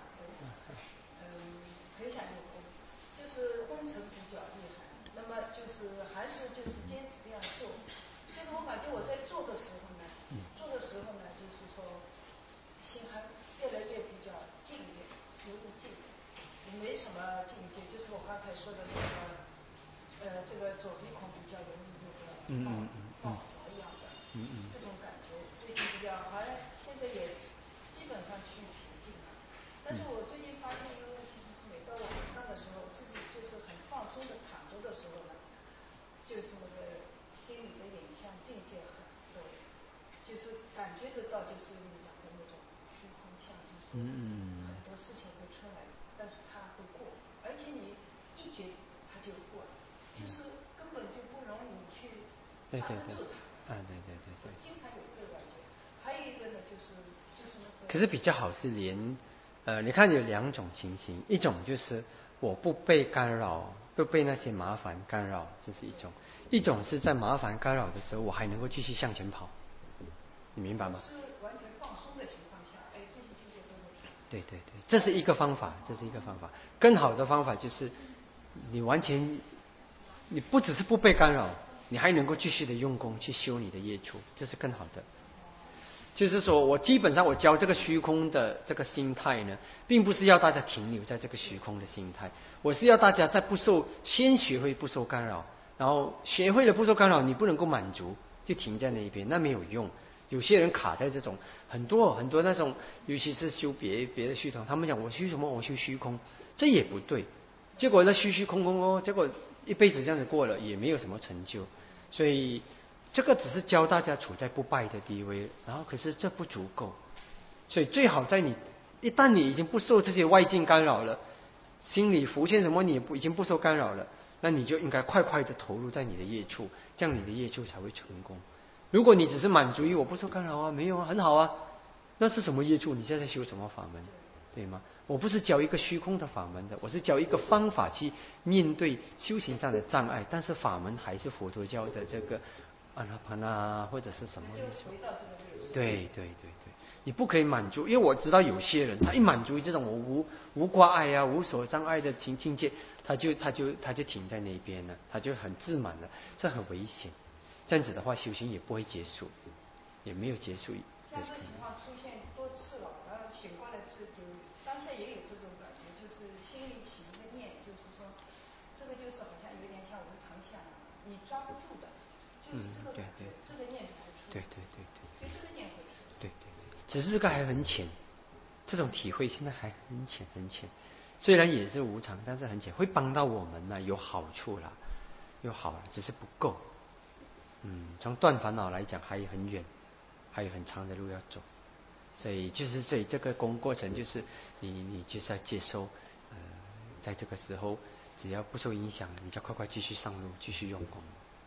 很想用功，就是昏沉比较厉害，那么就是还是坚持这样做。就是我感觉我在做的时候呢，就是说心还越来越比较静一点，有点静，也没什么境界，就是我刚才说的那个这个左鼻孔比较容易那个爆火一样的，这种感觉最近比较好像现在也基本上趋于平静了。但是我最近发现一个问题，就是每到晚上的时候，自己就是很放松的躺着的时候呢，就是那个心里的影像境界很多，就是感觉得到，就是你讲的那种虚空相，就是很多事情会出来，但是它会过，而且你一觉它就过了，就是根本就不容易去抓得住它。对，经常有这个感觉。还有一个呢，就是那个。 可是比较好是你看有两种情形，一种就是我不被干扰，不被那些麻烦干扰，这是一种；一种是在麻烦干扰的时候，我还能够继续向前跑，你明白吗？ 是完全放松的情况下，这些境界都会出来。 对，这是一个方法，更好的方法就是你完全，你不只是不被干扰，你还能够继续的用功去修你的业处，这是更好的。就是说我基本上我教这个虚空的这个心态呢，并不是要大家停留在这个虚空的心态，我是要大家先学会不受干扰，然后学会了不受干扰，你不能够满足就停在那一边，那没有用。有些人卡在这种很多那种，尤其是修别的系统，他们讲我修什么，我修虚空，这也不对。 结果那虚虚空空哦，结果一辈子这样子过了，也没有什么成就。所以这个只是教大家处在不败的地位，然后可是这不足够。所以最好在你一旦你已经不受这些外境干扰了，心里浮现什么你已经不受干扰了，那你就应该快快的投入在你的业处，这样你的业处才会成功。如果你只是满足于我不受干扰啊，没有啊，很好啊，那是什么业处？你现在修什么法门？对吗？我不是教一个虚空的法门的，我是教一个方法去面对修行上的障碍，但是法门还是佛陀教的这个阿那盘那或者是什么？对，你不可以满足，因为我知道有些人他一满足于这种无挂碍啊、无所障碍的境界，他就停在那边了，他就很自满了，这很危险。这样子的话，修行也不会结束，也没有结束。 像这情况出现多次了，然后醒过来就当下也有这种感觉，就是心里起一个念，就是说这个就是好像有点像无常相，你抓不住的，就是这个感觉，这个念才出。 对， 就这个念会出。 对，只是这个还很浅，这种体会现在还很浅很浅，虽然也是无常，但是很浅，会帮到我们呢，有好处啦，有好了，只是不够。从断烦恼来讲还有很远，还有很长的路要走。所以这个过程就是你就是要接受，在这个时候只要不受影响，你就快快继续上路，继续用功。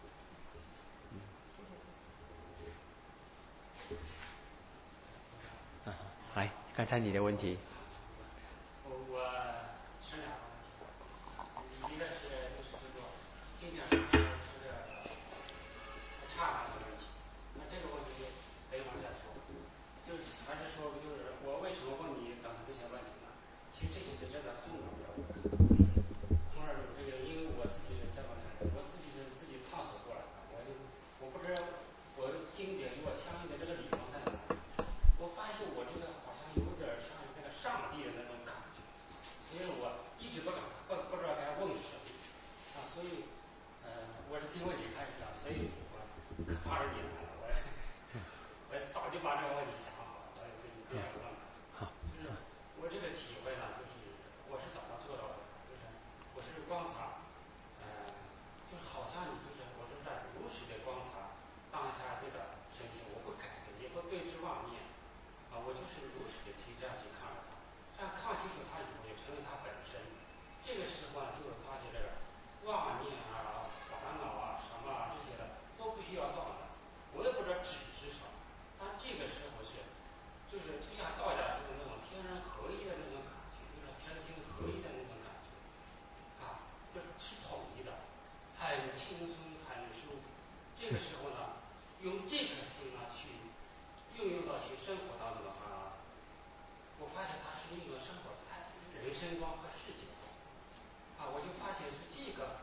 来，刚才你的问题。 我是两个问题，一个是就是这个经典上说是这个刹那的问题，那这个问题可以往下说，就是还是说就是我为什么问你刚才这些问题呢？其实这些是真的困扰着我，困扰着这个，因为我自己是这么来的，我自己是自己探索过来的，我不知道我经典与我相应的这个理论在哪里。我发现我这个好像有点像那个上帝的那种感觉，所以我一直不知道该问谁啊，所以我是听问你开始的，所以我可怕是你来了，我早就把这个问题想好了，所以你别问了。就是我这个体会呢，就是我是怎么做到的，就是我是观察，就是好像你就是我是在如实的观察当下这个神情，我不改变，也不对之妄念。我就是如实的去这样去看它，这样看清楚它以后，也成为它本身。这个时候呢，就会发现这个妄念啊、烦恼啊、什么啊这些的都不需要断的。我也不知道止是什么，但这个时候就是就像道家说的那种天人合一的那种感觉，就是身心合一的那种感觉，就是统一的，很轻松，很舒服。这个时候呢，用这颗心呢去应用到去生活当中的话，我发现它是一种生活态度、人生观和世界观。我就发现是这个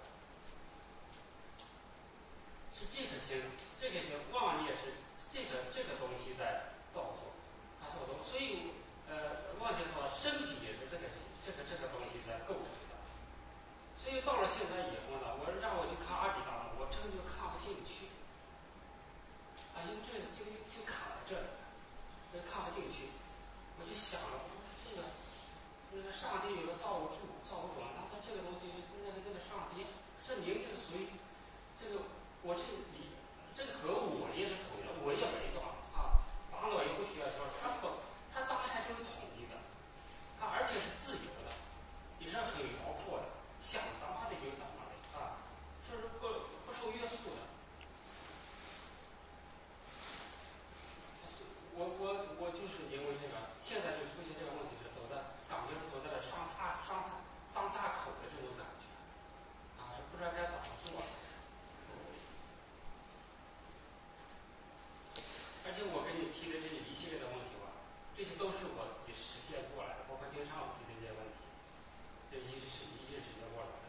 心，这个心妄念是这个东西在造作，它造作。所以妄念说身体也是这个东西在构成的。所以到了现在以后呢，让我去看阿毗达摩，我真的就看不进去。因为这就卡在这里，所以看不进去。我就想了，我说那个上帝有个造物主，那这个东西那个上帝，这明明属于这个我这里这个和我也是统一的，我也没断烦恼也不需要说，他当下就是统一的，而且是自由的，也是很辽阔的，想怎么的就怎么的是不受约束的。我就是因为这个，现在就出现这个问题，是感觉是走在了上岔口的这种感觉，是不知道该怎么做。而且我给你提的这一系列的问题吧，这些都是我自己实践过来的，包括经常我提的这些问题，这一直实践过来的。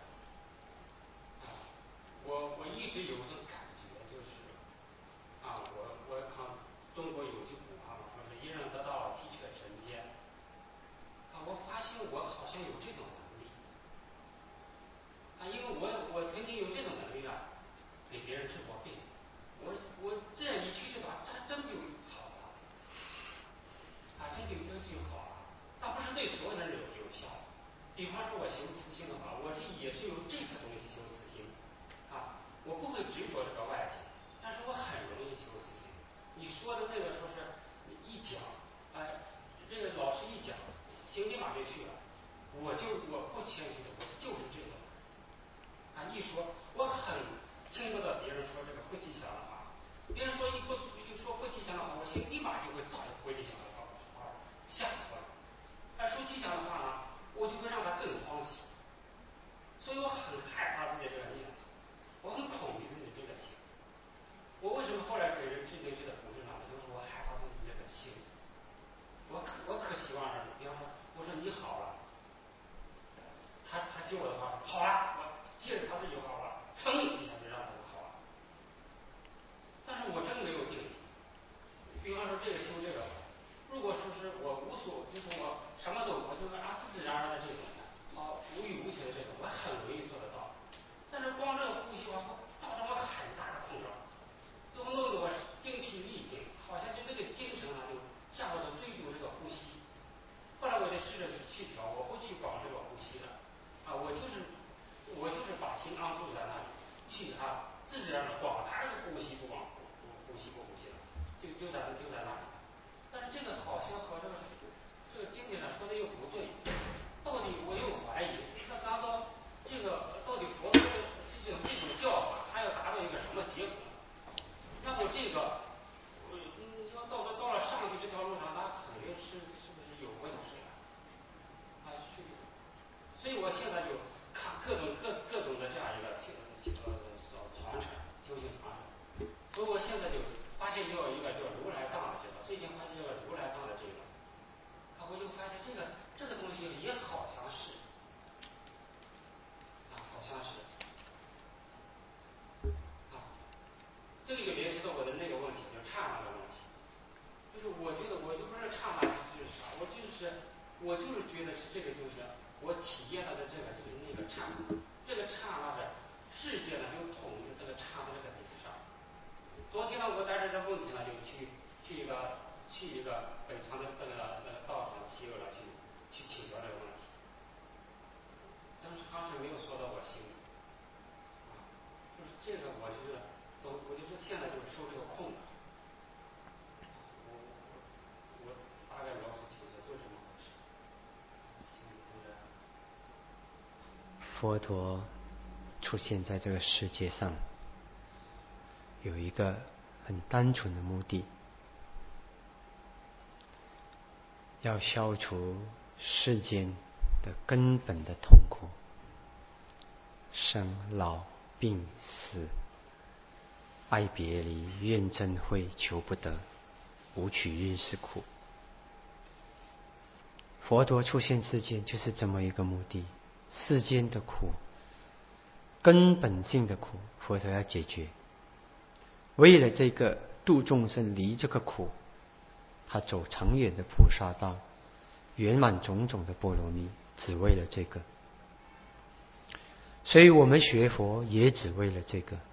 我一直有一种感觉，就是我看中国有句古话嘛，说是一人得道，鸡犬升天。我发现我好像有这种能力。因为我曾经有这种能力给别人治过病。我这样一去的话，真就好了。真就好了。但不是对所有人有效。 比方说我修慈心的话，我也是有这个东西修慈心啊，我不会执着这个外境，但是我很容易修慈心。你说的那个说是一讲，这个老师一讲，心立马就去了。我不谦虚的，我就是这种。一说我很听不到别人说这个不吉祥的话，别人说一说不吉祥的话，我心立马就会造一个不吉祥的话，吓死我了。说吉祥的话呢，我就会让他更欢喜。所以我很害怕自己这个念头，我很恐惧自己这个心。我为什么后来给人治病治的不是呢？就是我害怕自己这个心。我可希望是，比方说，我说你好了，他接我的话说好了，我接着他这句话，我噌一下就让他就好了。但是我真没有定力。比方说这个修这个，如果说是我就是我什么都，我就是自自然然的这种，无欲无求的这种，我很容易做得到。但是光这个呼吸话，造成我很大的困扰，最后弄得我精疲力尽，好像就这个精神就下落的追逐这个呼吸。后来我就试着去调，我不去管这个呼吸的，我就是把心安住在那里，去自自然的管他这个呼吸不管呼吸不呼吸了，就在那里。但是这个好像和这个经典上说的又不对，到底我又怀疑，那咱到这个到底佛陀这种教法，他要达到一个什么结果？那我这个你要到了上去这条路上，那肯定是不是有问题了？所以我现在就看各种的这样一个传承，修行传承。所以我现在就发现有一个叫如来藏的这个，最近发现这个如来藏的这个，我就发现这个东西也好像是，好像是，这个就联系到我的那个问题，就是刹那的问题。就是我觉得我就不是刹那就是啥，我就是觉得是这个，就是我体验到的这个就是那个刹那，这个刹那的世界呢就统一这个刹那这个顶上。昨天呢，我带着这问题呢，就去一个北川的那个道场西游了，去请教这个问题，但是他是没有说到我心里。就是这个我就是现在就是受这个控制。我大概描述清楚就是这么回事。 佛陀出现在这个世界上，有一个很单纯的目的，要消除世间的根本的痛苦，生老病死、爱别离、怨憎会、求不得、五取运是苦。佛陀出现世间就是这么一个目的，世间的苦，根本性的苦，佛陀要解决。为了这个度众生离这个苦，他走长远的菩萨道，圆满种种的波罗蜜，只为了这个。所以我们学佛也只为了这个。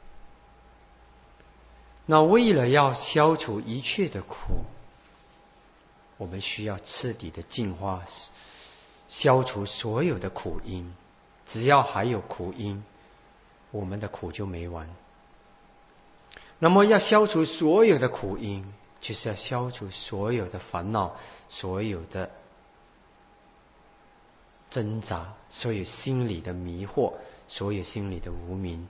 那为了要消除一切的苦，我们需要彻底的净化，消除所有的苦因。只要还有苦因，我们的苦就没完。那么要消除所有的苦因，就是要消除所有的烦恼，所有的挣扎，所有心理的迷惑，所有心理的无明。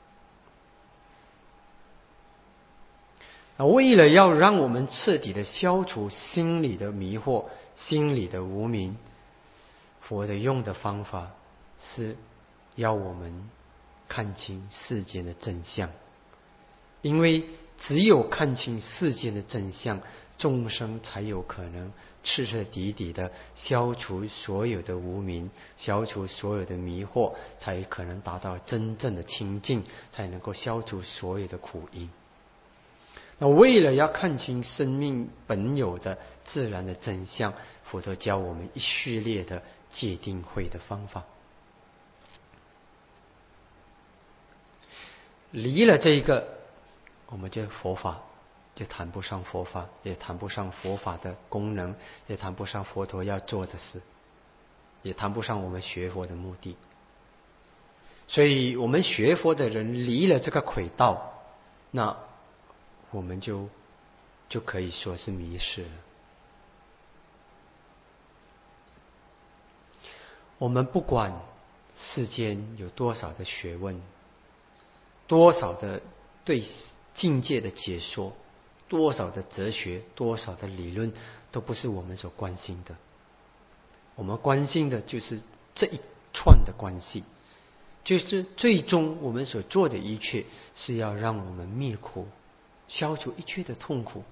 为了要让我们彻底的消除心理的迷惑，心理的无明，佛的用的方法是要我们看清世间的真相。因为只有看清世间的真相，众生才有可能彻彻底底的消除所有的无明，消除所有的迷惑，才可能达到真正的清净，才能够消除所有的苦因。那为了要看清生命本有的自然的真相，佛陀教我们一系列的戒定慧的方法。离了这个，我们就佛法就谈不上佛法，也谈不上佛法的功能，也谈不上佛陀要做的事。 也谈不上我们学佛的目的。所以我们学佛的人离了这个轨道，那我们就可以说是迷失了。我们不管世间有多少的学问，多少的对境界的解说，多少的哲学，多少的理论，都不是我们所关心的。我们关心的就是这一串的关系，就是最终我们所做的一切是要让我们灭苦，消除一切的痛苦，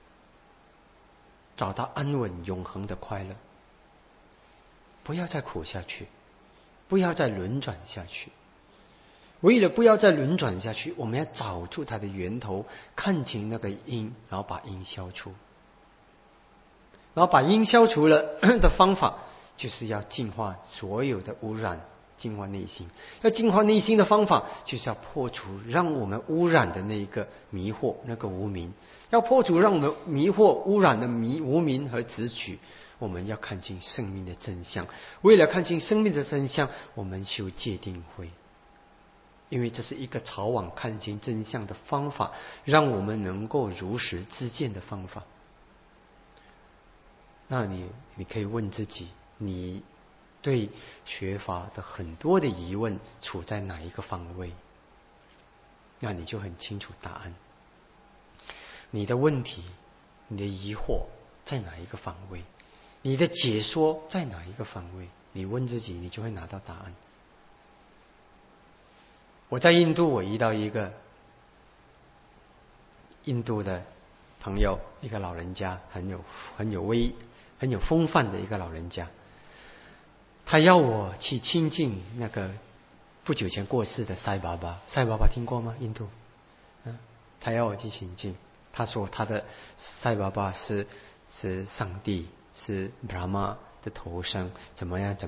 找到安稳永恒的快乐，不要再苦下去，不要再轮转下去。为了不要再轮转下去，我们要找出它的源头，看清那个因，然后把因消除。然后把因消除了的方法，就是要净化所有的污染，净化内心。要净化内心的方法，就是要破除让我们污染的那个迷惑，那个无明。要破除让我们迷惑污染的无明和执取，我们要看清生命的真相。为了看清生命的真相，我们修戒定慧，因为这是一个朝往看清真相的方法，让我们能够如实知见的方法。那你可以问自己，你对学法的很多的疑问处在哪一个方位？那你就很清楚答案。你的问题，你的疑惑在哪一个方位？你的解说在哪一个方位？你问自己，你就会拿到答案。我在印度，我遇到一个印度的朋友，一个老人家，很有风范的一个老人家。他要我去亲近那个不久前过世的塞巴巴。塞巴巴听过吗？印度，他要我去亲近。他说他的塞巴巴是上帝，是 Brahma 的投生，怎么样。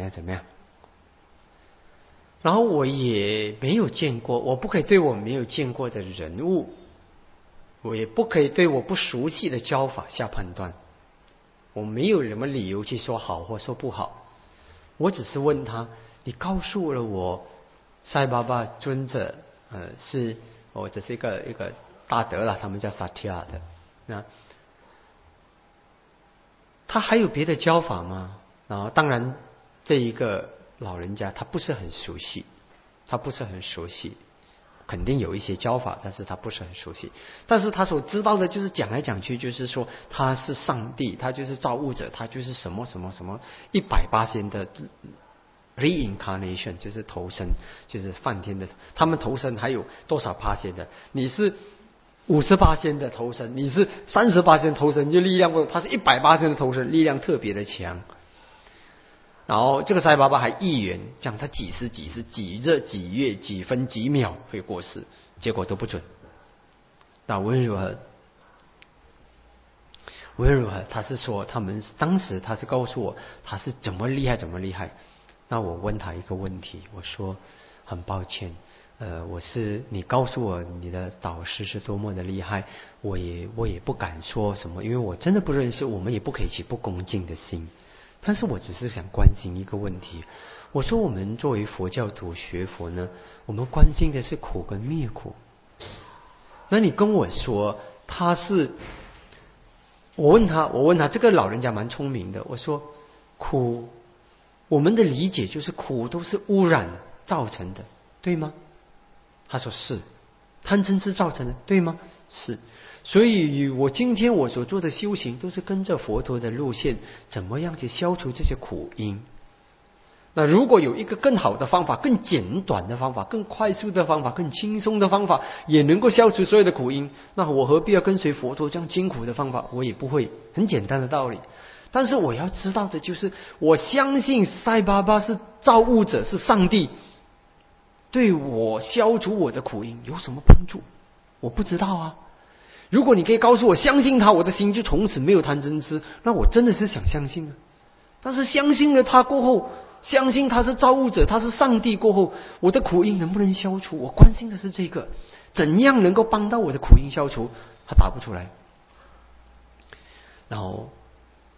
然后我也没有见过，我不可以对我没有见过的人物，我也不可以对我不熟悉的教法下判断。我没有什么理由去说好或说不好，我只是问他，你告诉了我塞巴巴尊者是这是一个大德了，他们叫萨提亚的。那他还有别的教法吗？然后当然这一个老人家他不是很熟悉，肯定有一些教法，但是他不是很熟悉。但是他所知道的就是讲来讲去就是说他是上帝，他就是造物者，他就是什么100%的 reincarnation， 就是投生，就是梵天的。他们投生还有多少%的？你是50%的投生，你是30%投生，就力量不，他是100%的投生，力量特别的强。然后这个塞巴巴还预言，讲他几时几日几月几分几秒会过世，结果都不准。那无论如何，他是说他们当时他是告诉我他是怎么厉害。那我问他一个问题，我说很抱歉，你告诉我你的导师是多么的厉害，我也不敢说什么，因为我真的不认识，我们也不可以起不恭敬的心。但是我只是想关心一个问题，我说我们作为佛教徒学佛呢，我们关心的是苦跟灭苦。那你跟我说他是，我问他这个老人家蛮聪明的，我说苦，我们的理解就是苦都是污染造成的，对吗？他说是，贪嗔痴造成的，对吗？是。所以我今天我所做的修行都是跟着佛陀的路线，怎么样去消除这些苦因。那如果有一个更好的方法，更简短的方法，更快速的方法，更轻松的方法，也能够消除所有的苦因，那我何必要跟随佛陀这样艰苦的方法？我也不会，很简单的道理。但是我要知道的就是，我相信塞巴巴是造物者，是上帝，对我消除我的苦因有什么帮助？我不知道啊。如果你可以告诉我相信他，我的心就从此没有贪嗔痴，那我真的是想相信啊。但是相信了他过后，相信他是造物者，他是上帝过后，我的苦因能不能消除？我关心的是这个，怎样能够帮到我的苦因消除？他答不出来。然后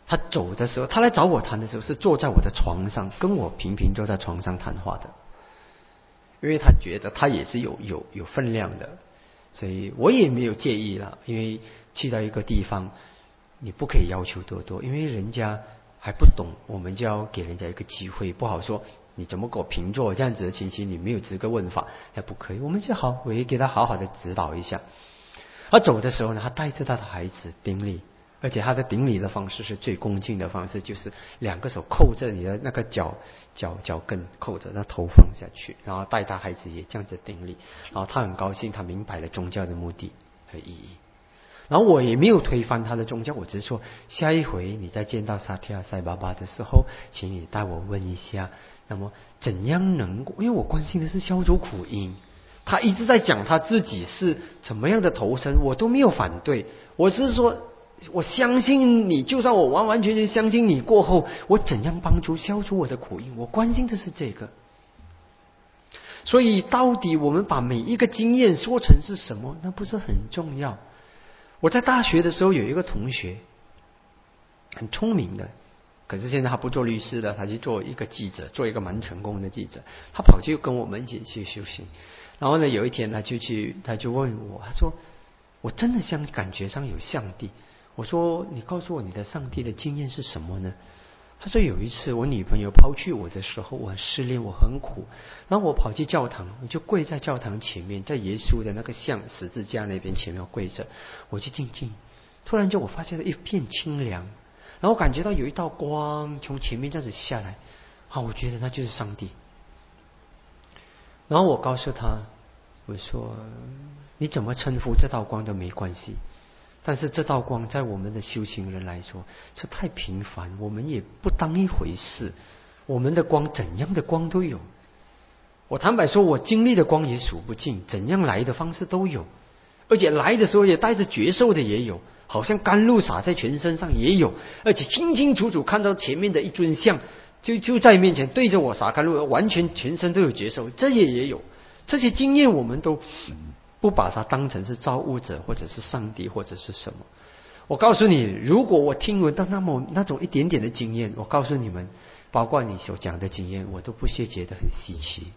他走的时候，他来找我谈的时候是坐在我的床上，跟我平平坐在床上谈话的，因为他觉得他也是有分量的，所以我也没有介意了。因为去到一个地方，你不可以要求多，因为人家还不懂，我们就要给人家一个机会，不好说你怎么给我平坐这样子的情形，你没有资格问法，那不可以。我们就好，我也给他好好的指导一下。他走的时候呢，他带着他的孩子顶礼，而且他的顶礼的方式是最恭敬的方式，就是两个手扣着你的那个脚跟，扣着，那头放下去，然后带他孩子也这样子顶礼。然后他很高兴，他明白了宗教的目的和意义。然后我也没有推翻他的宗教，我只是说下一回你再见到萨提亚塞巴巴的时候，请你带我问一下，那么怎样能够，因为我关心的是消除苦因。他一直在讲他自己是怎么样的投身，我都没有反对，我只是说我相信你，就算我完完全全相信你过后，我怎样帮助消除我的苦因，我关心的是这个。所以到底我们把每一个经验说成是什么，那不是很重要。我在大学的时候有一个同学很聪明的，可是现在他不做律师了，他去做一个记者，做一个蛮成功的记者。他跑去跟我们一起去修行，然后呢，有一天他就问我，他说我真的感觉上有上帝。我说你告诉我你的上帝的经验是什么呢？他说有一次我女朋友抛弃我的时候，我很失恋，我很苦，然后我跑去教堂，我就跪在教堂前面，在耶稣的那个像十字架那边前面跪着，我就静静，突然间我发现了一片清凉，然后我感觉到有一道光从前面这样子下来，我觉得那就是上帝。然后我告诉他，我说你怎么称呼这道光都没关系，但是这道光在我们的修行人来说是太平凡，我们也不当一回事。我们的光怎样的光都有，我坦白说我经历的光也数不尽，怎样来的方式都有，而且来的时候也带着觉受的也有，好像甘露洒在全身上也有，而且清清楚楚看到前面的一尊像就在面前对着我洒甘露，完全全身都有觉受，这也有。这些经验我们都不把它当成是造物者或者是上帝或者是什么。我告诉你，如果我听闻到那种一点点的经验，我告诉你们，包括你所讲的经验，我都不会觉得很稀奇。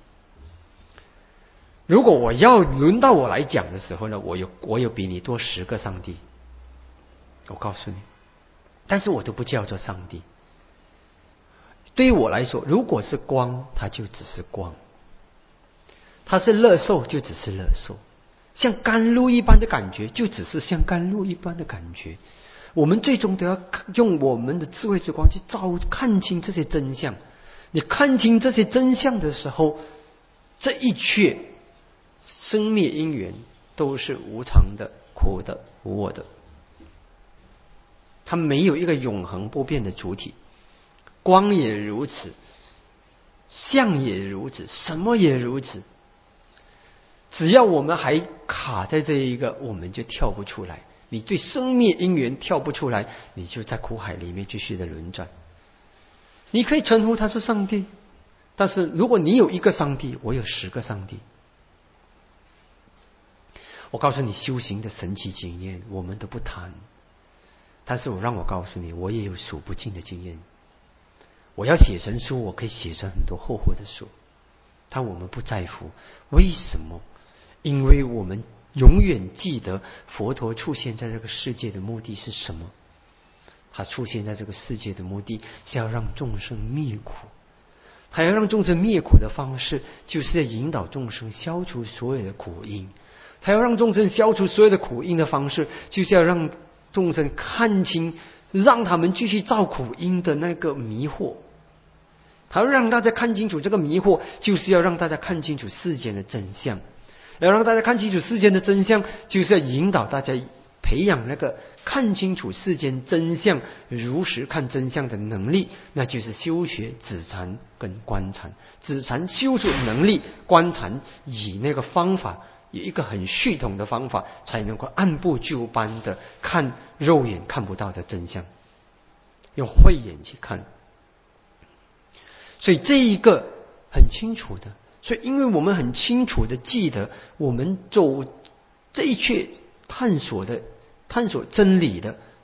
如果我要轮到我来讲的时候呢，我有比你多10个上帝，我告诉你，但是我都不叫做上帝。对于我来说，如果是光，它就只是光；它是乐受，就只是乐受。像甘露一般的感觉，就只是像甘露一般的感觉。我们最终都要用我们的智慧之光去看清这些真相。你看清这些真相的时候，这一切生灭因缘都是无常的、苦的、无我的，它没有一个永恒不变的主体。光也如此，相也如此，什么也如此。只要我们还卡在这一个，我们就跳不出来。你对生灭因缘跳不出来，你就在苦海里面继续的轮转。你可以称呼他是上帝，但是如果你有一个上帝，我有10个上帝。我告诉你修行的神奇经验我们都不谈，但是我告诉你，我也有数不尽的经验。我要写成书，我可以写成很多厚厚的书，但我们不在乎。为什么？因为我们永远记得佛陀出现在这个世界的目的是什么。他出现在这个世界的目的是要让众生灭苦，他要让众生灭苦的方式就是要引导众生消除所有的苦因，他要让众生消除所有的苦因的方式就是要让众生看清，让他们继续造苦因的那个迷惑。他要让大家看清楚这个迷惑，就是要让大家看清楚世间的真相。要让大家看清楚世间的真相，就是要引导大家培养那个看清楚世间真相、如实看真相的能力，那就是修学止禅跟观禅。止禅修出能力，观禅以那个方法，有一个很系统的方法，才能够按部就班的看肉眼看不到的真相，用慧眼去看。所以这一个很清楚的，所以因为我们很清楚的记得，我们走这一切探索真理的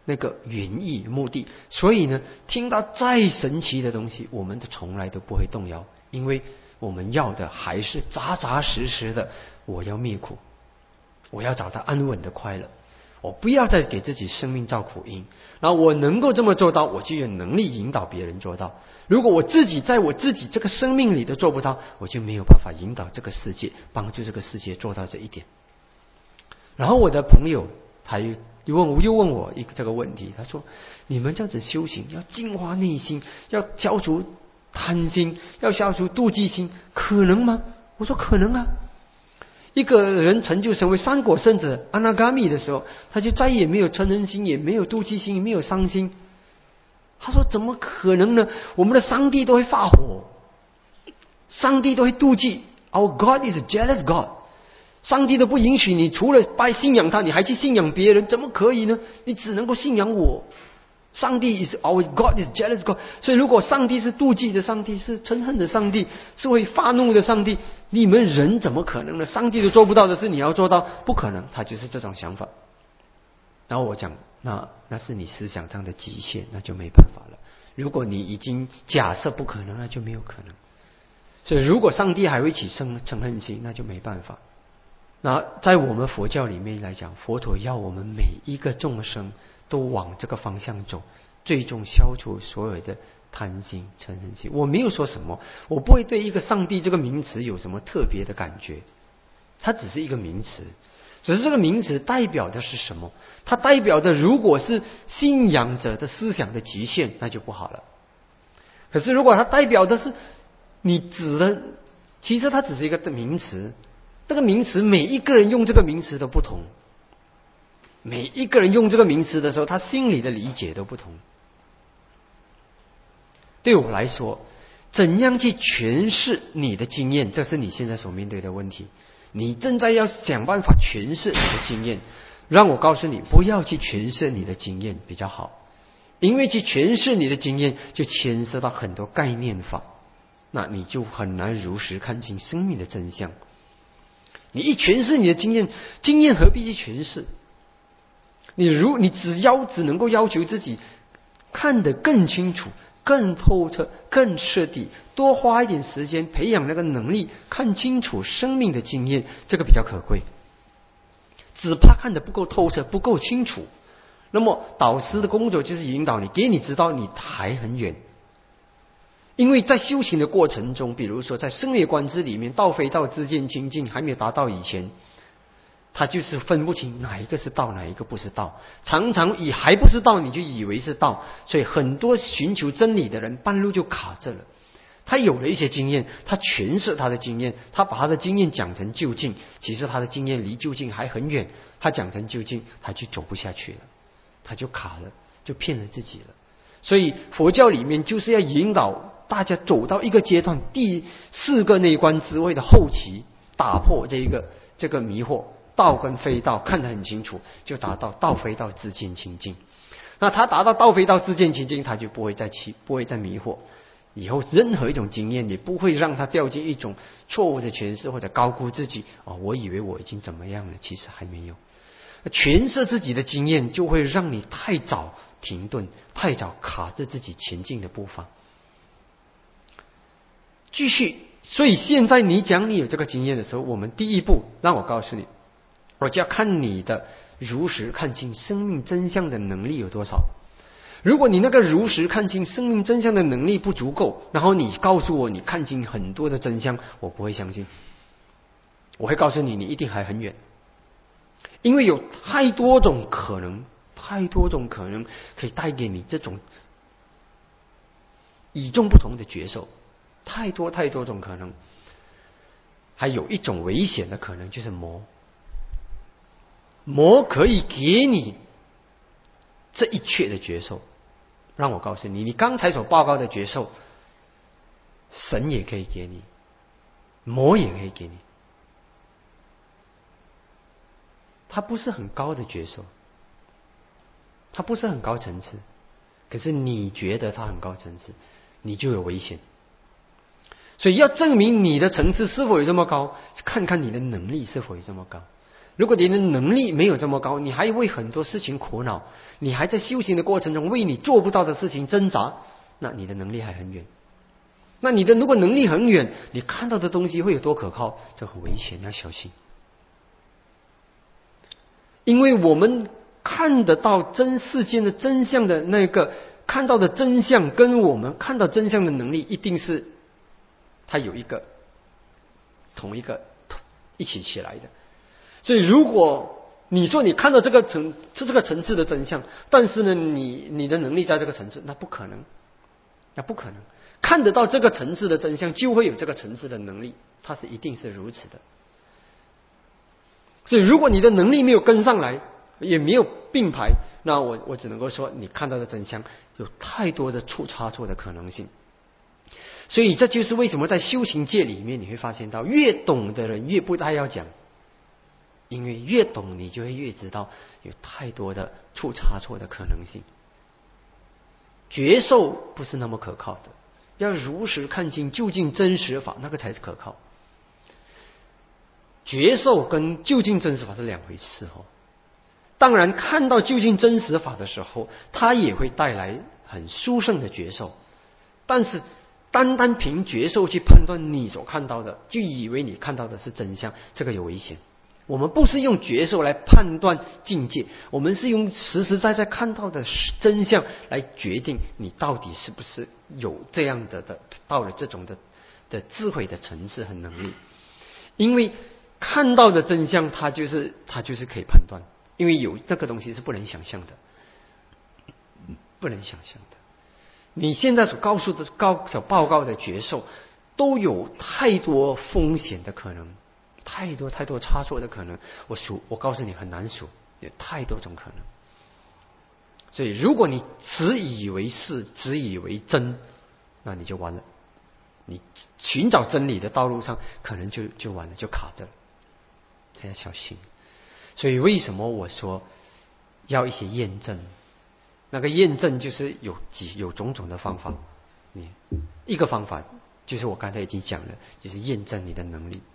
那个原意目的。所以呢，听到再神奇的东西，我们都从来都不会动摇，因为我们要的还是扎扎实实的，我要灭苦，我要找到安稳的快乐，我不要再给自己生命造苦因。然后我能够这么做到，我就有能力引导别人做到。如果我自己在我自己这个生命里都做不到，我就没有办法引导这个世界，帮助这个世界做到这一点。然后我的朋友他又问我一个这个问题，他说：你们这样子修行，要净化内心，要消除贪心，要消除妒忌心，可能吗？我说可能啊。一个人成就成为三果圣者阿那伽米的时候，他就再也没有嗔恨心，也没有妒忌心，也没有伤心。他说怎么可能呢？我们的上帝都会发火，上帝都会妒忌。 Our God is a jealous God。 上帝都不允许你除了信仰他，你还去信仰别人，怎么可以呢？你只能够信仰我。上帝 is our God is jealous God。 所以如果上帝是妒忌的上帝，是嗔恨的上帝，是会发怒的上帝，你们人怎么可能呢？上帝都做不到的事你要做到，不可能。他就是这种想法。然后我讲，那是你思想上的极限，那就没办法了。如果你已经假设不可能，那就没有可能。所以如果上帝还会起嗔恨心，那就没办法。那在我们佛教里面来讲，佛陀要我们每一个众生都往这个方向走，最终消除所有的贪心、嗔恨心。我没有说什么，我不会对一个上帝这个名词有什么特别的感觉，它只是一个名词。只是这个名词代表的是什么？它代表的如果是信仰者的思想的极限，那就不好了。可是如果它代表的是你指的，其实它只是一个名词。这个名词每一个人用这个名词都不同，每一个人用这个名词的时候，他心里的理解都不同。对我来说，怎样去诠释你的经验，这是你现在所面对的问题。你正在要想办法诠释你的经验，让我告诉你，不要去诠释你的经验比较好，因为去诠释你的经验就牵涉到很多概念法，那你就很难如实看清生命的真相。你一诠释你的经验，经验何必去诠释？你只能够要求自己看得更清楚、更透彻、更彻底，多花一点时间培养那个能力，看清楚生命的经验，这个比较可贵。只怕看得不够透彻、不够清楚，那么导师的工作就是引导你，给你知道你还很远。因为在修行的过程中，比如说在胜业观之里面，道非道、自见清净还没有达到以前，他就是分不清哪一个是道，哪一个不是道。常常还不是道，你就以为是道，所以很多寻求真理的人半路就卡着了。他有了一些经验，他诠释他的经验，他把他的经验讲成究竟，其实他的经验离究竟还很远。他讲成究竟，他就走不下去了，他就卡了，就骗了自己了。所以佛教里面就是要引导大家走到一个阶段，第4个内观智慧的后期，打破这个迷惑，道跟非道看得很清楚，就达到道非道自见清净。那他达到道非道自见清净，他就不会再迷惑。以后任何一种经验也不会让他掉进一种错误的诠释或者高估自己。我以为我已经怎么样了，其实还没有。诠释自己的经验就会让你太早停顿，太早卡着自己前进的步伐。继续，所以现在你讲你有这个经验的时候，我们第一步，让我告诉你，我就要看你的如实看清生命真相的能力有多少。如果你那个如实看清生命真相的能力不足够，然后你告诉我你看清很多的真相，我不会相信。我会告诉你，你一定还很远，因为有太多种可能可以带给你这种与众不同的觉受，太多种可能。还有一种危险的可能，就是魔可以给你这一切的觉受。让我告诉你，你刚才所报告的觉受，神也可以给你，魔也可以给你。它不是很高的觉受，它不是很高层次，可是你觉得它很高层次，你就有危险。所以要证明你的层次是否有这么高，看看你的能力是否有这么高。 如果你的能力没有这么高，你还为很多事情苦恼，你还在修行的过程中为你做不到的事情挣扎，那你的能力还很远。那你的如果能力很远，你看到的东西会有多可靠？这很危险，要小心。因为我们看得到真世间的真相的那个看到的真相，跟我们看到真相的能力，一定是它有一个同一个一起起来的。所以如果你说你看到这个层次的真相，但是呢你的能力在这个层次，那不可能。看得到这个层次的真相，就会有这个层次的能力，它是一定是如此的。所以如果你的能力没有跟上来，也没有并排，那我只能够说你看到的真相有太多的出差错的可能性。所以这就是为什么在修行界里面你会发现到，越懂的人越不太要讲，因为越懂你就会越知道有太多的出差错的可能性。觉受不是那么可靠的，要如实看清究竟真实法，那个才是可靠。觉受跟究竟真实法是两回事哦。当然看到究竟真实法的时候，它也会带来很殊胜的觉受，但是单单凭觉受去判断你所看到的，就以为你看到的是真相，这个有危险。我们不是用觉受来判断境界，我们是用实实在在看到的真相来决定你到底是不是有这样的到了这种的智慧的层次和能力。因为看到的真相它就是可以判断，因为有这个东西是不能想象的，不能想象的。你现在所报告的觉受都有太多风险的可能，太多差错的可能，我告诉你很难数，有太多种可能。所以如果你只以为是，只以为真，那你就完了。你寻找真理的道路上可能就完了，就卡着了，要小心。所以为什么我说要一些验证？那个验证就是有种种的方法。一个方法就是我刚才已经讲了，就是验证你的能力。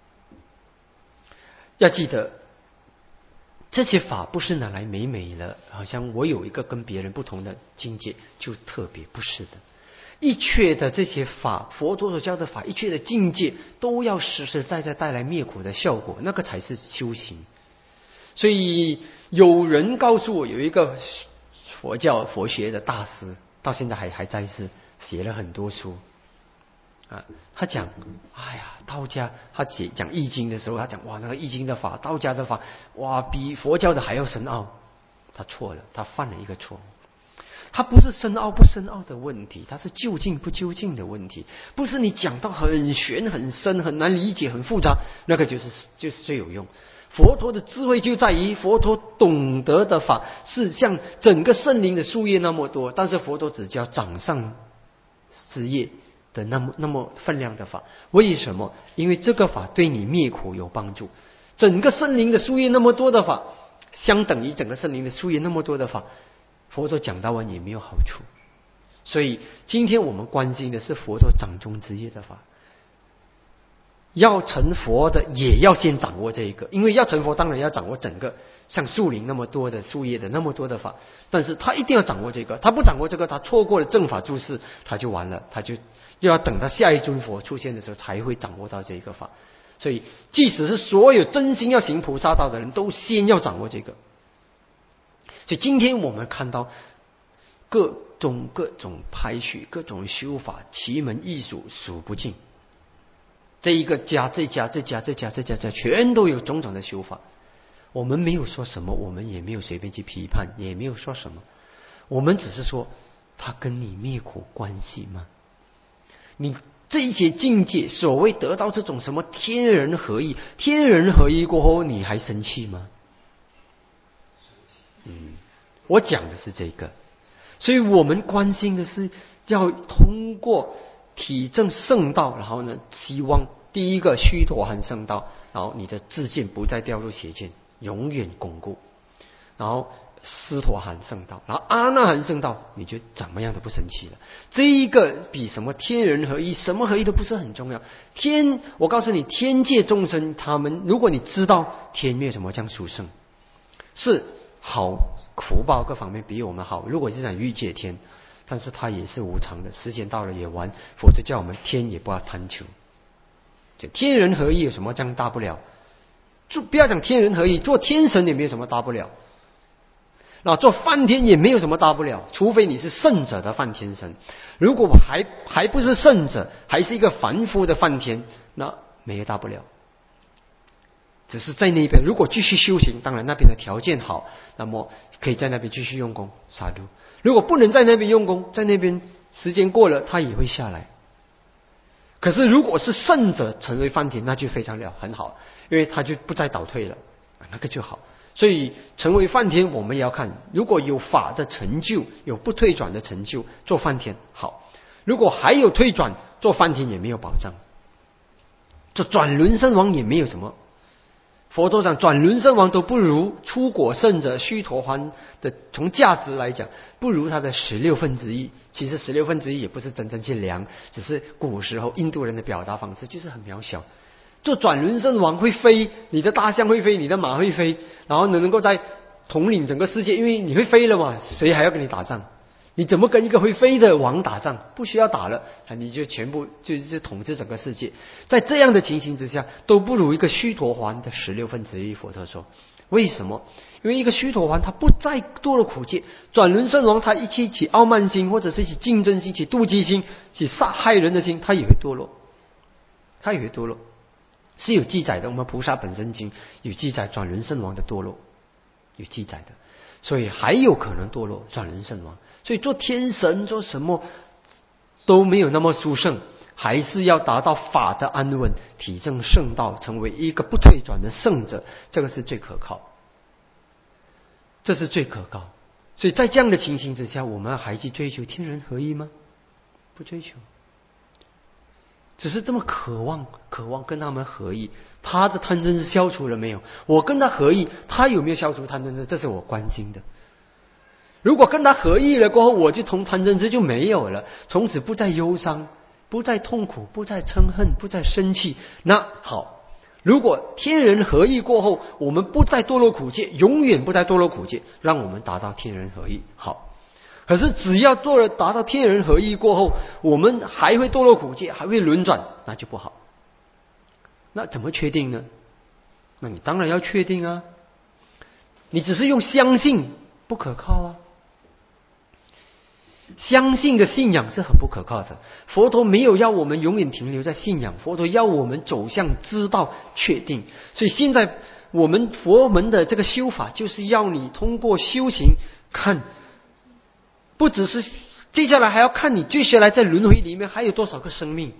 要记得这些法不是拿来美了，好像我有一个跟别人不同的境界就特别，不是的。一切的这些法，佛陀所教的法，一切的境界都要实实在在带来灭苦的效果，那个才是修行。所以有人告诉我，有一个佛学的大师，到现在还在世，写了很多书啊。他讲，道家他讲易经的时候，他讲那个易经的法，道家的法，比佛教的还要深奥。他错了，他犯了一个错误。它不是深奥不深奥的问题，它是究竟不究竟的问题。不是你讲到很玄很深很难理解很复杂，那个就是最有用。佛陀的智慧就在于佛陀懂得的法是像整个森林的树叶那么多，但是佛陀只教掌上枝叶的那么分量的法。为什么？因为这个法对你灭苦有帮助。整个森林的树叶那么多的法，相等于整个森林的树叶那么多的法，佛陀讲到完也没有好处。所以今天我们关心的是佛陀掌中枝叶的法。要成佛的也要先掌握这一个，因为要成佛当然要掌握整个像树林那么多的树叶的那么多的法，但是他一定要掌握这个，他不掌握这个，他错过了正法注释，他就完了，他就又要等到下一尊佛出现的时候才会掌握到这一个法。所以即使是所有真心要行菩萨道的人都先要掌握这个。所以今天我们看到各种派系，各种修法，奇门异术数不尽。这一个家全都有种种的修法。我们没有说什么，我们也没有随便去批判，也没有说什么，我们只是说它跟你灭苦关系吗？你这些境界所谓得到这种什么天人合一，天人合一过后你还生气吗？我讲的是这个。所以我们关心的是要通过体证圣道，然后呢，希望第一个须陀洹圣道，然后你的自见不再掉入邪见，永远巩固。然后斯陀含圣道，然后阿那含圣道，你就怎么样都不生气了。这一个比什么天人合一、什么合一都不是很重要。我告诉你，天界众生他们，如果你知道天没有什么这样殊胜，是好福报各方面比我们好。如果是讲欲界天，但是它也是无常的，时间到了也完。否则叫我们天也不要贪求。就天人合一有什么这样大不了？就不要讲天人合一，做天神也没有什么大不了。那做梵天也没有什么大不了，除非你是圣者的梵天神。如果还不是圣者，还是一个凡夫的梵天，那没有大不了。只是在那边，如果继续修行，当然那边的条件好，那么可以在那边继续用功杀戮。如果不能在那边用功，在那边时间过了，他也会下来。可是如果是圣者成为梵天，那就非常了很好，因为他就不再倒退了，那个就好。所以成为梵天，我们也要看，如果有法的成就，有不退转的成就，做梵天好；如果还有退转，做梵天也没有保障。做转轮圣王也没有什么。佛陀讲，转轮圣王都不如出果圣者须陀洹的，从价值来讲，不如他的1/16。其实1/16也不是真正去量，只是古时候印度人的表达方式就是很渺小。做转轮圣王会飞，你的大象会飞，你的马会飞，然后能够在统领整个世界，因为你会飞了嘛，谁还要跟你打仗？你怎么跟一个会飞的王打仗？不需要打了，你就全部就统治整个世界。在这样的情形之下，都不如一个须陀洹的1/16。佛陀说，为什么？因为一个须陀洹他不再堕落苦界，转轮圣王他一起傲慢心，或者是起竞争心、起妒忌心、起杀害人的心，他也会堕落，他也会堕落。是有记载的，我们菩萨本身经有记载转轮圣王的堕落，有记载的，所以还有可能堕落转轮圣王。所以做天神做什么都没有那么殊胜，还是要达到法的安稳，体证圣道，成为一个不退转的圣者，这个是最可靠，这是最可靠。所以在这样的情形之下，我们还去追求天人合一吗？不追求，只是这么渴望跟他们合一。他的贪嗔痴消除了没有？我跟他合一，他有没有消除贪嗔痴？这是我关心的。如果跟他合一了过后，我就贪嗔痴就没有了，从此不再忧伤，不再痛苦，不再嗔恨，不再生气。那好，如果天人合一过后，我们不再堕落苦界，永远不再堕落苦界，让我们达到天人合一。好，可是只要达到天人合一过后，我们还会堕落苦界，还会轮转，那就不好。那怎么确定呢？那你当然要确定啊，你只是用相信不可靠啊。相信的信仰是很不可靠的。佛陀没有要我们永远停留在信仰，佛陀要我们走向知道确定。所以现在我们佛门的这个修法，就是要你通过修行看，不只是接下来还要看你接下来在轮回里面还有多少个生命，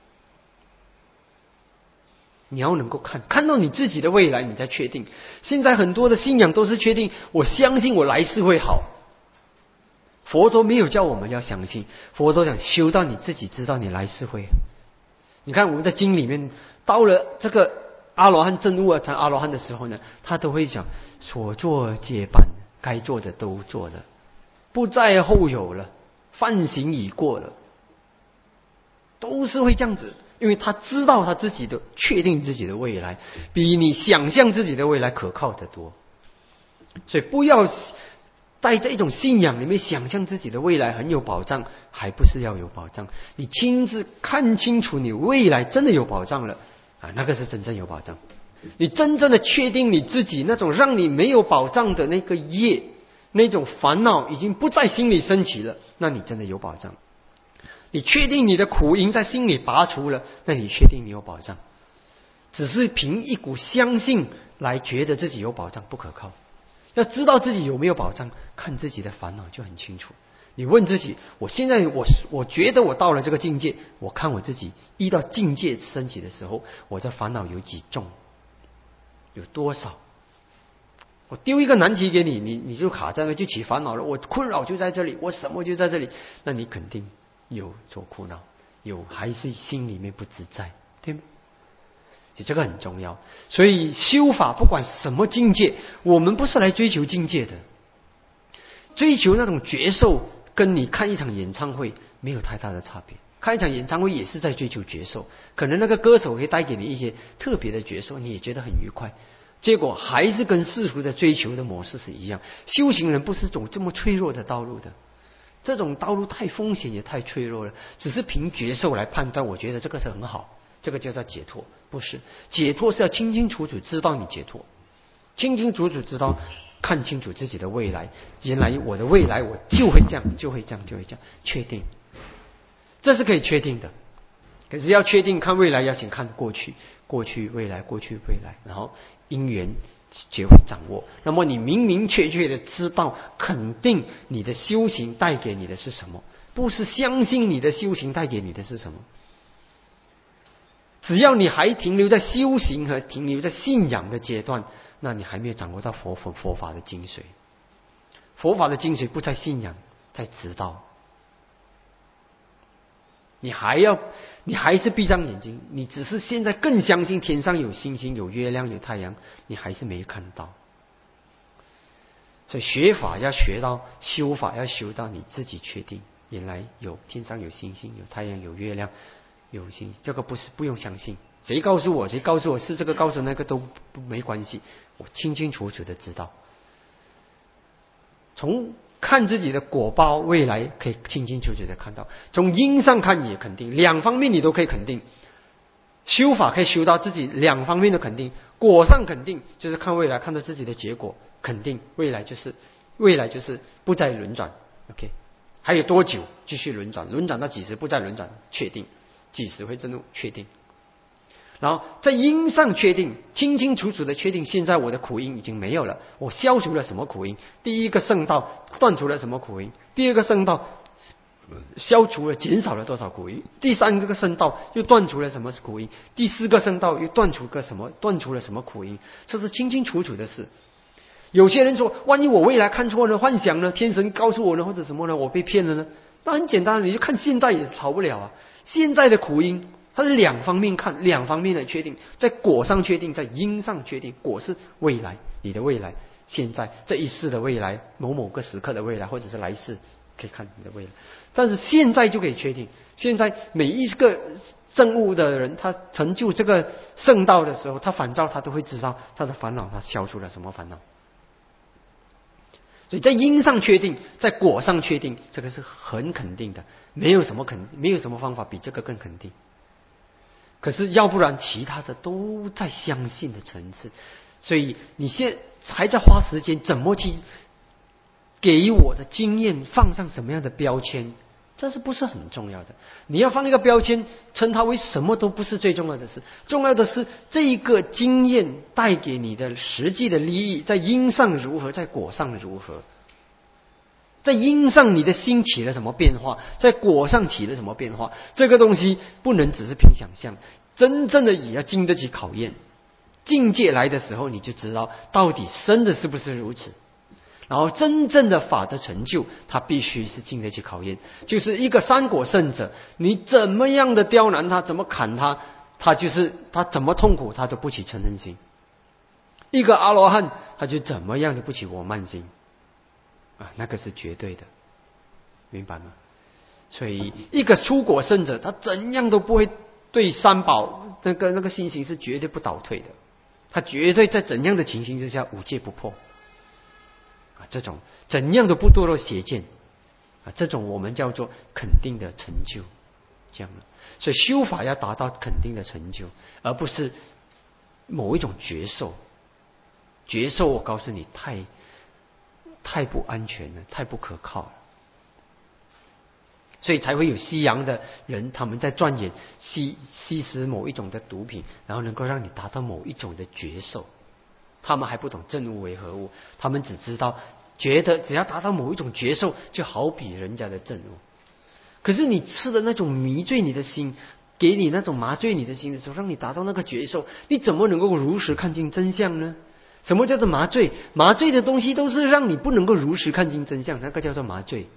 你要能够看到你自己的未来，你再确定。现在很多的信仰都是确定，我相信我来世会好。佛陀没有叫我们要相信，佛陀讲修到你自己知道你来世会。你看我们在经里面，到了这个阿罗汉证悟成阿罗汉的时候呢，他都会讲所作皆办，该做的都做了，不再后有了，犯行已过了，都是会这样子。因为他知道他自己的确定自己的未来，比你想象自己的未来可靠得多。所以不要带着一种信仰里面想象自己的未来很有保障，还不是要有保障。你亲自看清楚你未来真的有保障了啊，那个是真正有保障。你真正的确定你自己那种让你没有保障的那个业，那种烦恼已经不在心里升起了，那你真的有保障。你确定你的苦因在心里拔除了，那你确定你有保障。只是凭一股相信来觉得自己有保障不可靠。要知道自己有没有保障，看自己的烦恼就很清楚。你问自己，我现在我觉得我到了这个境界，我看我自己遇到境界升起的时候，我的烦恼有几重，有多少？我丢一个难题给你，你就卡在那就起烦恼了。我困扰就在这里，我什么就在这里，那你肯定有所苦恼，有还是心里面不自在，对吗？这个很重要。所以修法不管什么境界，我们不是来追求境界的， 追求那种觉受，跟你看一场演唱会没有太大的差别。看一场演唱会也是在追求觉受，可能那个歌手会带给你一些特别的觉受，你也觉得很愉快，结果还是跟世俗的追求的模式是一样。修行人不是走这么脆弱的道路的，这种道路太风险也太脆弱了。只是凭觉受来判断，我觉得这个是很好，这个叫做解脱。不是，解脱是要清清楚楚知道你解脱，清清楚楚知道，看清楚自己的未来。原来我的未来我就会这样，就会这样，就会这样，确定，这是可以确定的。可是要确定看未来，要先看过去，过去未来，过去未来，然后因缘学会掌握。那么你明明确确的知道，肯定你的修行带给你的是什么，不是相信你的修行带给你的是什么。只要你还停留在修行和停留在信仰的阶段，那你还没有掌握到佛法的精髓。佛法的精髓不在信仰，在知道。你还是闭上眼睛，你只是现在更相信天上有星星、有月亮、有太阳，你还是没看到。所以学法要学到，修法要修到你自己确定，原来有天上有星星、有太阳、有月亮、有星星，这个不用相信，谁告诉我是这个告诉那个都没关系，我清清楚楚的知道。从看自己的果报，未来可以清清楚楚的看到。从因上看也肯定，两方面你都可以肯定。修法可以修到自己两方面的肯定，果上肯定就是看未来，看到自己的结果肯定，未来就是不再轮转。OK， 还有多久继续轮转？轮转到几时不再轮转？确定，几时会震动？确定。然后在因上确定，清清楚楚的确定，现在我的苦因已经没有了，我消除了什么苦因？第一个圣道断除了什么苦因？第二个圣道消除了减少了多少苦因？第三个圣道又断除了什么苦因？第四个圣道又断除了什么苦因？这是清清楚楚的事。有些人说，万一我未来看错了，幻想呢？天神告诉我呢，或者什么呢？我被骗了呢？那很简单，你就看现在也逃不了啊。现在的苦因它是两方面看，两方面的确定，在果上确定，在因上确定。果是未来，你的未来，现在这一世的未来，某个时刻的未来，或者是来世可以看你的未来。但是现在就可以确定，现在每一个证悟的人，他成就这个圣道的时候，他反照他都会知道他的烦恼，他消除了什么烦恼。所以在因上确定，在果上确定，这个是很肯定的，没有什么方法比这个更肯定。可是要不然其他的都在相信的层次，所以你现在还在花时间怎么去给我的经验放上什么样的标签，这是不是很重要的？你要放一个标签称它为什么都不是最重要的事，重要的是这一个经验带给你的实际的利益，在因上如何，在果上如何。在因上你的心起了什么变化，在果上起了什么变化，这个东西不能只是凭想象，真正的也要经得起考验。境界来的时候，你就知道到底真的是不是如此。然后真正的法的成就，它必须是经得起考验。就是一个三果圣者，你怎么样的刁难他，怎么砍他，他怎么痛苦，他都不起嗔恨心。一个阿罗汉，他就怎么样都不起我慢心。那个是绝对的，明白吗？所以一个出果圣者，他怎样都不会对三宝那个心行是绝对不倒退的，他绝对在怎样的情形之下五戒不破这种怎样都不堕落邪见这种我们叫做肯定的成就，这样了。所以修法要达到肯定的成就，而不是某一种觉受。觉受我告诉你太不安全了，太不可靠了，所以才会有西洋的人，他们在钻研吸食某一种的毒品，然后能够让你达到某一种的觉受。他们还不懂正悟为何物，他们只知道觉得只要达到某一种觉受，就好比人家的正悟。可是你吃的那种迷醉你的心，给你那种麻醉你的心的时候，让你达到那个觉受，你怎么能够如实看清真相呢？什么叫做麻醉？麻醉的东西都是让你不能够如实看清真相，那个叫做麻醉。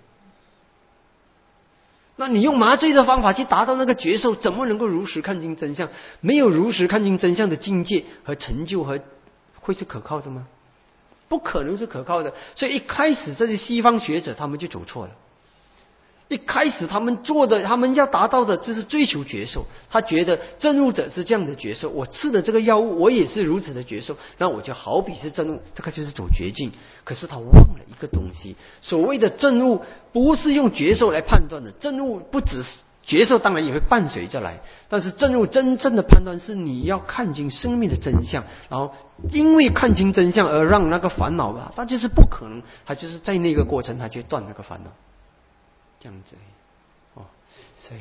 那你用麻醉的方法去达到那个觉受，怎么能够如实看清真相？没有如实看清真相的境界和成就会是可靠的吗？ 不可能是可靠的。所以一开始这些西方学者他们就走错了。一开始他们要达到的就是追求觉受，他觉得证悟者是这样的觉受，我吃的这个药物我也是如此的觉受，那我就好比是证悟，这个就是走绝境。可是他忘了一个东西，所谓的证悟不是用觉受来判断的，证悟不只是觉受，当然也会伴随着来，但是证悟真正的判断是你要看清生命的真相，然后因为看清真相而让那个烦恼吧，他就是不可能，他就是在那个过程他就断那个烦恼。这样子哦，所以，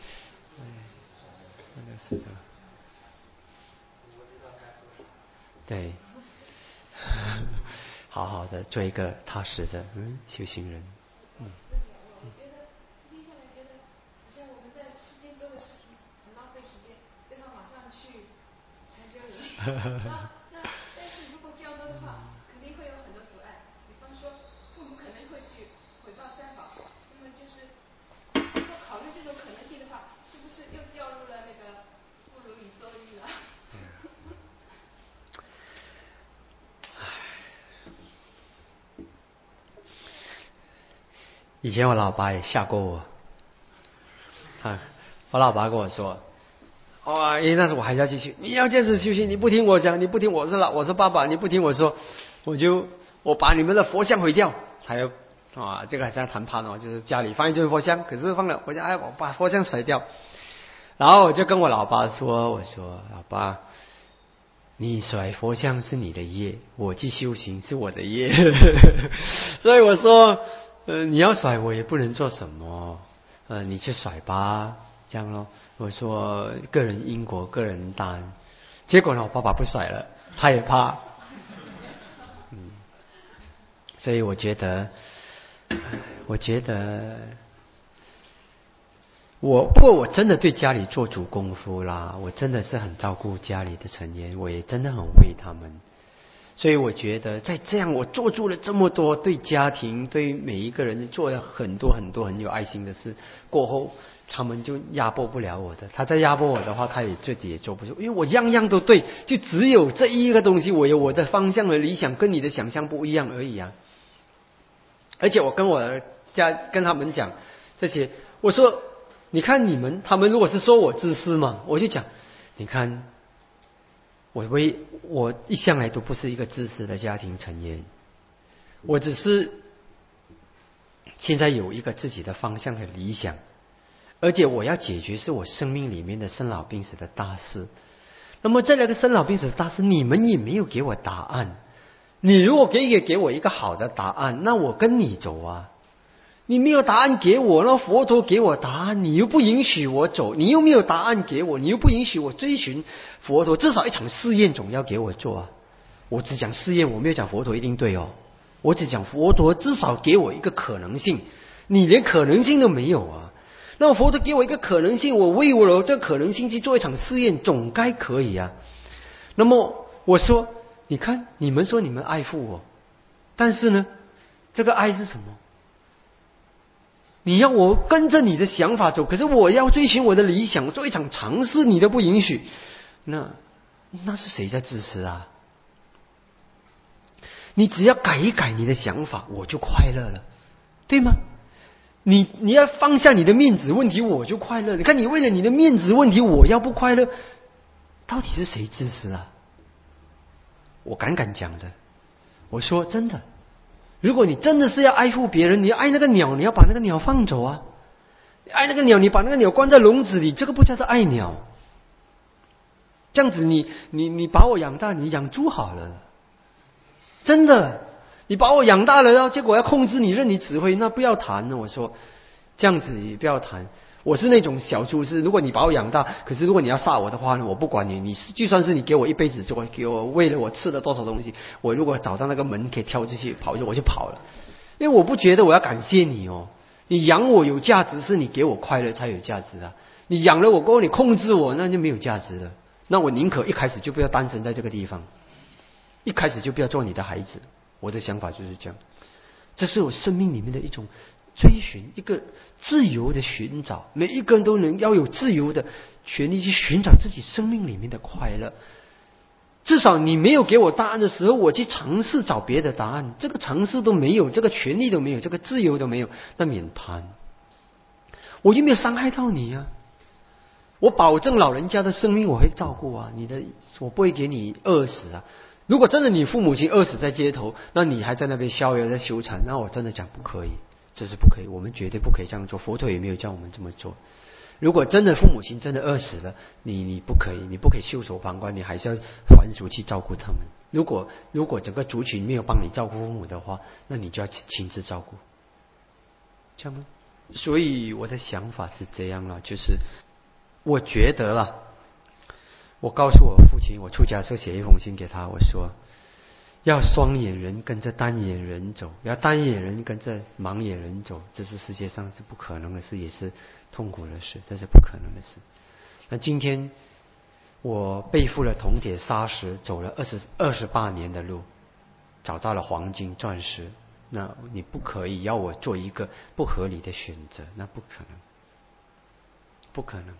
那个是什么？对，好好的做一个踏实的修行人。 我觉得接下来觉得好像我们在世间做的事情很浪费时间，就要马上去禅修营。但是如果这样做的话，肯定会有很多阻碍。比方说，父母可能会去毁谤三宝。那么就是如果考虑这种可能性的话，是不是又掉入了那个不如理作意了？ 以前我老爸也吓过我，我老爸跟我说，因为那时我还要继续，你要坚持修行，你不听我讲，你不听我是爸爸，你不听我说，我把你们的佛像毁掉。还有这个还是要谈判哦，就是家里放一尊佛像，可是放了佛像，我把佛像甩掉。然后我就跟我老爸说，我说老爸，你甩佛像是你的业，我去修行是我的业。所以我说你要甩我也不能做什么，你去甩吧，这样咯。我说个人因果个人担。结果呢，我爸爸不甩了，他也怕。所以我觉得不过我真的对家里做足功夫啦，我真的是很照顾家里的成员，我也真的很为他们。所以我觉得在这样我做出了这么多对家庭对每一个人做了很多很多很有爱心的事过后，他们就压迫不了我的。他在压迫我的话，他也自己也做不出，因为我样样都对，就只有这一个东西我有我的方向和理想跟你的想象不一样而已啊。而且我跟他们讲这些，我说你看他们如果是说我自私嘛，我就讲你看我一向来都不是一个自私的家庭成员，我只是现在有一个自己的方向和理想，而且我要解决是我生命里面的生老病死的大事。那么这两个生老病死的大事，你们也没有给我答案。你如果给我一个好的答案，那我跟你走啊。你没有答案给我，那佛陀给我答案，你又不允许我走，你又没有答案给我，你又不允许我追寻佛陀，至少一场试验总要给我做啊。我只讲试验，我没有讲佛陀一定对哦，我只讲佛陀至少给我一个可能性，你连可能性都没有啊。那么佛陀给我一个可能性，我为我这个可能性去做一场试验，总该可以啊。那么我说，你看你们说你们爱护我，但是呢，这个爱是什么？你要我跟着你的想法走，可是我要追寻我的理想，做一场尝试，你都不允许，那是谁在自私啊？你只要改一改你的想法，我就快乐了，对吗？你要放下你的面子问题，我就快乐。你看你为了你的面子问题，我要不快乐，到底是谁自私啊？我敢讲的，我说真的。如果你真的是要爱护别人，你爱那个鸟，你要把那个鸟放走啊！你爱那个鸟，你把那个鸟关在笼子里，这个不叫做爱鸟。这样子你把我养大，你养猪好了，真的，你把我养大了，然后结果要控制你，任你指挥，那不要谈了。我说这样子也不要谈。我是那种小猪，是如果你把我养大，可是如果你要杀我的话呢，我不管你就算是你给我一辈子，就给我喂了我吃了多少东西，我如果找到那个门可以跳出去跑，我就跑了，因为我不觉得我要感谢你哦。你养我有价值，是你给我快乐才有价值啊。你养了我过后，你控制我，那就没有价值了。那我宁可一开始就不要诞生在这个地方，一开始就不要做你的孩子。我的想法就是这样，这是我生命里面的一种追寻，一个自由的寻找，每一个人都要有自由的权利去寻找自己生命里面的快乐。 至少你没有给我答案的时候，我去尝试找别的答案，这个尝试都没有，这个权利都没有，这个自由都没有，那免谈。我又没有伤害到你啊，我保证老人家的生命我会照顾啊，我不会给你饿死啊。如果真的你父母亲饿死在街头，那你还在那边逍遥在修禅，那我真的讲不可以，这是不可以，我们绝对不可以这样做，佛陀也没有叫我们这么做。如果真的父母亲真的饿死了，你不可以，你不可以袖手旁观，你还是要还俗去照顾他们。如果整个族群没有帮你照顾父母的话，那你就要亲自照顾，这样吗？所以我的想法是这样了，就是我觉得啦，我告诉我父亲，我出家的时候写一封信给他，我说要双眼人跟着单眼人走，要单眼人跟着盲眼人走，这是世界上是不可能的事，也是痛苦的事，这是不可能的事。那今天我背负了铜铁砂石，走了28年的路，找到了黄金钻石，那你不可以要我做一个不合理的选择，那不可能，不可能。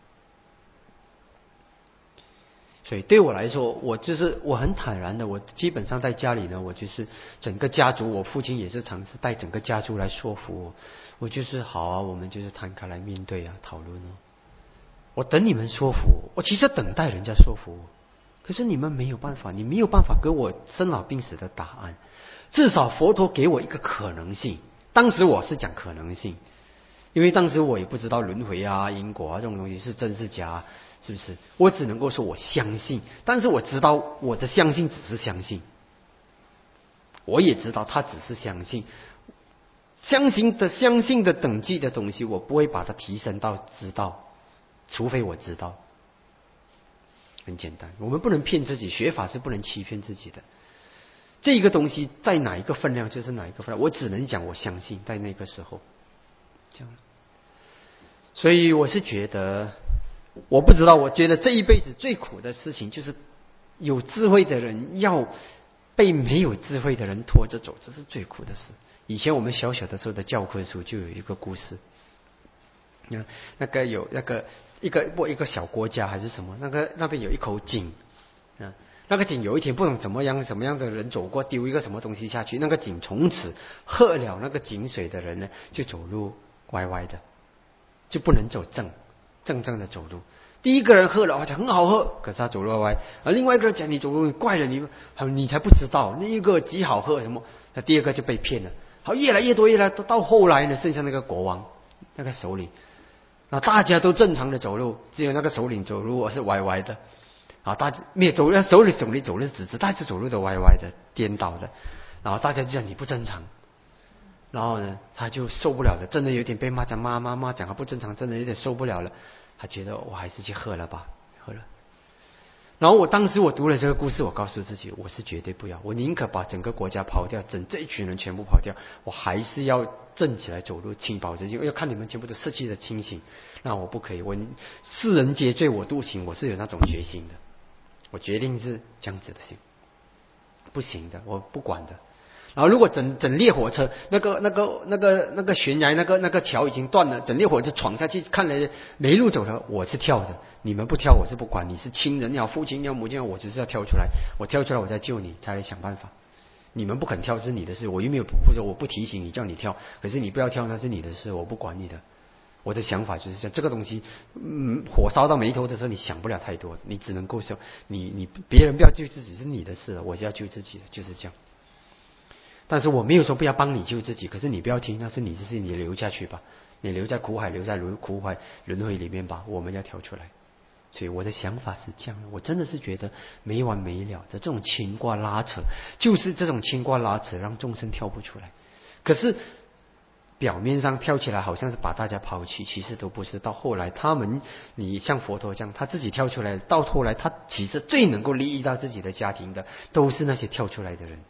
所以对我来说，我很坦然的，我基本上在家里呢，我就是整个家族，我父亲也是尝试带整个家族来说服我，我就是好啊，我们就是摊开来面对啊，讨论哦。我等你们说服我其实等待人家说服我，可是你们没有办法，你没有办法给我生老病死的答案，至少佛陀给我一个可能性。当时我是讲可能性，因为当时我也不知道轮回啊、因果啊这种东西是真是假，是不是？我只能够说我相信，但是我知道我的相信只是相信，我也知道他只是相信，相信的等级的东西，我不会把它提升到知道，除非我知道。很简单，我们不能骗自己，学法是不能欺骗自己的。这个东西在哪一个分量就是哪一个分量，我只能讲我相信，在那个时候这样。所以我是觉得，我不知道，我觉得这一辈子最苦的事情就是有智慧的人要被没有智慧的人拖着走，这是最苦的事。以前我们小小的时候的教科书就有一个故事，那个有一个小国家还是什么，那边有一口井啊，那个井有一天不懂怎么样的人走过，丢一个什么东西下去，那个井从此喝了那个井水的人呢，就走路歪歪的，就不能走正的走路。第一个人喝了，好像很好喝，可是他走路歪歪；而另外一个人讲你走路怪了，你才不知道那一个极好喝什么。那第二个就被骗了，好越来越多，到后来呢，剩下那个国王那个首领，那大家都正常的走路，只有那个首领走路是歪歪的。啊，大家没有走，手里走的直直，大家走路都歪歪的、颠倒的，然后大家就讲你不正常，然后呢，他就受不了了，真的有点被骂讲他不正常，真的有点受不了了，他觉得我还是去喝了吧，喝了。然后当时我读了这个故事，我告诉自己，我是绝对不要，我宁可把整个国家跑掉，这一群人全部跑掉，我还是要站起来走路，清保自己，要看你们全部都失去了清醒，那我不可以，世人皆醉我独醒，我是有那种决心的。我决定是这样子的行，不行的，我不管的。然后如果整列火车那个悬崖那个桥已经断了，整列火车闯下去，看来没路走了，我是跳的。你们不跳，我是不管。你是亲人要父亲要母亲要，我只是要跳出来。我跳出来，我再救你，才来想办法。你们不肯跳是你的事，我又没有或者我不提醒你叫你跳，可是你不要跳那是你的事，我不管你的。我的想法就是这个东西，火烧到眉头的时候，你想不了太多，你只能够说，你别人不要救自己是你的事，我是要救自己的，就是这样。但是我没有说不要帮你救自己，可是你不要听，那是你的事，你留下去吧，你留在苦海轮回里面吧，我们要跳出来。所以我的想法是这样的，我真的是觉得没完没了的这种牵挂拉扯，就是这种牵挂拉扯让众生跳不出来。可是表面上跳起来好像是把大家抛弃，其实都不是。到后来你像佛陀这样，他自己跳出来，到后来他其实最能够利益到自己的家庭的，都是那些跳出来的人。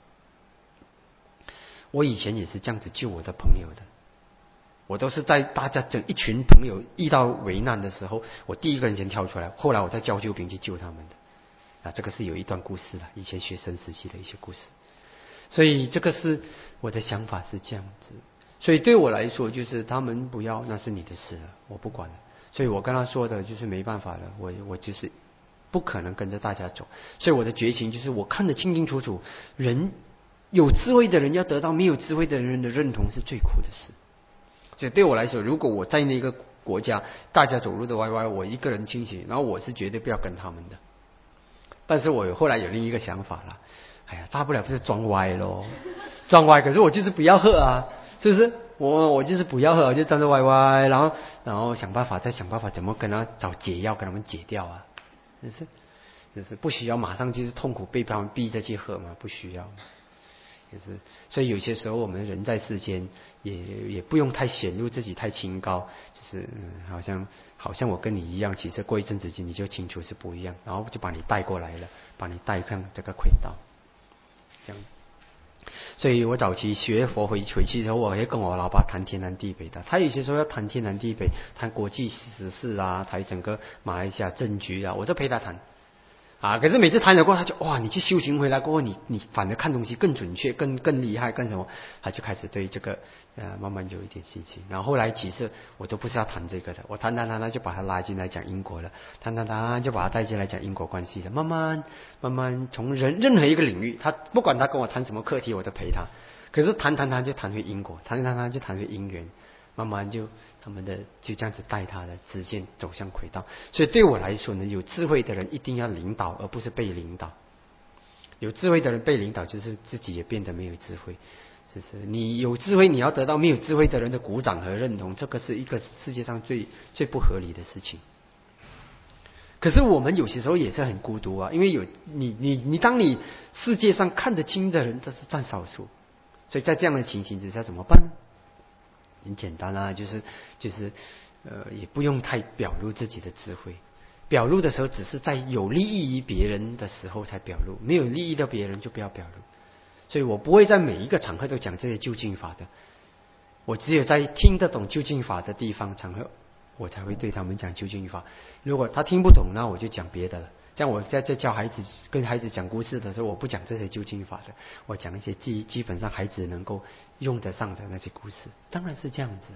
我以前也是这样子救我的朋友的，我都是在大家整一群朋友遇到危难的时候，我第一个人先跳出来，后来我再叫救兵去救他们的。这个是有一段故事的，以前学生时期的一些故事。所以这个是我的想法是这样子。所以对我来说，就是他们不要，那是你的事了，我不管了。所以我跟他说的就是没办法了，我就是不可能跟着大家走。所以我的觉醒就是我看得清清楚楚，人有智慧的人要得到没有智慧的人的认同是最苦的事。所以对我来说，如果我在那个国家大家走路的歪歪，我一个人清醒，然后我是绝对不要跟他们的。但是我后来有另一个想法了，哎呀，大不了不是装歪咯，装歪，可是我就是不要喝啊，是不是？我就是不要喝，我就站着歪歪，然后想办法怎么跟他找解药，跟他们解掉啊，就是不需要马上就是痛苦被他们逼着去喝嘛，不需要。就是所以有些时候我们人在世间也不用太显露自己太清高，就是好像我跟你一样，其实过一阵子你就清楚是不一样，然后就把你带过来了，把你带上这个轨道，这样。所以我早期学佛回去之后，我会跟我老爸谈天南地北的。他有些时候要谈天南地北，谈国际时事啊，谈整个马来西亚政局啊，我都陪他谈。可是每次谈了过后，他就哇，你去修行回来过后，你反而看东西更准确、更厉害、更什么，他就开始对这个慢慢有一点信心。然后后来几次我都不是要谈这个的，我谈就把他拉进来讲因果了，谈就把他带进来讲因果关系的，慢慢从任何一个领域，他不管他跟我谈什么课题，我都陪他。可是谈就谈回因果，谈就谈回因缘，慢慢就他们的就这样子带他的直线走向轨道。所以对我来说呢，有智慧的人一定要领导，而不是被领导。有智慧的人被领导，就是自己也变得没有智慧。就是你有智慧，你要得到没有智慧的人的鼓掌和认同，这个是一个世界上最不合理的事情。可是我们有些时候也是很孤独啊，因为有你当你世界上看得清的人，这是占少数。所以在这样的情形之下怎么办呢？很简单啊，就是也不用太表露自己的智慧。表露的时候，只是在有利益于别人的时候才表露，没有利益到别人就不要表露。所以我不会在每一个场合都讲这些究竟法的，我只有在听得懂究竟法的地方场合，我才会对他们讲究竟法。如果他听不懂，那我就讲别的了。像我在教孩子跟孩子讲故事的时候，我不讲这些究竟法的，我讲一些基本上孩子能够用得上的那些故事。当然是这样子啊，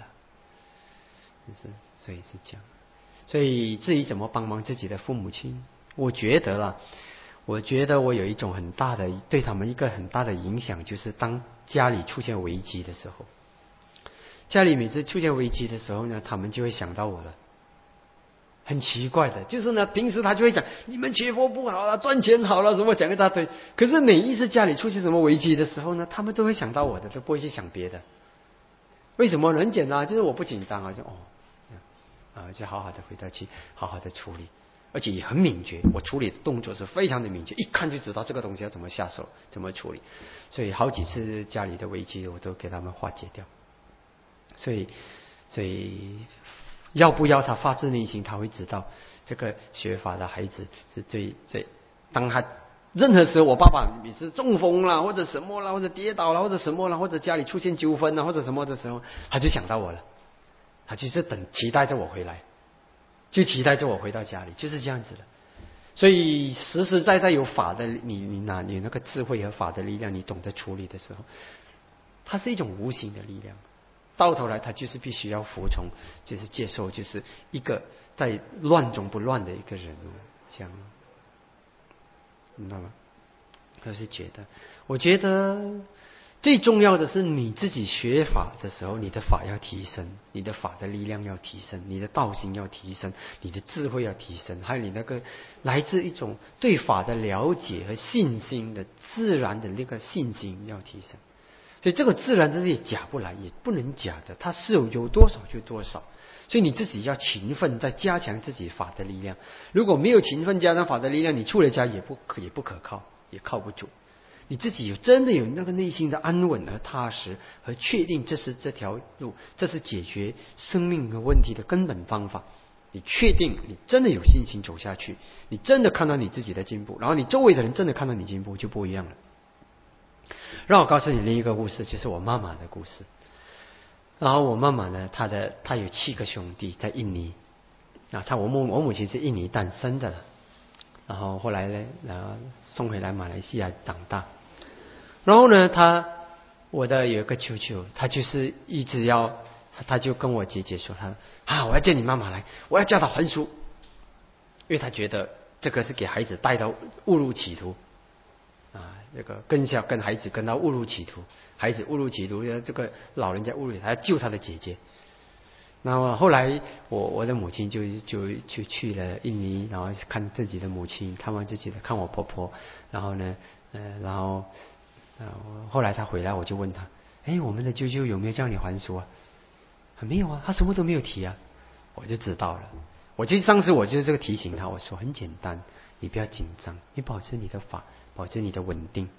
所以是这样。所以至于怎么帮忙自己的父母亲，我觉得我有一种很大的对他们一个很大的影响，就是当家里出现危机的时候，家里每次出现危机的时候呢，他们就会想到我了。很奇怪的，就是呢，平时他就会讲你们学佛不好了，赚钱好了，什么讲一大堆。可是每一次家里出现什么危机的时候呢，他们都会想到我的，都不会去想别的。为什么？很简单，就是我不紧张啊，就好好的回到去，好好的处理，而且也很敏捷。我处理的动作是非常的敏捷，一看就知道这个东西要怎么下手，怎么处理。所以好几次家里的危机，我都给他们化解掉。所以。要不要他发自内心，他会知道这个学法的孩子是最当他任何时候，我爸爸每次中风啦，或者什么啦，或者跌倒啦，或者什么啦，或者家里出现纠纷啦，或者什么的时候，他就想到我了，他就是期待着我回来，就期待着我回到家里，就是这样子的。所以实实在在有法的你那个智慧和法的力量，你懂得处理的时候，它是一种无形的力量。到头来他就是必须要服从，就是接受，就是一个在乱中不乱的一个人物，这样，明白吗？我觉得最重要的是你自己学法的时候，你的法要提升，你的法的力量要提升，你的道心要提升，你的智慧要提升，还有你那个来自一种对法的了解和信心的自然的那个信心要提升。所以这个自然这些假不来，也不能假的，它是有多少就多少。所以你自己要勤奋，在加强自己法的力量。如果没有勤奋加强法的力量，你出了家也不可靠，也靠不住。你自己真的有那个内心的安稳和踏实，和确定这是这条路，这是解决生命和问题的根本方法。你确定你真的有信心走下去，你真的看到你自己的进步，然后你周围的人真的看到你进步，就不一样了。让我告诉你另一个故事，就是我妈妈的故事。然后我妈妈呢，她有7个兄弟在印尼。我母亲是印尼诞生的，然后后来呢，送回来马来西亚长大。然后呢，我的有一个舅舅，他就是一直他就跟我姐姐说，我要叫你妈妈来，我要叫她还俗，因为他觉得这个是给孩子带到误入歧途啊，这个跟孩子跟到误入歧途，孩子误入歧途，这个老人家误入，他要救他的姐姐。那么后来我的母亲就去了印尼，然后看自己的母亲，看完自己的，看我婆婆，然后呢，后来他回来，我就问他，我们的舅舅有没有叫你还俗啊？没有啊，他什么都没有提啊。我就知道了。当时我就这个提醒他，我说很简单，你不要紧张，你保持你的法，保持你的稳定。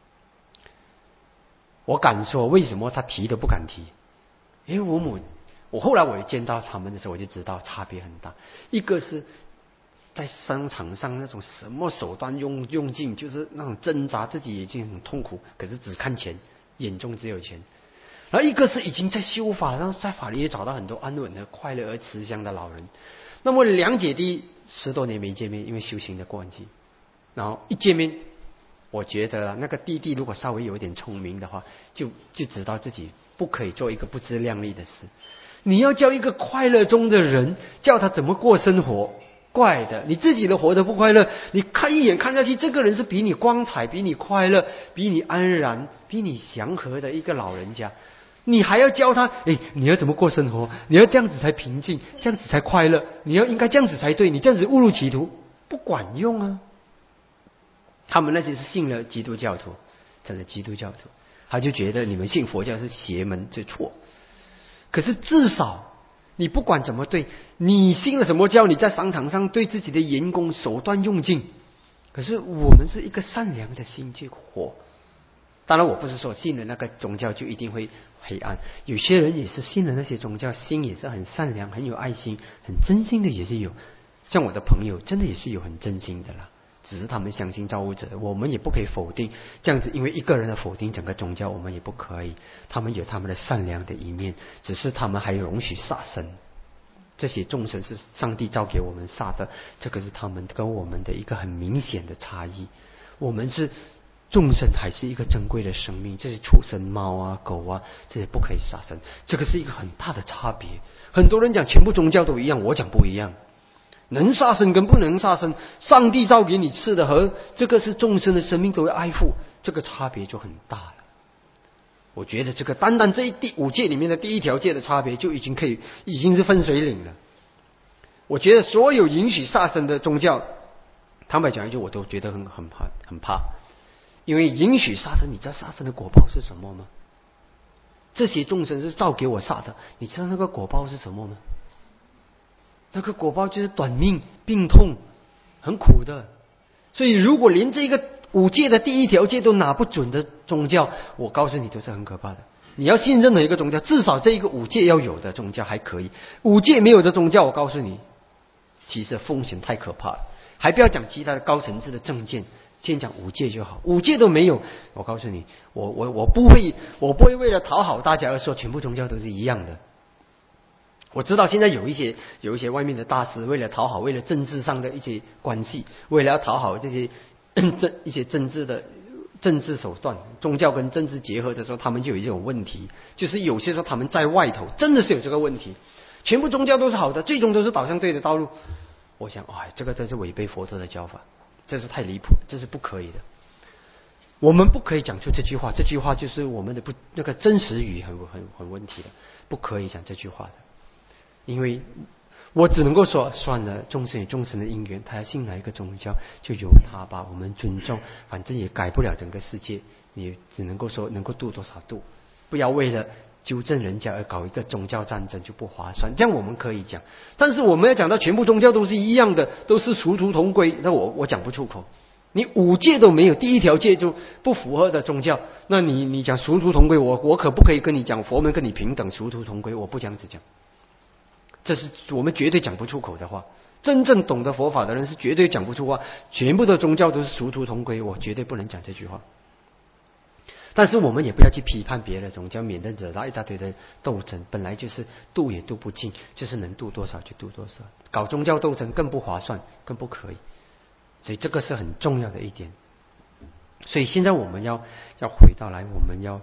我敢说，为什么他提都不敢提？因为我后来我也见到他们的时候，我就知道差别很大。一个是在商场上那种什么手段用尽，就是那种挣扎，自己已经很痛苦，可是只看钱，眼中只有钱。然后一个是已经在修法，然后在法里也找到很多安稳的、快乐而慈祥的老人。那么两姐弟10多年没见面，因为修行的关系，然后一见面，我觉得那个弟弟如果稍微有一点聪明的话，就知道自己不可以做一个不自量力的事。你要教一个快乐中的人，叫他怎么过生活，怪的，你自己都活得不快乐，你看一眼看下去，这个人是比你光彩、比你快乐、比你安然、比你祥和的一个老人家，你还要教他，你要怎么过生活？你要这样子才平静，这样子才快乐，你要应该这样子才对，你这样子误入歧途，不管用啊！他们那些是信了基督教徒，真的基督教徒，他就觉得你们信佛教是邪门，这错。可是至少你不管怎么对，你信了什么教，你在商场上对自己的员工手段用尽，可是我们是一个善良的心去活。当然我不是说信了那个宗教就一定会黑暗，有些人也是信了那些宗教，心也是很善良、很有爱心、很真心的，也是有。像我的朋友真的也是有很真心的啦，只是他们相信造物者，我们也不可以否定这样子，因为一个人的否定整个宗教，我们也不可以。他们有他们的善良的一面，只是他们还容许杀生。这些众生是上帝造给我们杀的，这个是他们跟我们的一个很明显的差异。我们是众生，还是一个珍贵的生命，这些畜生、猫啊、狗啊，这些不可以杀生，这个是一个很大的差别。很多人讲全部宗教都一样，我讲不一样。能杀生跟不能杀生，上帝造给你吃的和这个是众生的生命都要爱护，这个差别就很大了。我觉得这个单单这第5戒里面的第1条戒的差别就已经是分水岭了。我觉得所有允许杀生的宗教，坦白讲一句，我都觉得很怕，因为允许杀生，你知道杀生的果报是什么吗？这些众生是造给我杀的，你知道那个果报是什么吗？那个果报就是短命、病痛，很苦的。所以如果连这个5戒的第1条戒都拿不准的宗教，我告诉你都是很可怕的。你要信任何一个宗教，至少这一个5戒要有的宗教还可以，5戒没有的宗教，我告诉你，其实风险太可怕了。还不要讲其他的高层次的正见，先讲5戒就好。5戒都没有，我告诉你，我不会为了讨好大家而说全部宗教都是一样的。我知道现在有一些外面的大师，为了讨好，为了政治上的一些关系，为了要讨好这些一些政治手段，宗教跟政治结合的时候，他们就有这种问题，就是有些时候他们在外头真的是有这个问题，全部宗教都是好的，最终都是导向对的道路。我想，这个真是违背佛陀的教法，这是太离谱，这是不可以的。我们不可以讲出这句话，这句话就是我们的那个真实语很问题的，不可以讲这句话的。因为我只能够说，算了，众生有众生的因缘，他要信哪一个宗教就由他吧，我们尊重，反正也改不了整个世界，你只能够说能够度多少度，不要为了纠正人家而搞一个宗教战争，就不划算。这样我们可以讲，但是我们要讲到全部宗教都是一样的，都是殊途同归，那我讲不出口。你5戒都没有，第1条戒就不符合的宗教，那你讲殊途同归，我可不可以跟你讲佛门跟你平等殊途同归？我不这样子讲，这是我们绝对讲不出口的话。真正懂得佛法的人是绝对讲不出话，全部的宗教都是殊途同归，我绝对不能讲这句话。但是我们也不要去批判别的宗教，免得惹到一大堆的斗争。本来就是度也度不尽，就是能度多少就度多少，搞宗教斗争更不划算，更不可以。所以这个是很重要的一点。所以现在我们要回到来，我们要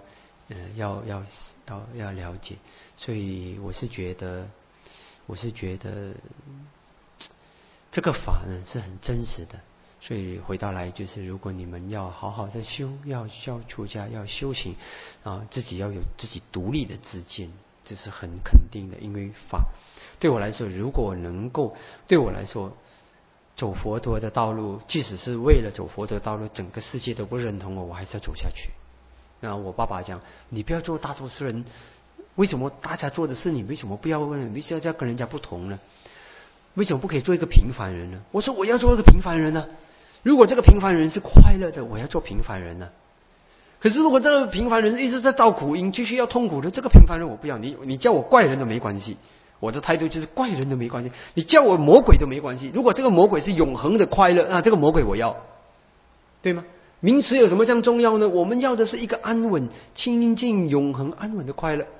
了解。所以我是觉得这个法呢是很真实的。所以回到来就是，如果你们要好好的修，要出家，要修行啊，自己要有自己独立的知见，这是很肯定的。因为法对我来说，如果能够对我来说走佛陀的道路，即使是为了走佛陀的道路，整个世界都不认同我还是要走下去。那我爸爸讲，你不要做大多数人，为什么大家做的事你为什么不要问？为什么要跟人家不同呢？为什么不可以做一个平凡人呢？我说我要做一个平凡人呢。如果这个平凡人是快乐的，我要做平凡人呢。可是如果这个平凡人一直在造苦因，继续要痛苦的，这个平凡人我不要。你叫我怪人都没关系，我的态度就是怪人都没关系。你叫我魔鬼都没关系。如果这个魔鬼是永恒的快乐，那这个魔鬼我要，对吗？名词有什么这样重要呢？我们要的是一个安稳、清净、永恒、安稳的快乐。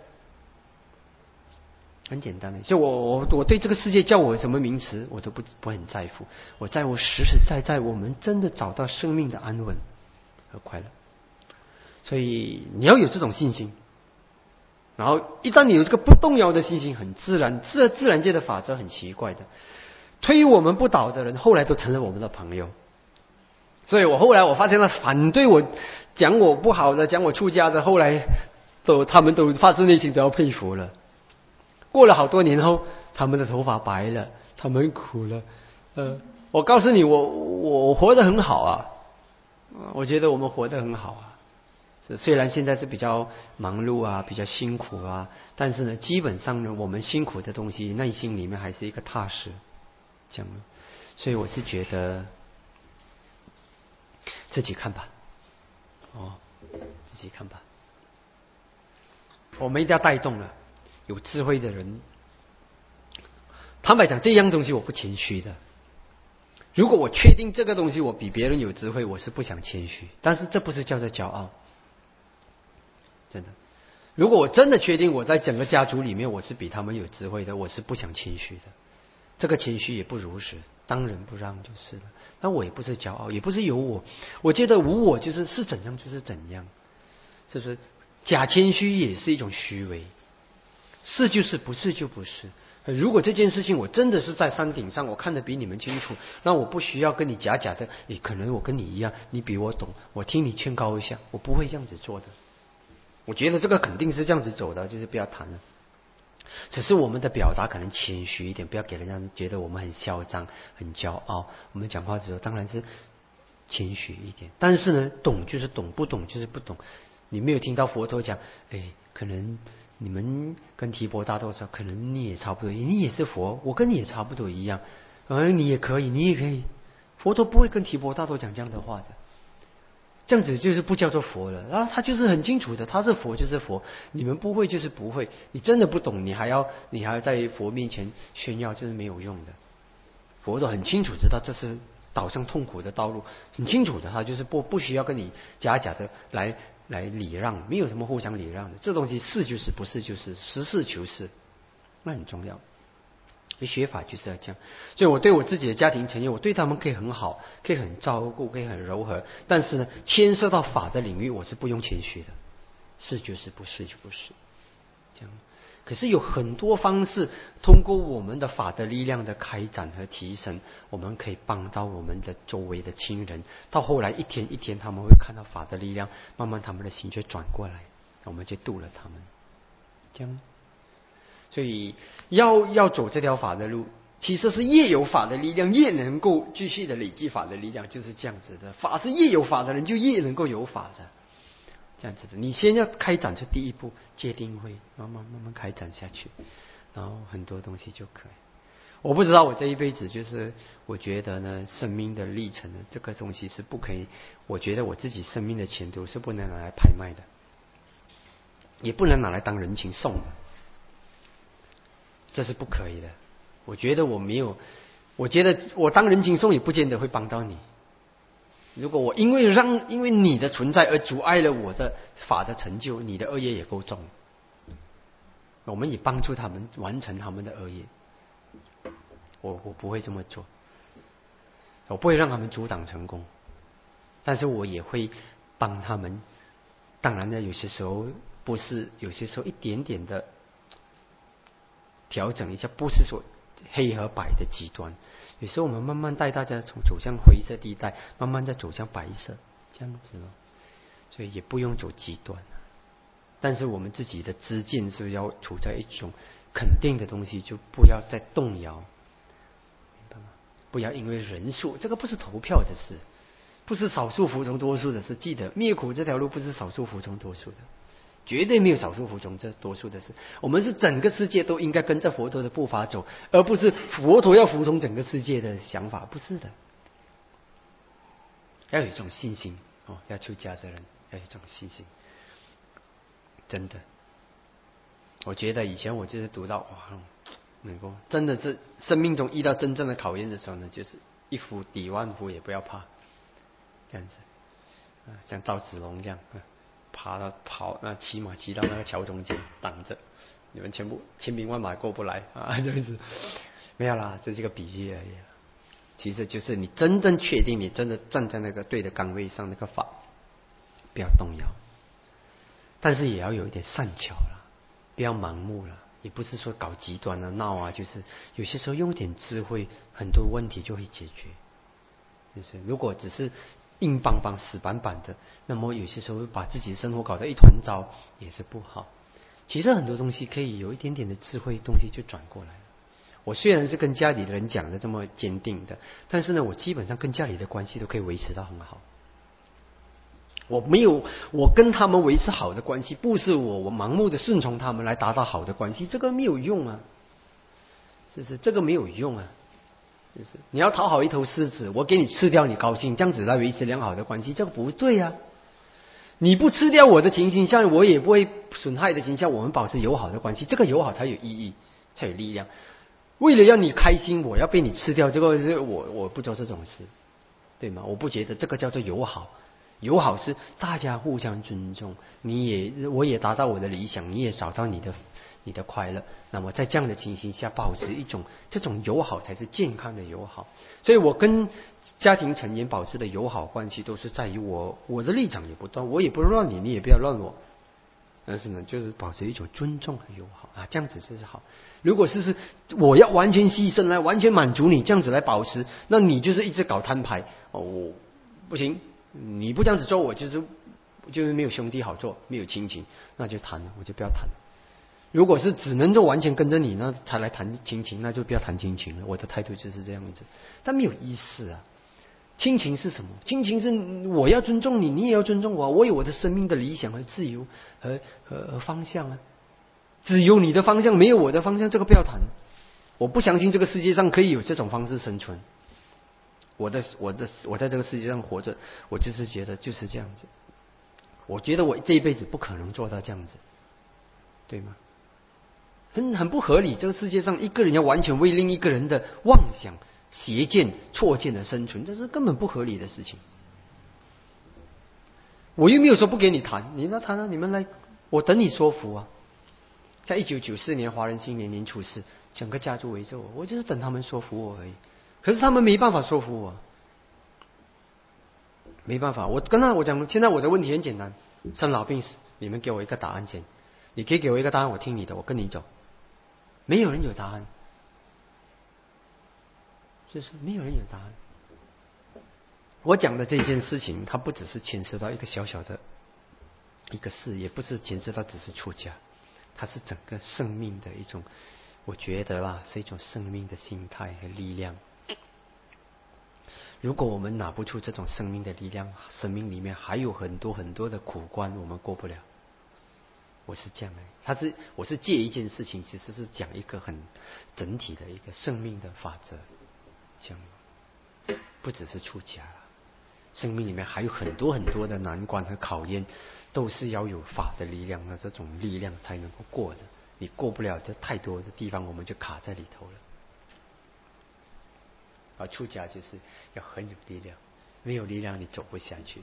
很简单的，所以我对这个世界叫我什么名词，我都不很在乎。我在乎实实在在，我们真的找到生命的安稳和快乐。所以你要有这种信心，然后一旦你有这个不动摇的信心，很自然，自然界的法则很奇怪的，推我们不倒的人，后来都成了我们的朋友。所以后来我发现了，反对我讲我不好的，讲我出家的，后来他们都发自内心都要佩服了。过了好多年后，他们的头发白了，他们苦了。我告诉你，我活得很好啊，我觉得我们活得很好啊。虽然现在是比较忙碌啊，比较辛苦啊，但是呢，基本上呢，我们辛苦的东西，内心里面还是一个踏实，这样。所以我是觉得自己看吧，自己看吧。我们一定要带动了。有智慧的人，坦白讲，这样东西我不谦虚的。如果我确定这个东西我比别人有智慧，我是不想谦虚。但是这不是叫做骄傲，真的。如果我真的确定我在整个家族里面我是比他们有智慧的，我是不想谦虚的。这个谦虚也不如实，当仁不让就是了。但我也不是骄傲，也不是有我。我觉得无我就是怎样就是怎样，是不是？假谦虚也是一种虚伪。是就是，不是就不是。如果这件事情我真的是在山顶上，我看得比你们清楚，那我不需要跟你假的，可能我跟你一样，你比我懂，我听你劝告一下，我不会这样子做的。我觉得这个肯定是这样子走的，就是不要谈了。只是我们的表达可能谦虚一点，不要给人家觉得我们很嚣张、很骄傲。我们讲话的时候当然是谦虚一点，但是呢，懂就是懂，不懂就是不懂。你没有听到佛陀讲，可能你们跟提婆达多说，可能你也差不多，你也是佛，我跟你也差不多一样，你也可以，你也可以。佛陀不会跟提婆达多讲这样的话的，这样子就是不叫做佛了。然后他就是很清楚的，他是佛就是佛，你们不会就是不会。你真的不懂，你还要在佛面前炫耀，这是没有用的。佛陀很清楚知道这是导向痛苦的道路，很清楚的，他就是不需要跟你假的来礼让，没有什么互相礼让的，这东西是就是，不是就是，实事求是，那很重要。学法就是要这样。所以我对我自己的家庭成员，我对他们可以很好，可以很照顾，可以很柔和，但是呢，牵涉到法的领域，我是不用谦虚的，是就是，不是就不是，这样。可是有很多方式，通过我们的法的力量的开展和提升，我们可以帮到我们的周围的亲人。到后来一天一天，他们会看到法的力量，慢慢他们的心就转过来，我们就度了他们。这样，所以要走这条法的路，其实是越有法的力量，越能够继续的累积法的力量，就是这样子的。法是越有法的人，就越能够有法的。这样子的，你先要开展出第一步，戒定慧，慢慢开展下去，然后很多东西就可以。我不知道我这一辈子，就是我觉得呢，生命的历程呢，这个东西是不可以。我觉得我自己生命的前途是不能拿来拍卖的，也不能拿来当人情送的，这是不可以的。我觉得我当人情送也不见得会帮到你。如果我因为你的存在而阻碍了我的法的成就，你的恶业也够重。我们也帮助他们完成他们的恶业，我不会这么做，我不会让他们阻挡成功，但是我也会帮他们。当然呢，有些时候不是，有些时候一点点的调整一下，不是说黑和白的极端。 有时候我们慢慢带大家从走向灰色地带，慢慢再走向白色，这样子所以也不用走极端，但是我们自己的知见是要处在一种肯定的东西，就不要再动摇，明白吗？不要因为人数，这个不是投票的事，不是少数服从多数的事。记得灭苦这条路不是少数服从多数的，绝对没有少数服从这多数的事。我们是整个世界都应该跟着佛陀的步伐走，而不是佛陀要服从整个世界的想法，不是的。要有一种信心要出家的人要有一种信心，真的。我觉得以前我就是读到能够真的是生命中遇到真正的考验的时候呢，就是一夫抵万夫也不要怕，这样子像赵子龙这样骑马骑到那个桥中间挡着，你们全部千兵万马过不来这样子。没有啦，这是一个比喻而已。其实就是你真正确定你真的站在那个对的岗位上，那个法不要动摇，但是也要有一点善巧啦，不要盲目了，也不是说搞极端闹就是有些时候用点智慧，很多问题就会解决。就是如果只是硬邦邦死板板的，那么有些时候把自己生活搞得一团糟也是不好。其实很多东西可以有一点点的智慧，东西就转过来了。我虽然是跟家里的人讲的这么坚定的，但是呢，我基本上跟家里的关系都可以维持到很好。我跟他们维持好的关系，不是我盲目的顺从他们来达到好的关系，这个没有用啊，是这个没有用啊。就是你要讨好一头狮子，我给你吃掉你高兴，这样子来维持良好的关系，这个不对啊。你不吃掉我的情形下，我也不会损害的情形下，我们保持友好的关系，这个友好才有意义，才有力量。为了让你开心，我要被你吃掉，这个是我不做这种事，对吗？我不觉得这个叫做友好。友好是大家互相尊重，我也达到我的理想，你也找到你的快乐。那么在这样的情形下，保持一种这种友好才是健康的友好。所以我跟家庭成员保持的友好关系，都是在于我的立场也不断，我也不乱你，你也不要乱我。但是呢，就是保持一种尊重和友好这样子就是好。如果是我要完全牺牲来完全满足你，这样子来保持，那你就是一直搞摊牌我不行，你不这样子做，我就是没有兄弟好做，没有亲情，那就谈了，我就不要谈了。如果是只能够完全跟着你，那才来谈亲情，那就不要谈亲情了。我的态度就是这样子，但没有意思啊。亲情是什么？亲情是我要尊重你，你也要尊重我，我有我的生命的理想和自由和方向啊。只有你的方向，没有我的方向，这个不要谈。我不相信这个世界上可以有这种方式生存。我在这个世界上活着，我就是觉得就是这样子。我觉得我这一辈子不可能做到这样子，对吗？很不合理。这个世界上一个人要完全为另一个人的妄想、邪见、错见的生存，这是根本不合理的事情。我又没有说不给你谈，你来谈啊，你们来，我等你说服啊。在1994年华人新年初四，整个家族围着我就是等他们说服我而已。可是他们没办法说服我，没办法。我讲，现在我的问题很简单：生老病死，你们给我一个答案先。你可以给我一个答案，我听你的，我跟你走。没有人有答案，就是没有人有答案。我讲的这件事情，它不只是牵涉到一个小小的一个事，也不是牵涉到只是出家，它是整个生命的一种，我觉得啦，是一种生命的心态和力量。如果我们拿不出这种生命的力量，生命里面还有很多很多的苦关我们过不了。我是这样的，我是借一件事情，其实是讲一个很整体的一个生命的法则，这样不只是出家了，生命里面还有很多很多的难关和考验，都是要有法的力量，那这种力量才能够过的。你过不了的太多的地方，我们就卡在里头了。而出家就是要很有力量，没有力量你走不下去。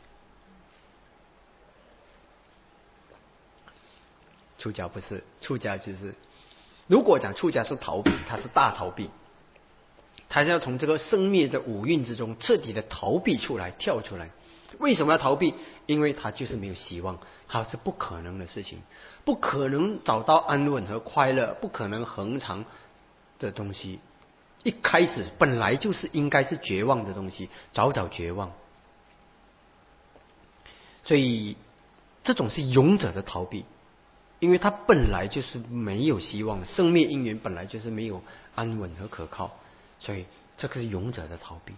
出家不是，出家就是，如果讲出家是逃避，它是大逃避，他要从这个生灭的五蕴之中彻底的逃避出来，跳出来。为什么要逃避？因为他就是没有希望，它是不可能的事情，不可能找到安稳和快乐，不可能恒长的东西。 一开始本来就是应该是绝望的东西，早早绝望。所以这种是勇者的逃避，因为他本来就是没有希望，生灭因缘本来就是没有安稳和可靠，所以这个是勇者的逃避。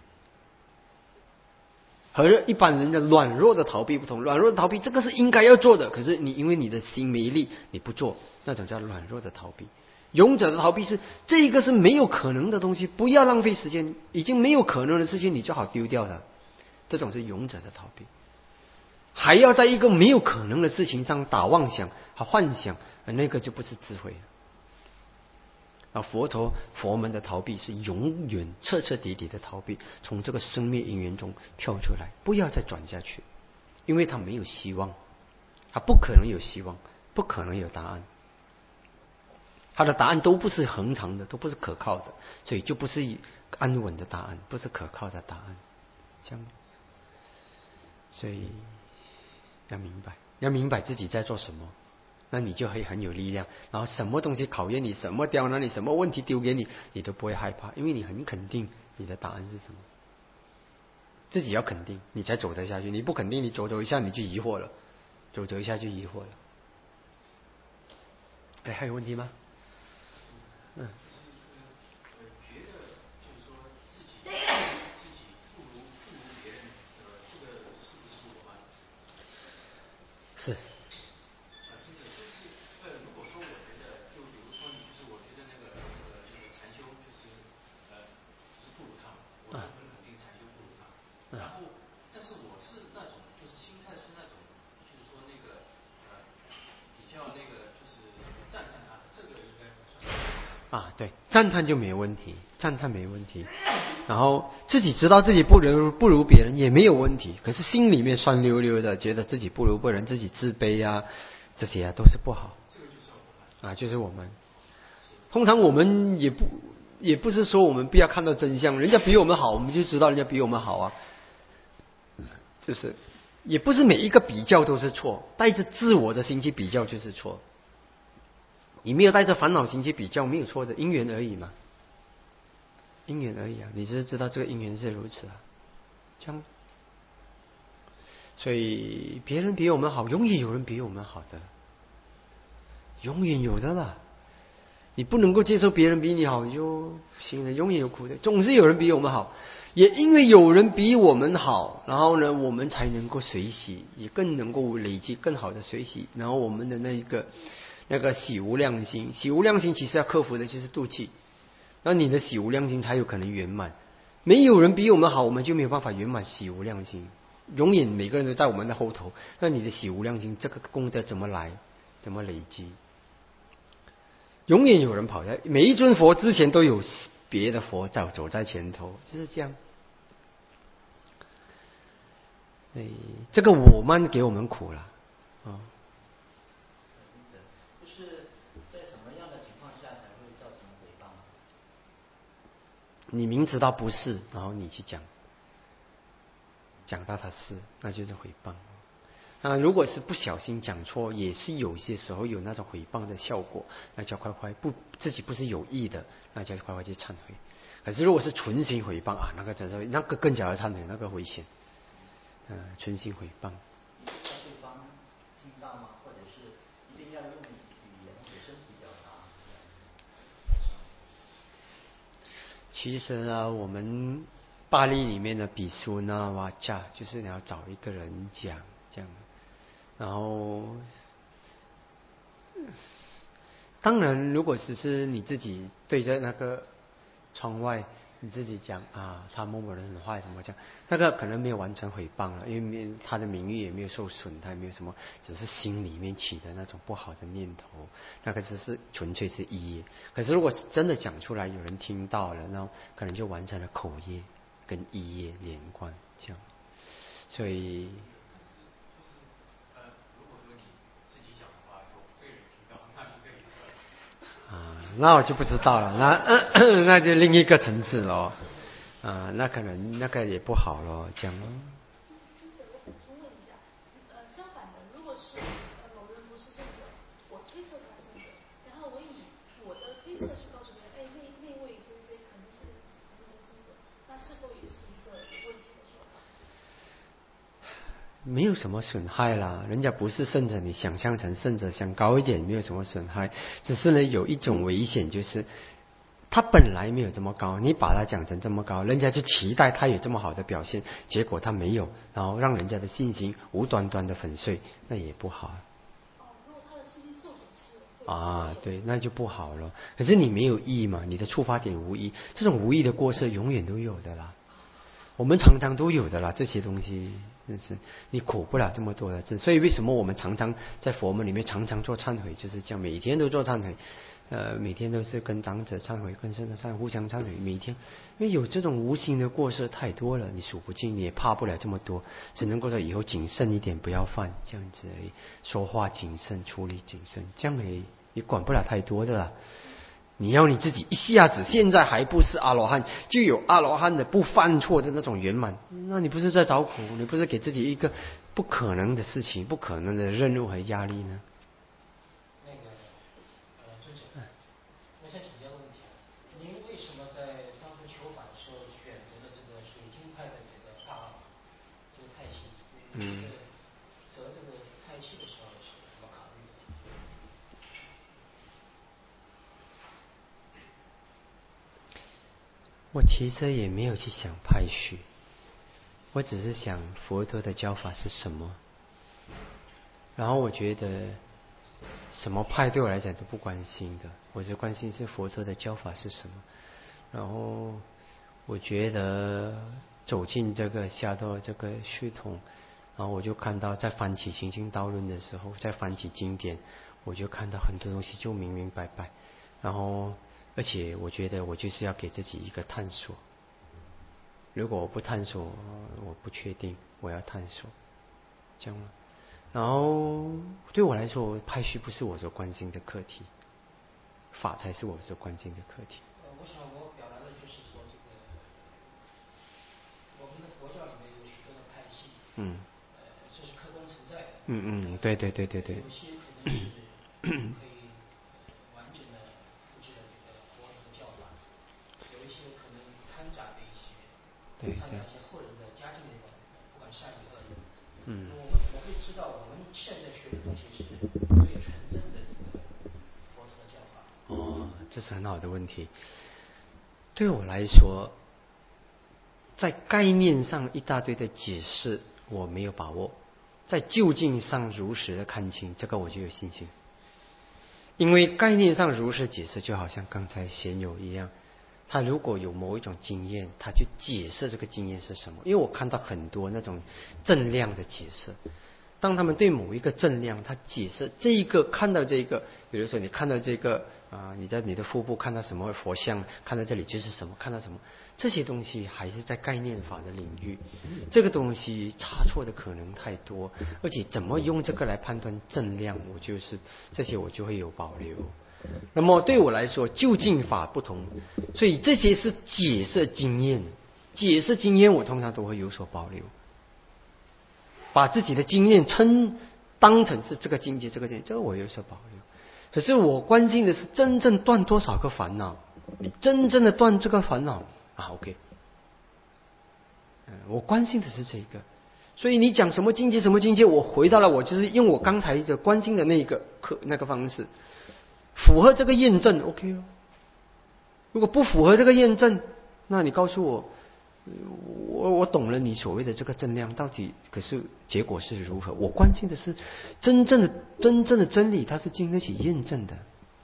和一般人的软弱的逃避不同，软弱的逃避这个是应该要做的，可是你因为你的心没力，你不做，那种叫软弱的逃避。勇者的逃避是这个是没有可能的东西，不要浪费时间，已经没有可能的事情你就好丢掉它，这种是勇者的逃避。还要在一个没有可能的事情上打妄想和幻想，那个就不是智慧了。佛门的逃避是永远彻彻底底的逃避，从这个生灭因缘中跳出来，不要再转下去，因为他没有希望，他不可能有希望，不可能有答案，他的答案都不是恒常的，都不是可靠的，所以就不是安稳的答案，不是可靠的答案。这样，所以要明白自己在做什么，那你就会很有力量。然后什么东西考验你，什么刁难你，什么问题丢给你，你都不会害怕，因为你很肯定你的答案是什么。自己要肯定，你才走得下去。你不肯定，你走一下你就疑惑了，走一下就疑惑了。哎，还有问题吗？ 觉得就是说自己不如别人，这个是不是我们？ 是。 如果说我觉得，就比如说你，就是我觉得那个禅修就是不如他们，我很肯定禅修不如他们。然后，但是我是那种就是心态是那种，就是说那个比较那个就是赞叹他的，这个应该不算。 对，赞叹就没问题，赞叹没问题。然后自己知道自己不如别人也没有问题，可是心里面酸溜溜的，觉得自己不如别人，自己自卑啊，这些啊都是不好。就是我们。通常我们也不是说我们不要看到真相，人家比我们好，我们就知道人家比我们好啊。就是也不是每一个比较都是错，带着自我的心去比较就是错。你没有带着烦恼心去比较，没有错的，因缘而已嘛，因缘而已啊。你只是知道这个因缘是如此啊，这样。所以别人比我们好，永远有人比我们好的，永远有的啦。你不能够接受别人比你好，你就行了，永远有苦的。总是有人比我们好，也因为有人比我们好，然后呢，我们才能够随喜，也更能够累积更好的随喜。然后我们的那个喜无量心，喜无量心其实要克服的就是妒忌，那你的喜无量心才有可能圆满。没有人比我们好，我们就没有办法圆满喜无量心。永远每个人都在我们的后头，那你的喜无量心这个功德怎么来，怎么累积？永远有人跑在每一尊佛之前，都有别的佛走在前头，就是这样。这个我们给我们苦了就是在什么样的情况下才会造成诽谤？ 你明知道不是，然后你去讲到他是，那就是诽谤。如果是不小心讲错，也是有些时候有那种诽谤的效果，那叫快自己不是有意的，那叫快去忏悔。可是如果是存心诽谤那个更加要忏悔，那个危险。存心诽谤。 让对方听到吗？或者是一定要用语言或者身体表达？ 其实呢，我们巴利里面的比苏那瓦迦，就是你要找一个人讲这样。然后当然如果只是你自己对着那个窗外你自己讲他某某人很坏怎么讲，那个可能没有完成诽谤了，因为他的名誉也没有受损，他也没有什么，只是心里面起的那种不好的念头，那个只是纯粹是意业。可是如果真的讲出来有人听到了，那可能就完成了口业跟意业连贯这样。所以那我就不知道了，那就另一个层次咯。那可能那个也不好咯，这样咯。 我补充问一下，相反的，如果是某人不是圣者，我推测他是圣者，然后我以我的推测去告诉别人，那位先生可能是那是否也是一个有问题的说法？ 没有什么损害啦，人家不是圣者，你想象成圣者，想高一点没有什么损害，只是呢有一种危险，就是他本来没有这么高，你把他讲成这么高，人家就期待他有这么好的表现，结果他没有，然后让人家的信心无端端的粉碎，那也不好。 如果他的信心受损失啊，对，那就不好了。可是你没有义嘛，你的出发点无义，这种无义的过失永远都有的啦，我们常常都有的啦，这些东西真是你苦不了这么多的。所以为什么我们常常在佛门里面常常做忏悔，就是这样，每天都做忏悔，每天都是跟长者忏悔，跟圣者忏悔，互相忏悔，每天，因为有这种无形的过失太多了，你数不尽，你也怕不了这么多，只能够说以后谨慎一点，不要犯，这样子而已。说话谨慎，处理谨慎，这样而已，你管不了太多的啦。你要你自己一下子现在还不是阿罗汉，就有阿罗汉的不犯错的那种圆满，那你不是在找苦？你不是给自己一个不可能的事情、不可能的任务和压力呢？ 那个尊者，我想请教个问题，您为什么在当初求法的时候选择了这个水晶派的这个大奥，这个派系？择这个派系的时候是怎么考虑的？ 我其实也没有去想派系，我只是想佛陀的教法是什么，然后我觉得什么派对我来讲都不关心的，我只关心是佛陀的教法是什么。然后我觉得走进这个下到这个系统，然后我就看到在翻起行星道论的时候，在翻起经典，我就看到很多东西就明明白白，然后而且我觉得我就是要给自己一个探索，如果我不探索，我不确定我要探索，这样吗？然后对我来说，派系不是我所关心的课题，法才是我所关心的课题。 我想我表达的就是说，这个我们的佛教里面有许多的派系，这是客观存在的。 对对对对对。 有些可能是可以完整的复制了这个佛陀的教法，有一些可能掺杂的一些，掺杂一些后人的加进来的，不管善与恶的。我们怎么会知道我们现在学的东西是最纯正的这个佛陀的教法？ 这是很好的问题。对我来说，在概念上一大堆的解释我没有把握，在究竟上如实的看清，这个我就有信心。因为概念上如实解释，就好像刚才贤友一样，他如果有某一种经验，他就解释这个经验是什么。因为我看到很多那种正量的解释，当他们对某一个正量，他解释这一个，看到这个，比如说你看到这个你在你的腹部看到什么佛像，看到这里就是什么，看到什么，这些东西还是在概念法的领域，这个东西差错的可能太多，而且怎么用这个来判断正量，我就是这些我就会有保留。那么对我来说，究竟法不同，所以这些是解释经验，解释经验我通常都会有所保留，把自己的经验当成是这个境界，这个境界，这个我有所保留。可是我关心的是真正断多少个烦恼，你真正的断这个烦恼OK，我关心的是这个。所以你讲什么境界什么境界，我回到了我就是用我刚才的关心的那个方式，符合这个验证 OK 了。如果不符合这个验证，那你告诉我，我懂了你所谓的这个正量到底，可是结果是如何？我关心的是真正的真理，它是经得起验证的，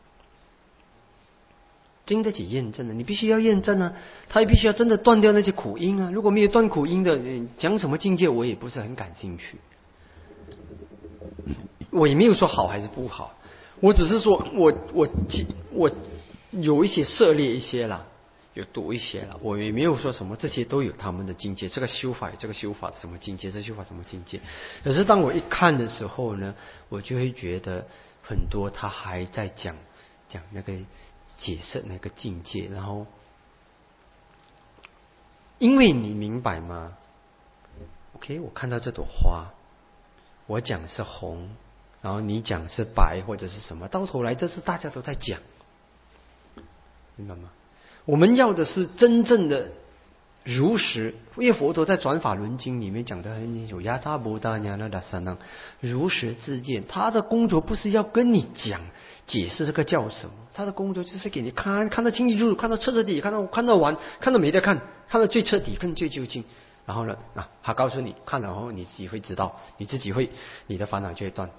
经得起验证的。你必须要验证啊，它必须要真的断掉那些苦因啊。如果没有断苦因的，讲什么境界我也不是很感兴趣。我也没有说好还是不好，我只是说我有一些涉猎一些啦。有多一些了，我也没有说什么，这些都有他们的境界。这个修法有这个修法什么境界，这修法什么境界。可是当我一看的时候呢，我就会觉得很多他还在讲那个解释那个境界，然后因为你明白吗 ？OK， 我看到这朵花，我讲是红，然后你讲是白或者是什么，到头来这是大家都在讲，明白吗？我们要的是真正的如实，因为佛陀在《转法轮经》里面讲得很清楚，亚他菩达那那达三năng，如实自见。他的工作不是要跟你讲解释这个叫什么，他的工作就是给你看得清清楚楚，看得彻彻底底，看得完，看得没得看，看得最彻底，看最究竟。然后呢，他告诉你看了后，你自己会知道，你的烦恼就会断。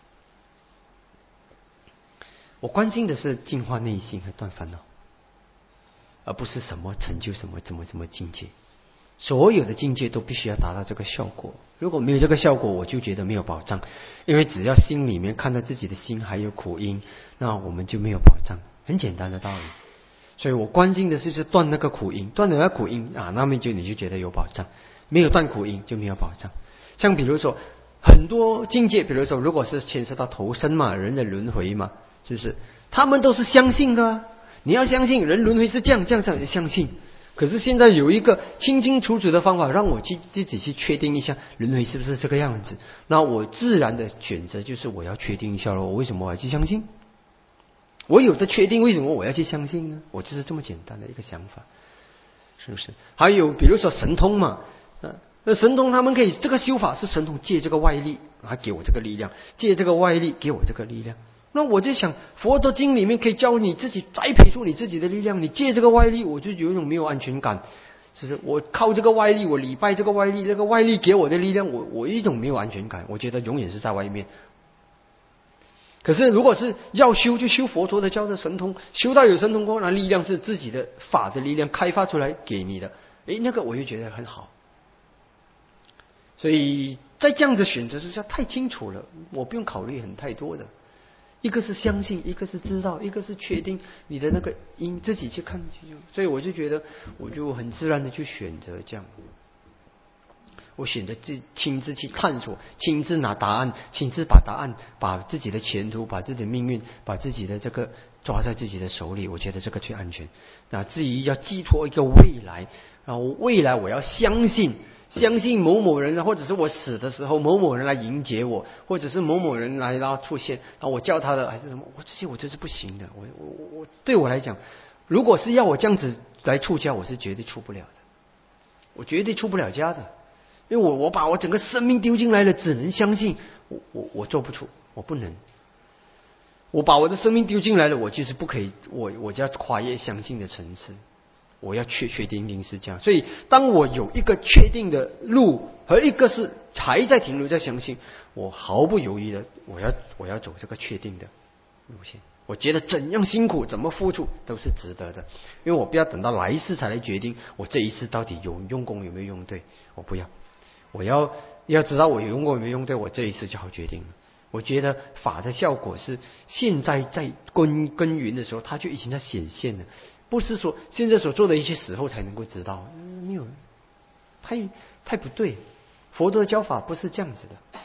我关心的是净化内心和断烦恼，而不是什么成就什么境界。所有的境界都必须要达到这个效果，如果没有这个效果，我就觉得没有保障。因为只要心里面看到自己的心还有苦因，那我们就没有保障，很简单的道理。所以我关心的是断那个苦因，断了那苦因那么你就觉得有保障，没有断苦因就没有保障。像比如说很多境界，比如说如果是牵涉到投生嘛，人的轮回嘛，是不是？他们都是相信的你要相信人轮回是这样相信。可是现在有一个清清楚楚的方法，让我自己去确定一下轮回是不是这个样子。那我自然的选择就是我要确定一下咯，我为什么我要去相信？我有的确定，为什么我要去相信呢？我就是这么简单的一个想法，是不是？还有比如说神通嘛，那神通他们可以，这个修法是神通借这个外力给我这个力量，借这个外力给我这个力量。那我就想，佛陀经里面可以教你自己栽培出你自己的力量，你借这个外力，我就有一种没有安全感，就是我靠这个外力，我礼拜这个外力，这个外力给我的力量，我一种没有安全感，我觉得永远是在外面。可是如果是要修，就修佛陀的教的神通，修到有神通过，那力量是自己的法的力量开发出来给你的，那个我就觉得很好。所以在这样的选择之下太清楚了，我不用考虑太多的。一个是相信，一个是知道，一个是确定你的那个因，自己去看去。所以我就觉得，我就很自然的去选择这样。我选择亲自去探索，亲自拿答案，亲自把答案，把自己的前途，把自己的命运，把自己的这个抓在自己的手里。我觉得这个最安全。那至于要寄托一个未来，然后未来我要相信某某人，或者是我死的时候某某人来迎接我，或者是某某人来然后出现，我叫他的还是什么，这些我就是不行的。我对我来讲，如果是要我这样子来出家，我是绝对出不了的，我绝对出不了家的。因为我把我整个生命丢进来了，只能相信，我做不出，我不能。我把我的生命丢进来了，我就是不可以，我就要跨越相信的层次。我要确定是这样，所以当我有一个确定的路和一个是还在停留在相信，我毫不犹豫的我要走这个确定的路线。我觉得怎样辛苦怎么付出都是值得的，因为我不要等到来世才来决定我这一次到底有用功有没有用对，我不要，我要知道我有用功有没有用对，我这一次就好决定了。我觉得法的效果是现在在耕耘的时候，它就已经在显现了。不是说现在所做的一些时候才能够知道，没有，太不对。佛陀的教法不是这样子的，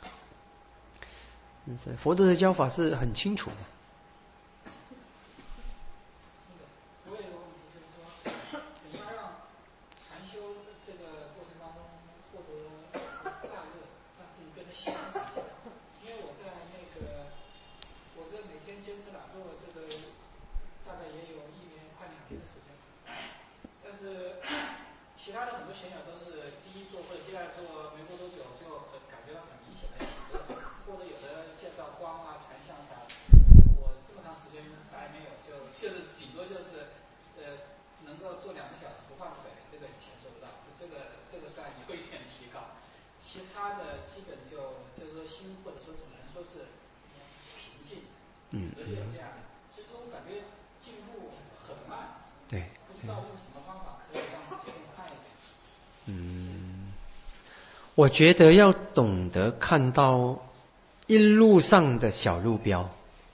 佛陀的教法是很清楚的。 我有一个问题就是说，怎样让禅修这个过程当中获得快乐，让自己变得喜欢禅修？因为我这每天坚持打坐这个大概也有1年快2年的时间，但是其他的很多闲鸟都是第一做或者第二做没过多久就感觉到很明显的喜悦，或者有的见到光禅相啥，我这么长时间啥也没有，就是顶多就是能够做2个小时不换腿，这个以前做不到，这个算有一点提高，其他的基本就是说心或者说只能说是平静，而且有这样的，所以说我感觉进步很慢， 对， 不知道用什么方法可以让自己更快一点。 我觉得要懂得看到一路上的小路标，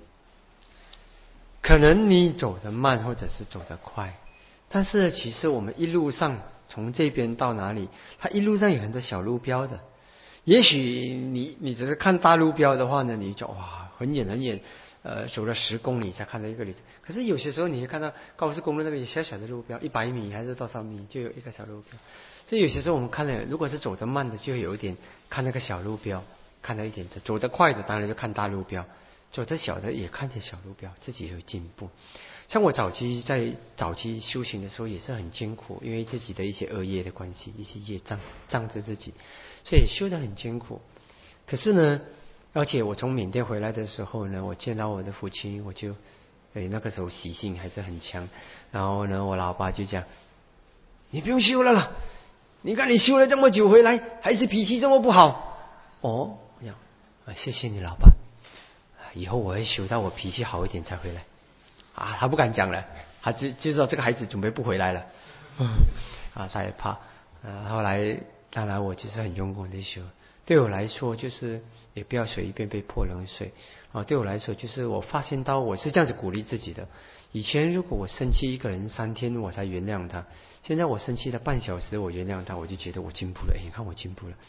可能你走得慢或者是走得快，但是其实我们一路上从这边到哪里，它一路上有很多小路标的。也许你只是看大路标的话呢，你就哇很远很远，走了10公里才看到一个里程。可是有些时候你会看到高速公路那边有小小的路标，100米还是多少米就有一个小路标。所以有些时候我们看了，如果是走得慢的，就有一点看那个小路标，看到一点；走得快的，当然就看大路标。 走着小的也看见小路标，自己也有进步。像我早期修行的时候也是很艰苦，因为自己的一些恶业的关系，一些业障着自己，所以修得很艰苦。可是呢，而且我从缅甸回来的时候呢，我见到我的父亲，我就那个时候习性还是很强。然后呢，我老爸就讲：“你不用修了啦，你看你修了这么久回来，还是脾气这么不好。”哦，我讲谢谢你老爸，以后我会修到我脾气好一点才回来。他不敢讲了，他就知道这个孩子准备不回来了。他也怕。后来当然我就是很用功的修。对我来说就是也不要随便被泼冷水。对我来说就是我发现到我是这样子鼓励自己的。以前如果我生气一个人3天我才原谅他，现在我生气了半小时我原谅他，我就觉得我进步了。你看我进步了。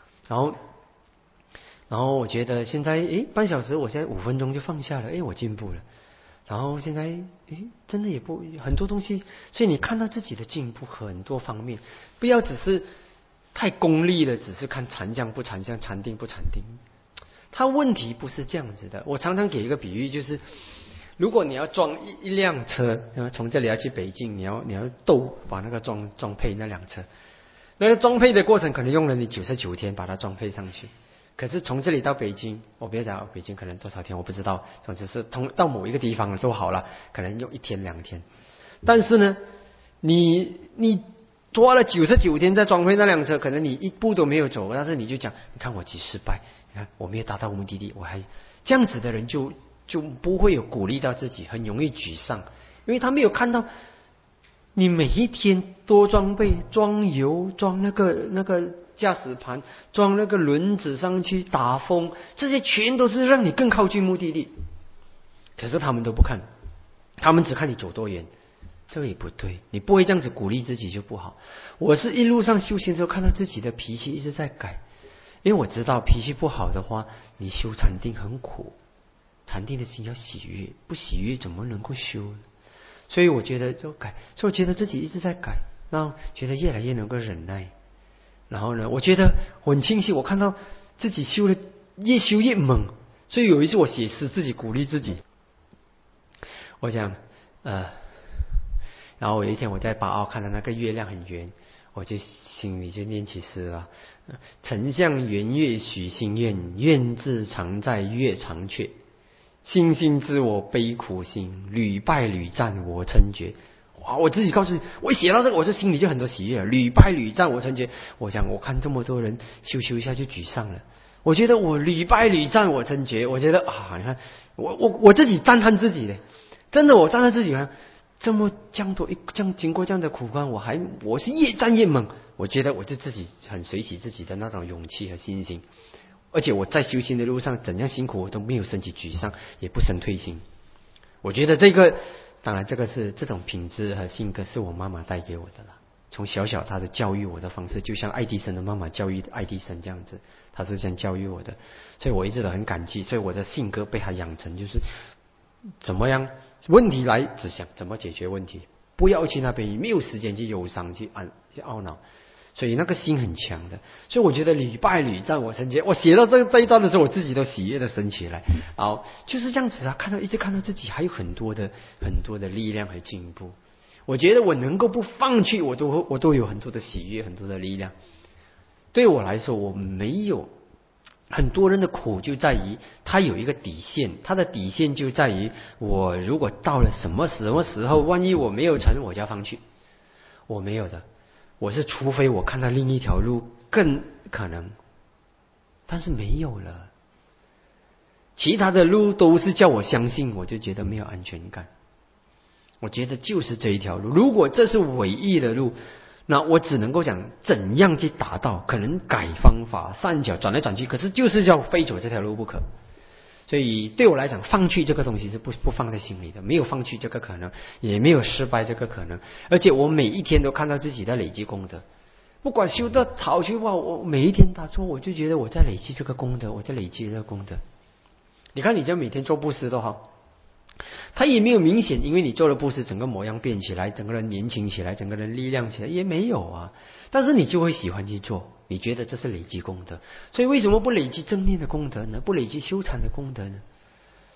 然后我觉得现在半小时我现在5分钟就放下了，我进步了。然后现在真的也不很多东西，所以你看到自己的进步很多方面，不要只是太功利了，只是看禅相不禅相，禅定不禅定。它问题不是这样子的。我常常给一个比喻，就是如果你要装一辆车，从这里要去北京，你要把那个装配那辆车，那个装配的过程可能用了你99天把它装配上去。可是从这里到北京，我不要讲北京可能多少天我不知道，总之是到某一个地方都好了，可能用1天2天。但是呢，你花了99天在装配那辆车，可能你一步都没有走，但是你就讲，你看我几失败，你看我没有达到目的地，我还这样子的人就不会有鼓励到自己，很容易沮丧，因为他没有看到你每一天多装备，装油，装那个驾驶盘，装那个轮子上去打风，这些全都是让你更靠近目的地。可是他们都不看，他们只看你走多远，这个也不对。你不会这样子鼓励自己就不好。我是一路上修行的时候看到自己的脾气一直在改，因为我知道脾气不好的话，你修禅定很苦，禅定的心要喜悦，不喜悦怎么能够修呢？所以我觉得就改，所以我觉得自己一直在改，然后觉得越来越能够忍耐。然后呢，我觉得很清晰，我看到自己修了越修越猛。所以有一次我写诗自己鼓励自己，我讲然后有一天我在巴奥看到那个月亮很圆，我就心里就念起诗了：丞相圆月许心愿，愿自常在月常缺。星星知我悲苦心，屡败屡战我称绝。哇！我自己告诉你，我写到这个，我就心里就很多喜悦了。屡败屡战我称绝。我想，我看这么多人修一下就沮丧了。我觉得我屡败屡战我称绝。我觉得你看，我自己赞叹自己的，真的，我赞叹自己啊！这样经过这样的苦关，我是越战越猛。我觉得我就自己很随喜自己的那种勇气和信心。而且我在修行的路上怎样辛苦，我都没有升起沮丧，也不生退心。我觉得当然这个是这种品质和性格是我妈妈带给我的了。从小她的教育我的方式，就像爱迪生的妈妈教育爱迪生这样子，她是这样教育我的，所以我一直都很感激。所以我的性格被她养成，就是怎么样问题来只想怎么解决问题，不要去那边没有时间去忧伤去懊恼。所以那个心很强的，所以我觉得屡败屡战我称绝。我写到这一段的时候，我自己都喜悦的升起来。好，就是这样子啊，一直看到自己还有很多的力量和进步。我觉得我能够不放弃，我都有很多的喜悦，很多的力量。对我来说，我没有很多人的苦就在于他有一个底线，他的底线就在于我如果到了什么时候，万一我没有成，我就要放弃。我没有的。我是除非我看到另一条路更可能，但是没有了，其他的路都是叫我相信，我就觉得没有安全感。我觉得就是这一条路，如果这是唯一的路，那我只能够讲怎样去达到，可能改方法，三角转来转去，可是就是要非走这条路不可。所以对我来讲，放弃这个东西是不放在心里的，没有放弃这个可能，也没有失败这个可能。而且我每一天都看到自己在累积功德，不管修得好修不好，我每一天打坐，我就觉得我在累积这个功德，我在累积这个功德。你看，你这每天做布施都好，他也没有明显，因为你做了布施，整个模样变起来，整个人年轻起来，整个人力量起来，也没有啊。但是你就会喜欢去做，你觉得这是累积功德。所以为什么不累积正念的功德呢？不累积修禅的功德呢？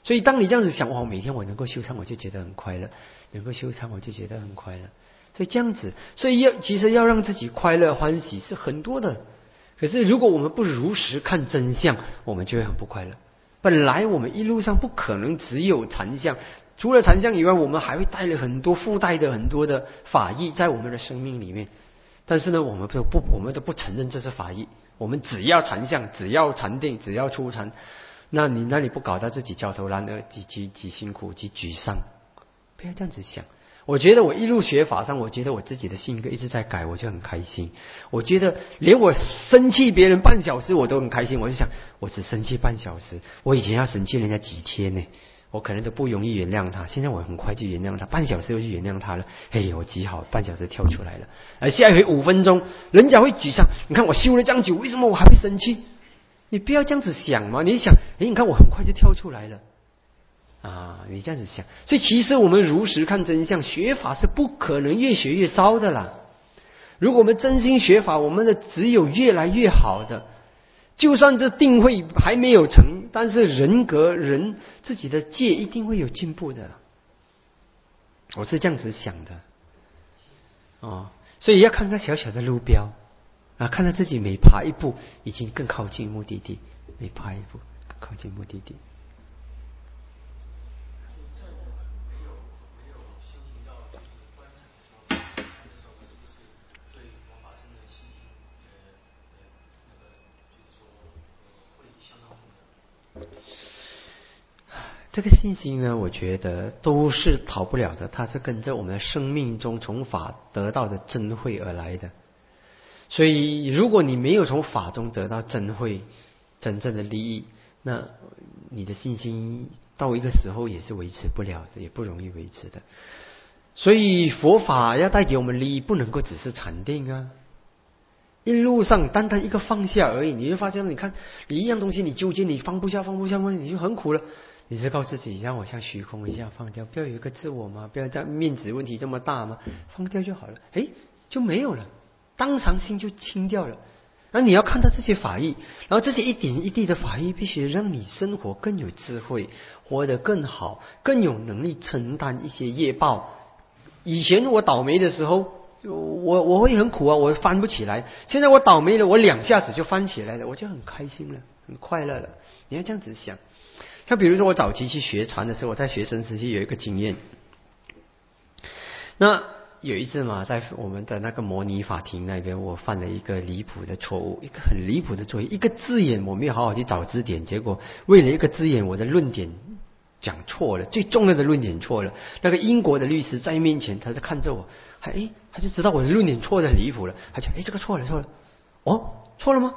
所以当你这样子想，哇，每天我能够修禅，我就觉得很快乐；能够修禅，我就觉得很快乐。所以这样子，所以其实要让自己快乐欢喜是很多的。可是如果我们不如实看真相，我们就会很不快乐。本来我们一路上不可能只有禅相，除了禅相以外，我们还会带了很多附带的很多的法义在我们的生命里面。但是呢，我们都不承认这是法义。我们只要禅相，只要禅定，只要出禅。那你不搞到自己焦头烂额，极辛苦，极沮丧，不要这样子想。我觉得我一路学法上，我觉得我自己的性格一直在改，我就很开心。我觉得连我生气别人半小时我都很开心，我就想我只生气半小时，我以前要生气人家几天呢，我可能都不容易原谅他，现在我很快就原谅他，半小时我就原谅他了。嘿，我极好，半小时跳出来了。而下一回5分钟，人家会沮丧，你看我修了这样久，为什么我还会生气？你不要这样子想嘛，你想，你看我很快就跳出来了。你这样子想，所以其实我们如实看真相，学法是不可能越学越糟的啦。如果我们真心学法，我们的只有越来越好的。就算这定慧还没有成，但是人自己的戒一定会有进步的。我是这样子想的。所以要看看小小的路标看到自己每爬一步已经更靠近目的地，每爬一步更靠近目的地。这个信心呢，我觉得都是逃不了的，它是跟着我们的生命中从法得到的真慧而来的。所以如果你没有从法中得到真慧真正的利益，那你的信心到一个时候也是维持不了的，也不容易维持的。所以佛法要带给我们利益，不能够只是禅定一路上单单一个放下而已，你会发现，你看你一样东西你纠结，你放不下，你就很苦了。你是告诉自己，让我像虚空一样放掉，不要有一个自我嘛，不要这样面子问题这么大嘛，放掉就好了，就没有了，当场心就清掉了。那你要看到这些法义，然后这些一点一滴的法义，必须让你生活更有智慧，活得更好，更有能力承担一些业报。以前我倒霉的时候，我会很苦我翻不起来。现在我倒霉了，我2下子就翻起来了，我就很开心了，很快乐了。你要这样子想。像比如说我早期去学禅的时候，我在学生时期有一个经验。那有一次嘛，在我们的那个模拟法庭那边，我犯了一个离谱的错误，一个很离谱的错误，一个字眼我没有好好去找字典，结果为了一个字眼，我的论点讲错了，最重要的论点错了。那个英国的律师在面前，他就看着我，他就知道我的论点错的离谱了，他就这个错了，错了吗？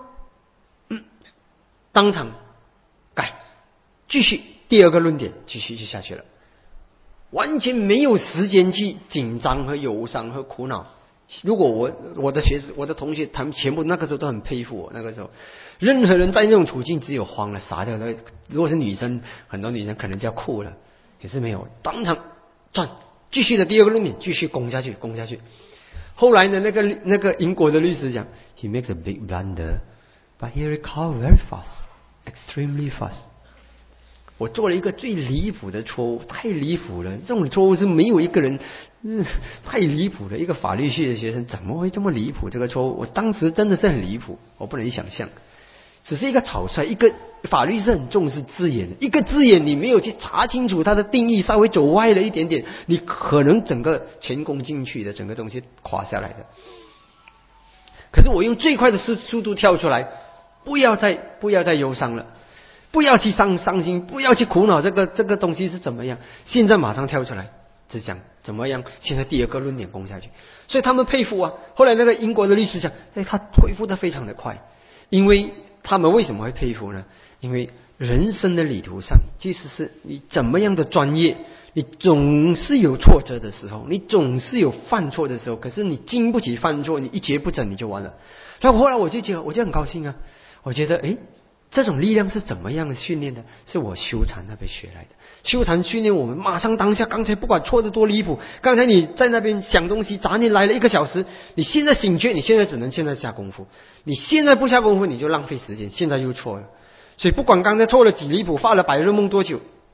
当场改，继续第2个论点，继续就下去了，完全没有时间去紧张和忧伤和苦恼。如果我的同学，他们全部那个时候都很佩服我。那个时候，任何人在那种处境，只有慌了、傻掉了。如果是女生，很多女生可能就要哭了，可是没有，当场转，继续的第2个论点，继续攻下去。后来呢，那个英国的律师讲 ，He makes a big blunder, but he recovered very fast, extremely fast。我做了一个最离谱的错误，太离谱了！这种错误是没有一个人，太离谱了。一个法律系的学生怎么会这么离谱？这个错误，我当时真的是很离谱，我不能想象。只是一个草率，一个法律是很重视字眼的，一个字眼你没有去查清楚它的定义，稍微走歪了一点点，你可能整个前功尽弃的，整个东西垮下来的。可是我用最快的速度跳出来，不要再忧伤了。不要去伤心，不要去苦恼这个东西是怎么样。现在马上跳出来，只讲怎么样。现在第2个论点攻下去，所以他们佩服后来那个英国的律师讲，他恢复得非常的快。因为他们为什么会佩服呢？因为人生的旅途上，即使是你怎么样的专业，你总是有挫折的时候，你总是有犯错的时候。可是你经不起犯错，你一蹶不振你就完了。然后后来我就很高兴我觉得这种力量是怎么样的训练的？是我修禅那边学来的。修禅训练我们马上当下，刚才不管错得多离谱，刚才你在那边想东西，杂念来了1个小时，你现在醒觉，你现在只能现在下功夫。你现在不下功夫，你就浪费时间，现在又错了。所以不管刚才错了几离谱，发了白日梦多久，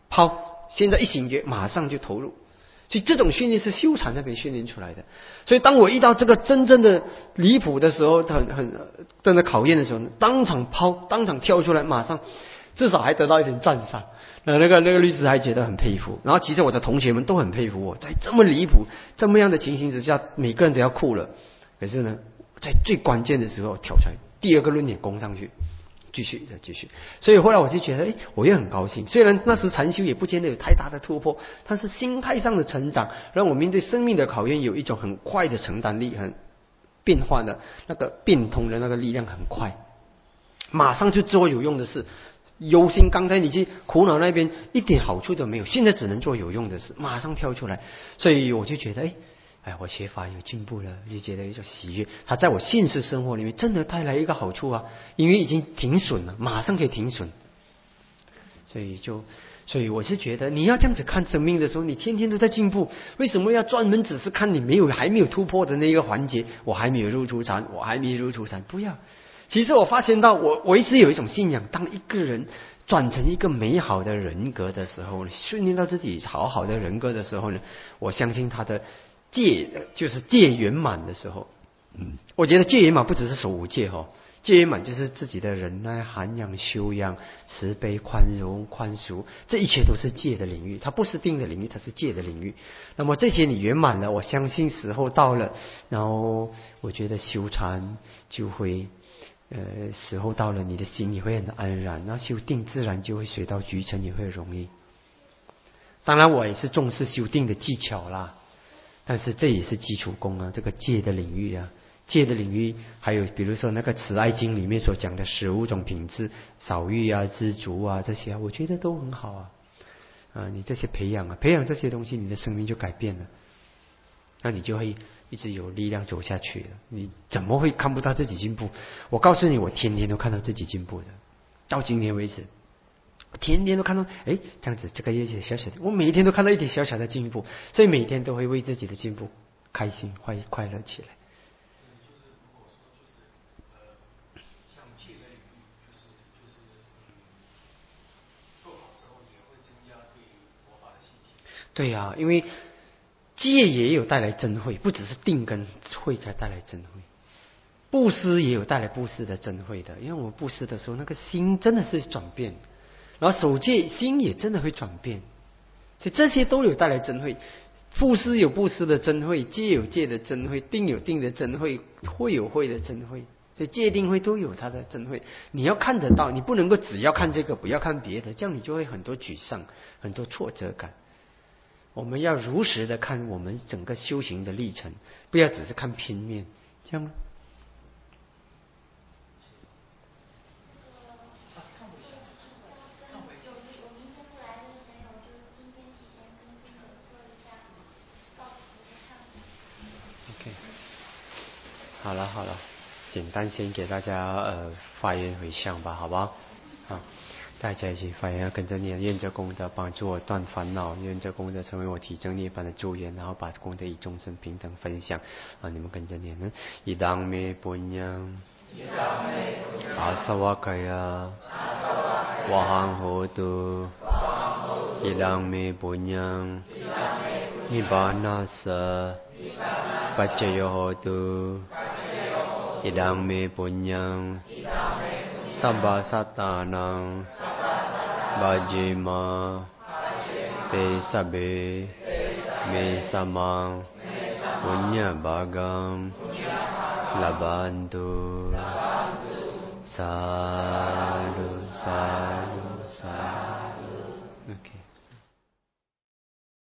抛，现在一醒觉马上就投入。所以这种训练是修禅那边训练出来的。所以当我遇到这个真正的离谱的时候，很真的考验的时候，当场抛，当场跳出来，马上至少还得到一点赞赏。那个律师还觉得很佩服。然后其实我的同学们都很佩服我，在这么离谱、这么样的情形之下，每个人都要哭了。可是呢，在最关键的时候跳出来，第二个论点攻上去。继续。所以后来我就觉得，我也很高兴。虽然那时禅修也不见得有太大的突破，但是心态上的成长，让我面对生命的考验有一种很快的承担力，很变化的那个变通的那个力量很快，马上就做有用的事。忧心刚才你去苦恼那边一点好处都没有，现在只能做有用的事，马上跳出来。所以我就觉得，我学法有进步了，就觉得一种喜悦。它在我现实生活里面真的带来一个好处啊，因为已经停损了，马上可以停损。所以我是觉得，你要这样子看生命的时候，你天天都在进步。为什么要专门只是看你还没有突破的那个环节？我还没有入出禅，不要。其实我发现到，我一直有一种信仰，当一个人转成一个美好的人格的时候，训练到自己好好的人格的时候呢，我相信他的就是戒圆满的时候，我觉得戒圆满不只是守五戒戒圆满就是自己的忍耐、涵养、修养、慈悲、宽容、宽恕，这一切都是戒的领域，它不是定的领域，它是戒的领域。那么这些你圆满了，我相信时候到了，然后我觉得修禅就会时候到了，你的心也会很安然，那修定自然就会水到渠成，也会容易。当然我也是重视修定的技巧啦，但是这也是基础功啊，这个戒的领域啊，戒的领域还有比如说那个慈爱经里面所讲的15种品质，少欲啊、知足啊这些，我觉得都很好啊。你这些培养这些东西，你的生命就改变了，那你就会一直有力量走下去了。你怎么会看不到自己进步？我告诉你，我天天都看到自己进步的，到今天为止。天天都看到，这样子，这个一些小小的，我每天都看到一点小小的进步，所以每天都会为自己的进步开心、快乐起来。 像戒的领域，做好之后也会增加对佛法的信心。 对呀，因为戒也有带来真慧，不只是定跟慧才带来真慧。布施也有带来布施的真慧的，因为我们布施的时候，那个心真的是转变。然后守戒心也真的会转变，所以这些都有带来真慧。布施有布施的真慧，戒有戒的真慧，定有定的真慧，慧有慧的真慧。所以戒定慧都有它的真慧，你要看得到，你不能够只要看这个，不要看别的，这样你就会很多沮丧，很多挫折感。我们要如实的看我们整个修行的历程，不要只是看片面，这样吗？好了，简单先给大家发言回向吧，好不好？大家一起发言，跟着念，愿这功德帮助我断烦恼，愿这功德成为我体证涅槃的助缘，然后把功德与众生平等分享。你们跟着念呢，idang me punyang asavakaya wahang hotu idang me punyang nibbanasa paccayo hotu idang me punyang sabba satanang bajima te sabe me samang punya bagam labantu sadhu sadhu